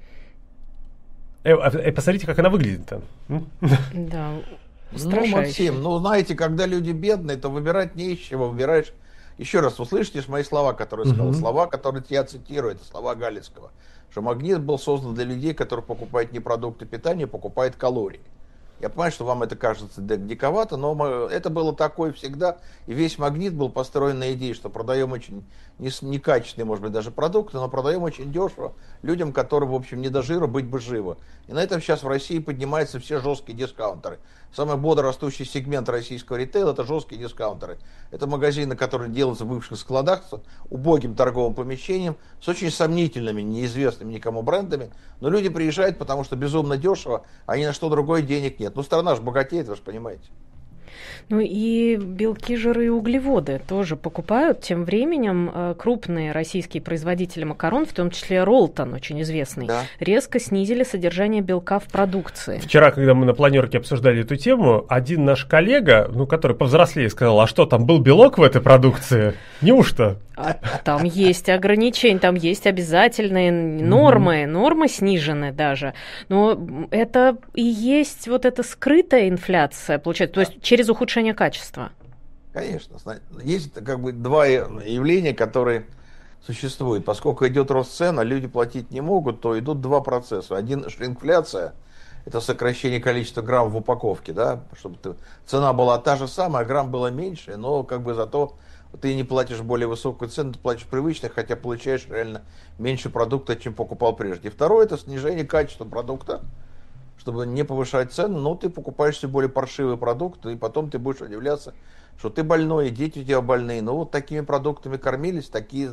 Посмотрите, как она выглядит-то. Да. Ну, Максим, знаете, когда люди бедные, то выбирать не из чего, выбираешь. Еще раз, услышите мои слова, которые я сказал, слова, которые я цитирую, это слова Галицкого, что «Магнит» был создан для людей, которые покупают не продукты питания, покупают калории. Я понимаю, что вам это кажется диковато, но это было такое всегда, и весь «Магнит» был построен на идее, что продаем очень некачественные, может быть, даже продукты, но продаем очень дешево людям, которые, в общем, не до жира, быть бы живо. И на этом сейчас в России поднимаются все жесткие дискаунтеры. Самый бодрорастущий сегмент российского ритейла – это жесткие дискаунтеры. Это магазины, которые делаются в бывших складах с убогим торговым помещением, с очень сомнительными, неизвестными никому брендами. Но люди приезжают, потому что безумно дешево, а ни на что другое денег нет. Ну, страна же богатеет, вы же понимаете. Ну и белки, жиры и углеводы тоже покупают. Тем временем крупные российские производители макарон, в том числе Ролтон, очень известный, резко снизили содержание белка в продукции. Вчера, когда мы на планерке обсуждали эту тему, один наш коллега, который повзрослее, сказал, а что, там был белок в этой продукции? Неужто? А там есть ограничения, там есть обязательные нормы снижены даже. Но это и есть вот эта скрытая инфляция, получается, то есть через ухудшение качества. Конечно. Есть как бы два явления, которые существуют. Поскольку идет рост цен, а люди платить не могут, то идут два процесса. Один – шрингфляция, это сокращение количества грамм в упаковке, да, чтобы цена была та же самая, а грамм было меньше, но как бы зато ты не платишь более высокую цену, ты платишь привычно, хотя получаешь реально меньше продукта, чем покупал прежде. И второе – это снижение качества продукта, чтобы не повышать цену, но ты покупаешь все более паршивый продукт, и потом ты будешь удивляться, что ты больной, и дети у тебя больные. Ну вот такими продуктами кормились, такое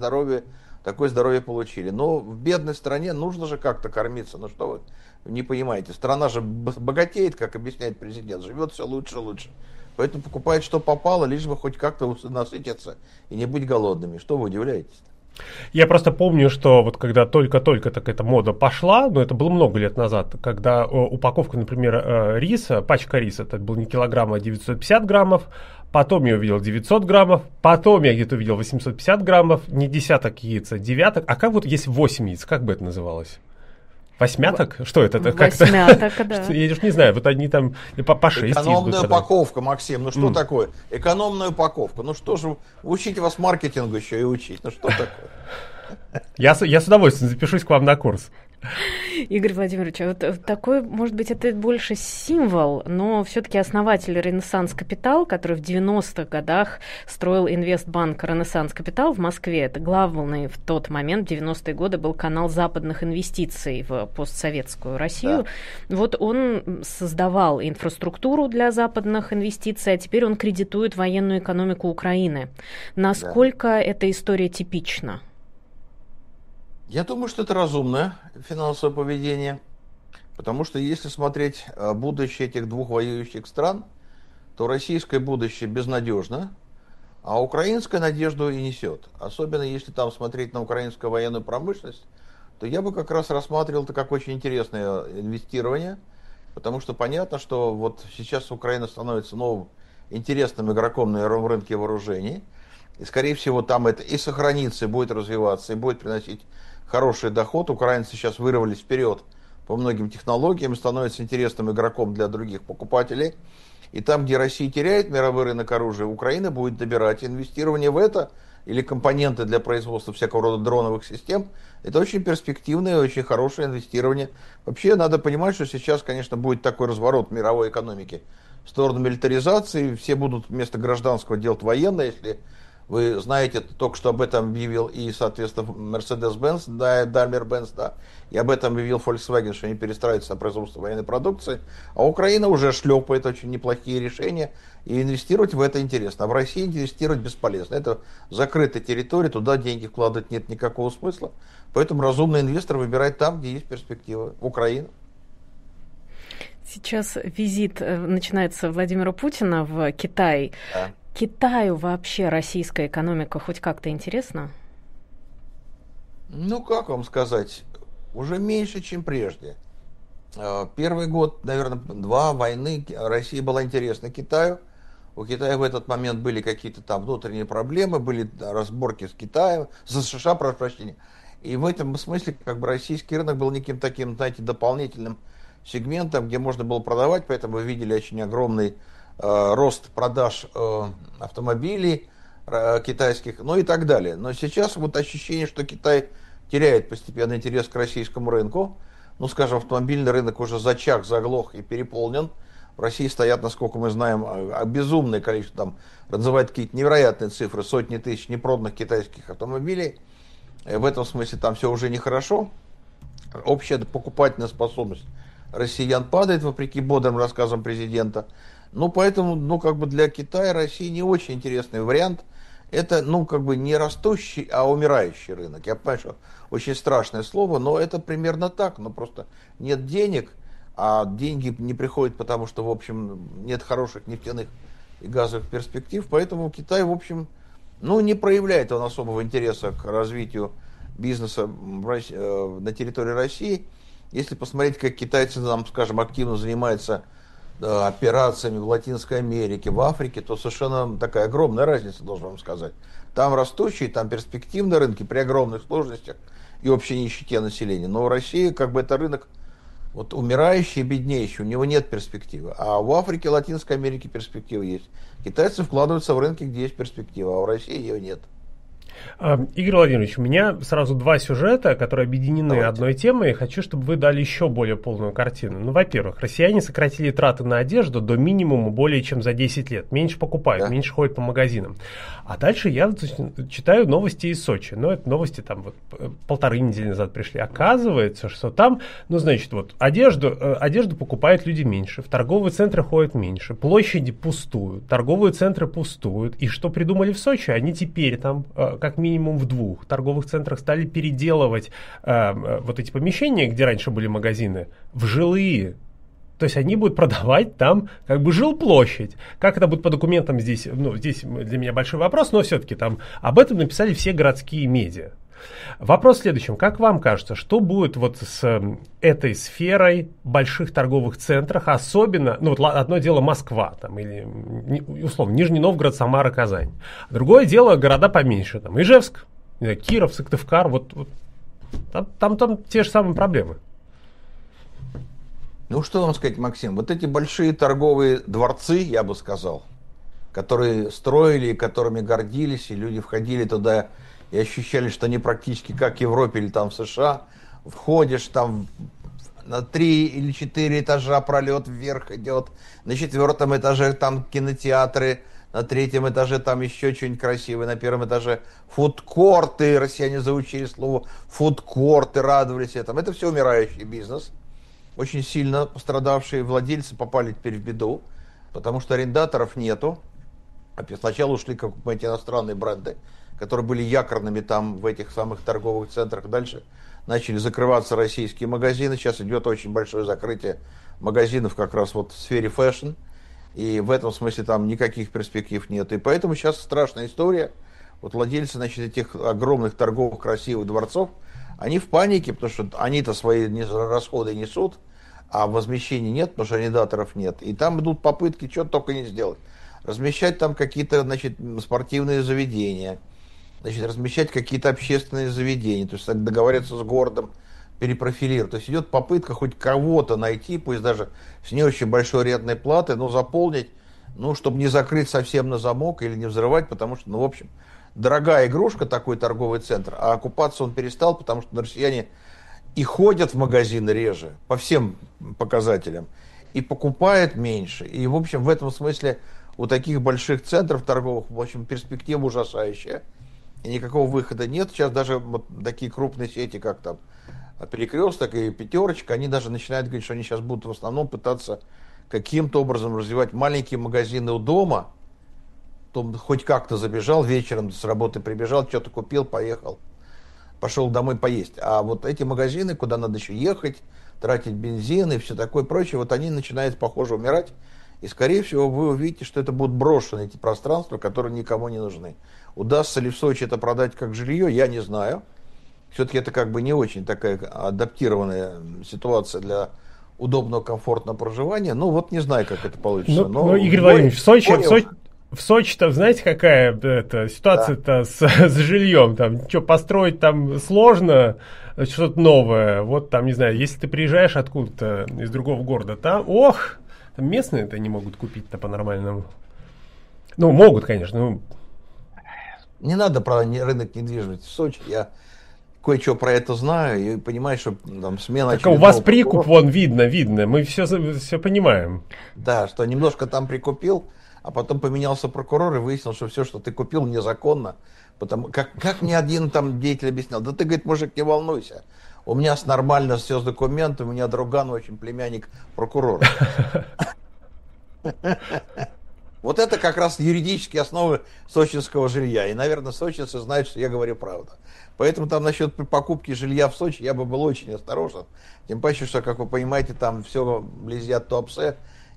здоровье получили. Но в бедной стране нужно же как-то кормиться, ну что вы не понимаете. Страна же богатеет, как объясняет президент, живет все лучше и лучше. Поэтому покупают, что попало, лишь бы хоть как-то насытиться и не быть голодными. Что вы удивляетесь? Я просто помню, что вот когда только-только так эта мода пошла, но это было много лет назад, когда упаковка, например, риса, пачка риса, это был не килограмм, а 950 граммов, потом я увидел 900 граммов, потом я где-то увидел 850 граммов, не десяток яиц, а девяток. А как вот есть 8 яиц, как бы это называлось? Восьмяток? Что это? Восьмяток, да. Я уж не знаю, вот они там по 6 экономная упаковка, Максим, ну что такое? Экономная упаковка. Ну что же, учите вас маркетингу еще и учить. Ну что такое? Я с удовольствием запишусь к вам на курс. Игорь Владимирович, вот такой, может быть, это больше символ, но все-таки основатель Ренессанс Капитал, который в 90-х годах строил инвестбанк Ренессанс Капитал в Москве, это главный в тот момент, в 90-е годы, был канал западных инвестиций в постсоветскую Россию. Да. Вот он создавал инфраструктуру для западных инвестиций, а теперь он кредитует военную экономику Украины. Насколько эта история типична? Я думаю, что это разумное финансовое поведение, потому что если смотреть будущее этих двух воюющих стран, то российское будущее безнадежно, а украинская надежду и несет. Особенно если там смотреть на украинскую военную промышленность, то я бы как раз рассматривал это как очень интересное инвестирование, потому что понятно, что вот сейчас Украина становится новым интересным игроком на рынке вооружений, и скорее всего там это и сохранится, и будет развиваться, и будет приносить хороший доход. Украинцы сейчас вырвались вперед по многим технологиям, становятся интересным игроком для других покупателей. И там, где Россия теряет мировой рынок оружия, Украина будет добирать инвестирование в это или компоненты для производства всякого рода дроновых систем. Это очень перспективное, очень хорошее инвестирование. Вообще надо понимать, что сейчас, конечно, будет такой разворот мировой экономики в сторону милитаризации. Все будут вместо гражданского делать военное, если вы знаете, только что об этом объявил и, соответственно, Mercedes-Benz, да, Daimler-Benz, да, и об этом объявил Volkswagen, что они перестраиваются на производство военной продукции. А Украина уже шлепает очень неплохие решения, и инвестировать в это интересно. А в России инвестировать бесполезно. Это закрытая территория, туда деньги вкладывать нет никакого смысла. Поэтому разумный инвестор выбирает там, где есть перспектива. Украина. Сейчас визит начинается Владимира Путина в Китай. Да. Китаю вообще российская экономика хоть как-то интересна? Ну, как вам сказать, уже меньше, чем прежде. Первый год, наверное, 2 войны Россия была интересна Китаю. У Китая в этот момент были какие-то там внутренние проблемы, были разборки с Китаем, с США, прошу прощения. И в этом смысле как бы российский рынок был неким таким, знаете, дополнительным сегментом, где можно было продавать, поэтому вы видели очень огромный рост продаж автомобилей китайских, ну и так далее. Но сейчас вот ощущение, что Китай теряет постепенно интерес к российскому рынку. Ну, скажем, автомобильный рынок уже зачах, заглох и переполнен. В России стоят, насколько мы знаем, безумное количество, там называют какие-то невероятные цифры, сотни тысяч непроданных китайских автомобилей. В этом смысле там все уже нехорошо. Общая покупательная способность россиян падает, вопреки бодрым рассказам президента. Ну, поэтому, ну, как бы для Китая Россия не очень интересный вариант. Это, ну, как бы не растущий, а умирающий рынок. Я понимаю, что очень страшное слово, но это примерно так. Ну, просто нет денег, а деньги не приходят, потому что, в общем, нет хороших нефтяных и газовых перспектив. Поэтому Китай, в общем, не проявляет он особого интереса к развитию бизнеса на территории России. Если посмотреть, как китайцы, скажем, активно занимаются операциями в Латинской Америке, в Африке, то совершенно такая огромная разница, должен вам сказать. Там растущие, там перспективные рынки при огромных сложностях и общей нищете населения. Но в России это рынок умирающий, беднейший, у него нет перспективы. А в Африке, Латинской Америке перспективы есть. Китайцы вкладываются в рынки, где есть перспектива, а в России ее нет. Игорь Владимирович, у меня сразу два сюжета, которые объединены одной темой, и хочу, чтобы вы дали еще более полную картину. Во-первых, россияне сократили траты на одежду до минимума более чем за 10 лет. Меньше покупают, меньше ходят по магазинам. А дальше я читаю новости из Сочи. Это новости полторы недели назад пришли. Оказывается, что там, одежду покупают люди меньше, в торговые центры ходят меньше, площади пустуют, торговые центры пустуют. И что придумали в Сочи? Они теперь там как минимум в 2 торговых центрах стали переделывать эти помещения, где раньше были магазины, в жилые. То есть они будут продавать там жилплощадь. Как это будет по документам здесь? Здесь для меня большой вопрос, но все-таки там об этом написали все городские медиа. Вопрос в следующем. Как вам кажется, что будет с этой сферой больших торговых центрах, особенно, одно дело Москва, или, условно, Нижний Новгород, Самара, Казань. Другое дело города поменьше, Ижевск, Киров, Сыктывкар, там те же самые проблемы. Что вам сказать, Максим, эти большие торговые дворцы, я бы сказал, которые строили, которыми гордились, и люди входили туда и ощущали, что они практически как в Европе или в США. Входишь, там на 3 или 4 этажа пролет вверх идет, на 4-м этаже там кинотеатры, на 3-м этаже там еще что-нибудь красивое, на 1-м этаже фудкорты, россияне заучили слово фудкорты, радовались этому. Это все умирающий бизнес. Очень сильно пострадавшие владельцы попали теперь в беду, потому что арендаторов нету. Сначала ушли эти иностранные бренды, которые были якорными в этих самых торговых центрах. Дальше начали закрываться российские магазины. Сейчас идет очень большое закрытие магазинов как раз в сфере фэшн. И в этом смысле там никаких перспектив нет. И поэтому сейчас страшная история. Владельцы, этих огромных торговых красивых дворцов, они в панике, потому что они-то свои расходы несут, а возмещений нет, потому что арендаторов нет. И там идут попытки что-то только не сделать. Размещать там какие-то, спортивные заведения, размещать какие-то общественные заведения, то есть договориться с городом, перепрофилировать. То есть идет попытка хоть кого-то найти, пусть даже с не очень большой арендной платой, но заполнить, чтобы не закрыть совсем на замок или не взрывать, потому что, в общем, дорогая игрушка такой торговый центр, а окупаться он перестал, потому что россияне и ходят в магазины реже, по всем показателям, и покупают меньше. И, в общем, в этом смысле у таких больших центров торговых, в общем, перспектива ужасающая. И никакого выхода нет. Сейчас даже такие крупные сети, как Перекресток и Пятерочка, они даже начинают говорить, что они сейчас будут в основном пытаться каким-то образом развивать маленькие магазины у дома. То хоть как-то забежал вечером, с работы прибежал, что-то купил, поехал, пошел домой поесть. А эти магазины, куда надо еще ехать, тратить бензин и все такое прочее, они начинают, похоже, умирать. И, скорее всего, вы увидите, что это будут брошены эти пространства, которые никому не нужны. Удастся ли в Сочи это продать как жилье, я не знаю. Все-таки это не очень такая адаптированная ситуация для удобного, комфортного проживания. Не знаю, как это получится. Но Игорь Владимирович, в Сочи-то, знаете, какая ситуация-то с жильем? Там, построить там сложно, что-то новое. Не знаю, если ты приезжаешь откуда-то из другого города, там местные-то не могут купить-то по-нормальному. Могут, конечно. Не надо про рынок недвижимости в Сочи. Я кое-что про это знаю и понимаю, что там смена... Так у вас прикуп, видно. Мы все понимаем. Да, что немножко там прикупил, а потом поменялся прокурор и выяснил, что все, что ты купил, незаконно. Как мне один деятель объяснял, да ты, говорит, мужик, не волнуйся. У меня нормально все с документами, у меня друган очень племянник прокурора. Это как раз юридические основы сочинского жилья. И, наверное, сочинцы знают, что я говорю правду. Поэтому там насчет покупки жилья в Сочи я бы был очень осторожен. Тем паче, что, как вы понимаете, там все вблизи от Туапсе.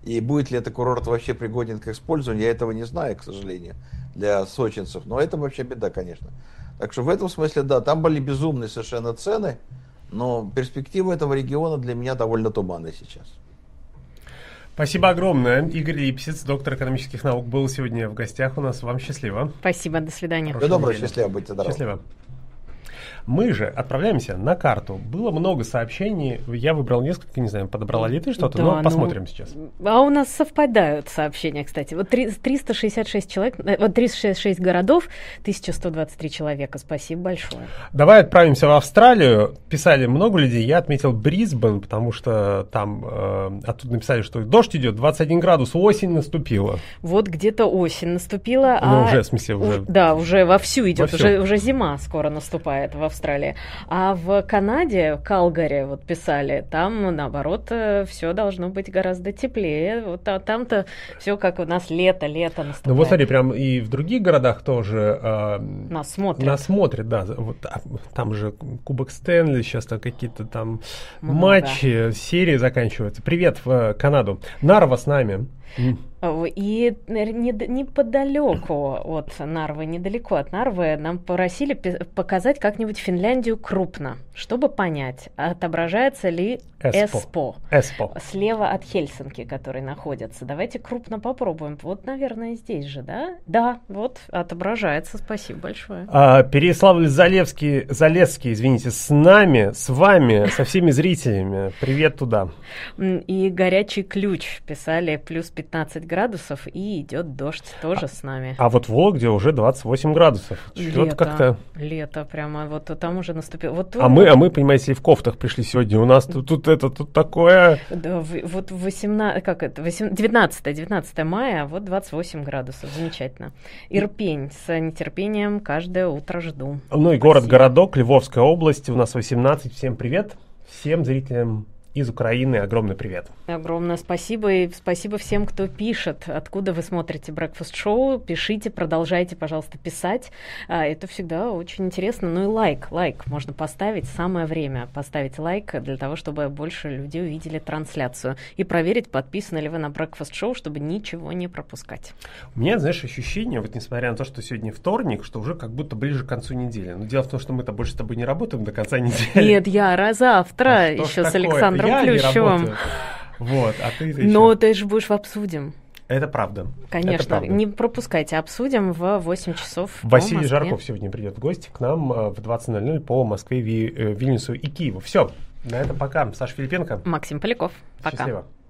И будет ли это курорт вообще пригоден к использованию, я этого не знаю, к сожалению, для сочинцев. Но это вообще беда, конечно. Так что в этом смысле, да, там были безумные совершенно цены, но перспективы этого региона для меня довольно туманны сейчас. Спасибо огромное. Игорь Липсиц, доктор экономических наук, был сегодня в гостях у нас. Вам счастливо. Спасибо, до свидания. Всего доброго, счастливо, будьте здоровы. Счастливо. Мы же отправляемся на карту. Было много сообщений. Я выбрал несколько, не знаю, подобрала ли ты что-то, но посмотрим сейчас. А у нас совпадают сообщения, кстати. Вот 366 человек, вот 366 городов, 1123 человека. Спасибо большое. Давай отправимся в Австралию. Писали много людей. Я отметил Брисбен, потому что там оттуда написали, что дождь идет, 21 градус, осень наступила. Вот где-то осень наступила. Ну, уже, в смысле, уже. Да, уже вовсю идет, уже зима скоро наступает в Австралии. А в Канаде, Калгари, вот писали, там, наоборот, все должно быть гораздо теплее. Вот там-то все как у нас лето наступает. Ну вот смотри, прям и в других городах тоже нас смотрят, да. Вот, там же Кубок Стэнли, сейчас там какие-то там матчи, серии заканчиваются. Привет в Канаду. Нарва с нами. И неподалеку от Нарвы, недалеко от Нарвы, нам просили показать как-нибудь Финляндию крупно, чтобы понять, отображается ли Эспо слева от Хельсинки, который находится. Давайте крупно попробуем. Вот, наверное, здесь же, да? Да, вот, отображается. Спасибо большое. Переяславль-Залесский, извините, с нами, с вами, со всеми зрителями. Привет туда. И горячий ключ писали плюс 15 градусов, и идет дождь тоже с нами. А вот в Вологде уже 28 градусов. Лето прямо, вот там уже наступило. Вот мы, понимаете, в кофтах пришли сегодня. У нас тут такое... Да, вот 19 мая, вот 28 градусов. Замечательно. Ирпень. С нетерпением каждое утро жду. Ну и город-городок, Львовская область. У нас 18. Всем привет. Всем зрителям из Украины огромный привет. Огромное спасибо. И спасибо всем, кто пишет. Откуда вы смотрите Breakfast Show. Пишите, продолжайте, пожалуйста, писать. Это всегда очень интересно. Ну и лайк можно поставить. Самое время поставить лайк для того, чтобы больше людей увидели трансляцию. И проверить, подписаны ли вы на Breakfast Show, чтобы ничего не пропускать. У меня, знаешь, ощущение, вот несмотря на то, что сегодня вторник, что уже как будто ближе к концу недели. Но дело в том, что мы-то больше с тобой не работаем до конца недели. Нет, я завтра еще с Александром Плющевым. Вот, а ты Но ты же будешь в «Обсудим». Это правда. Конечно, это правда. Не пропускайте. «Обсудим» в 8 часов Василий Жарков сегодня придет в гости к нам в 20:00 по Москве, Вильнюсу и Киеву. Все, на этом пока. Саша Филипенко. Максим Поляков. Пока. Счастливо.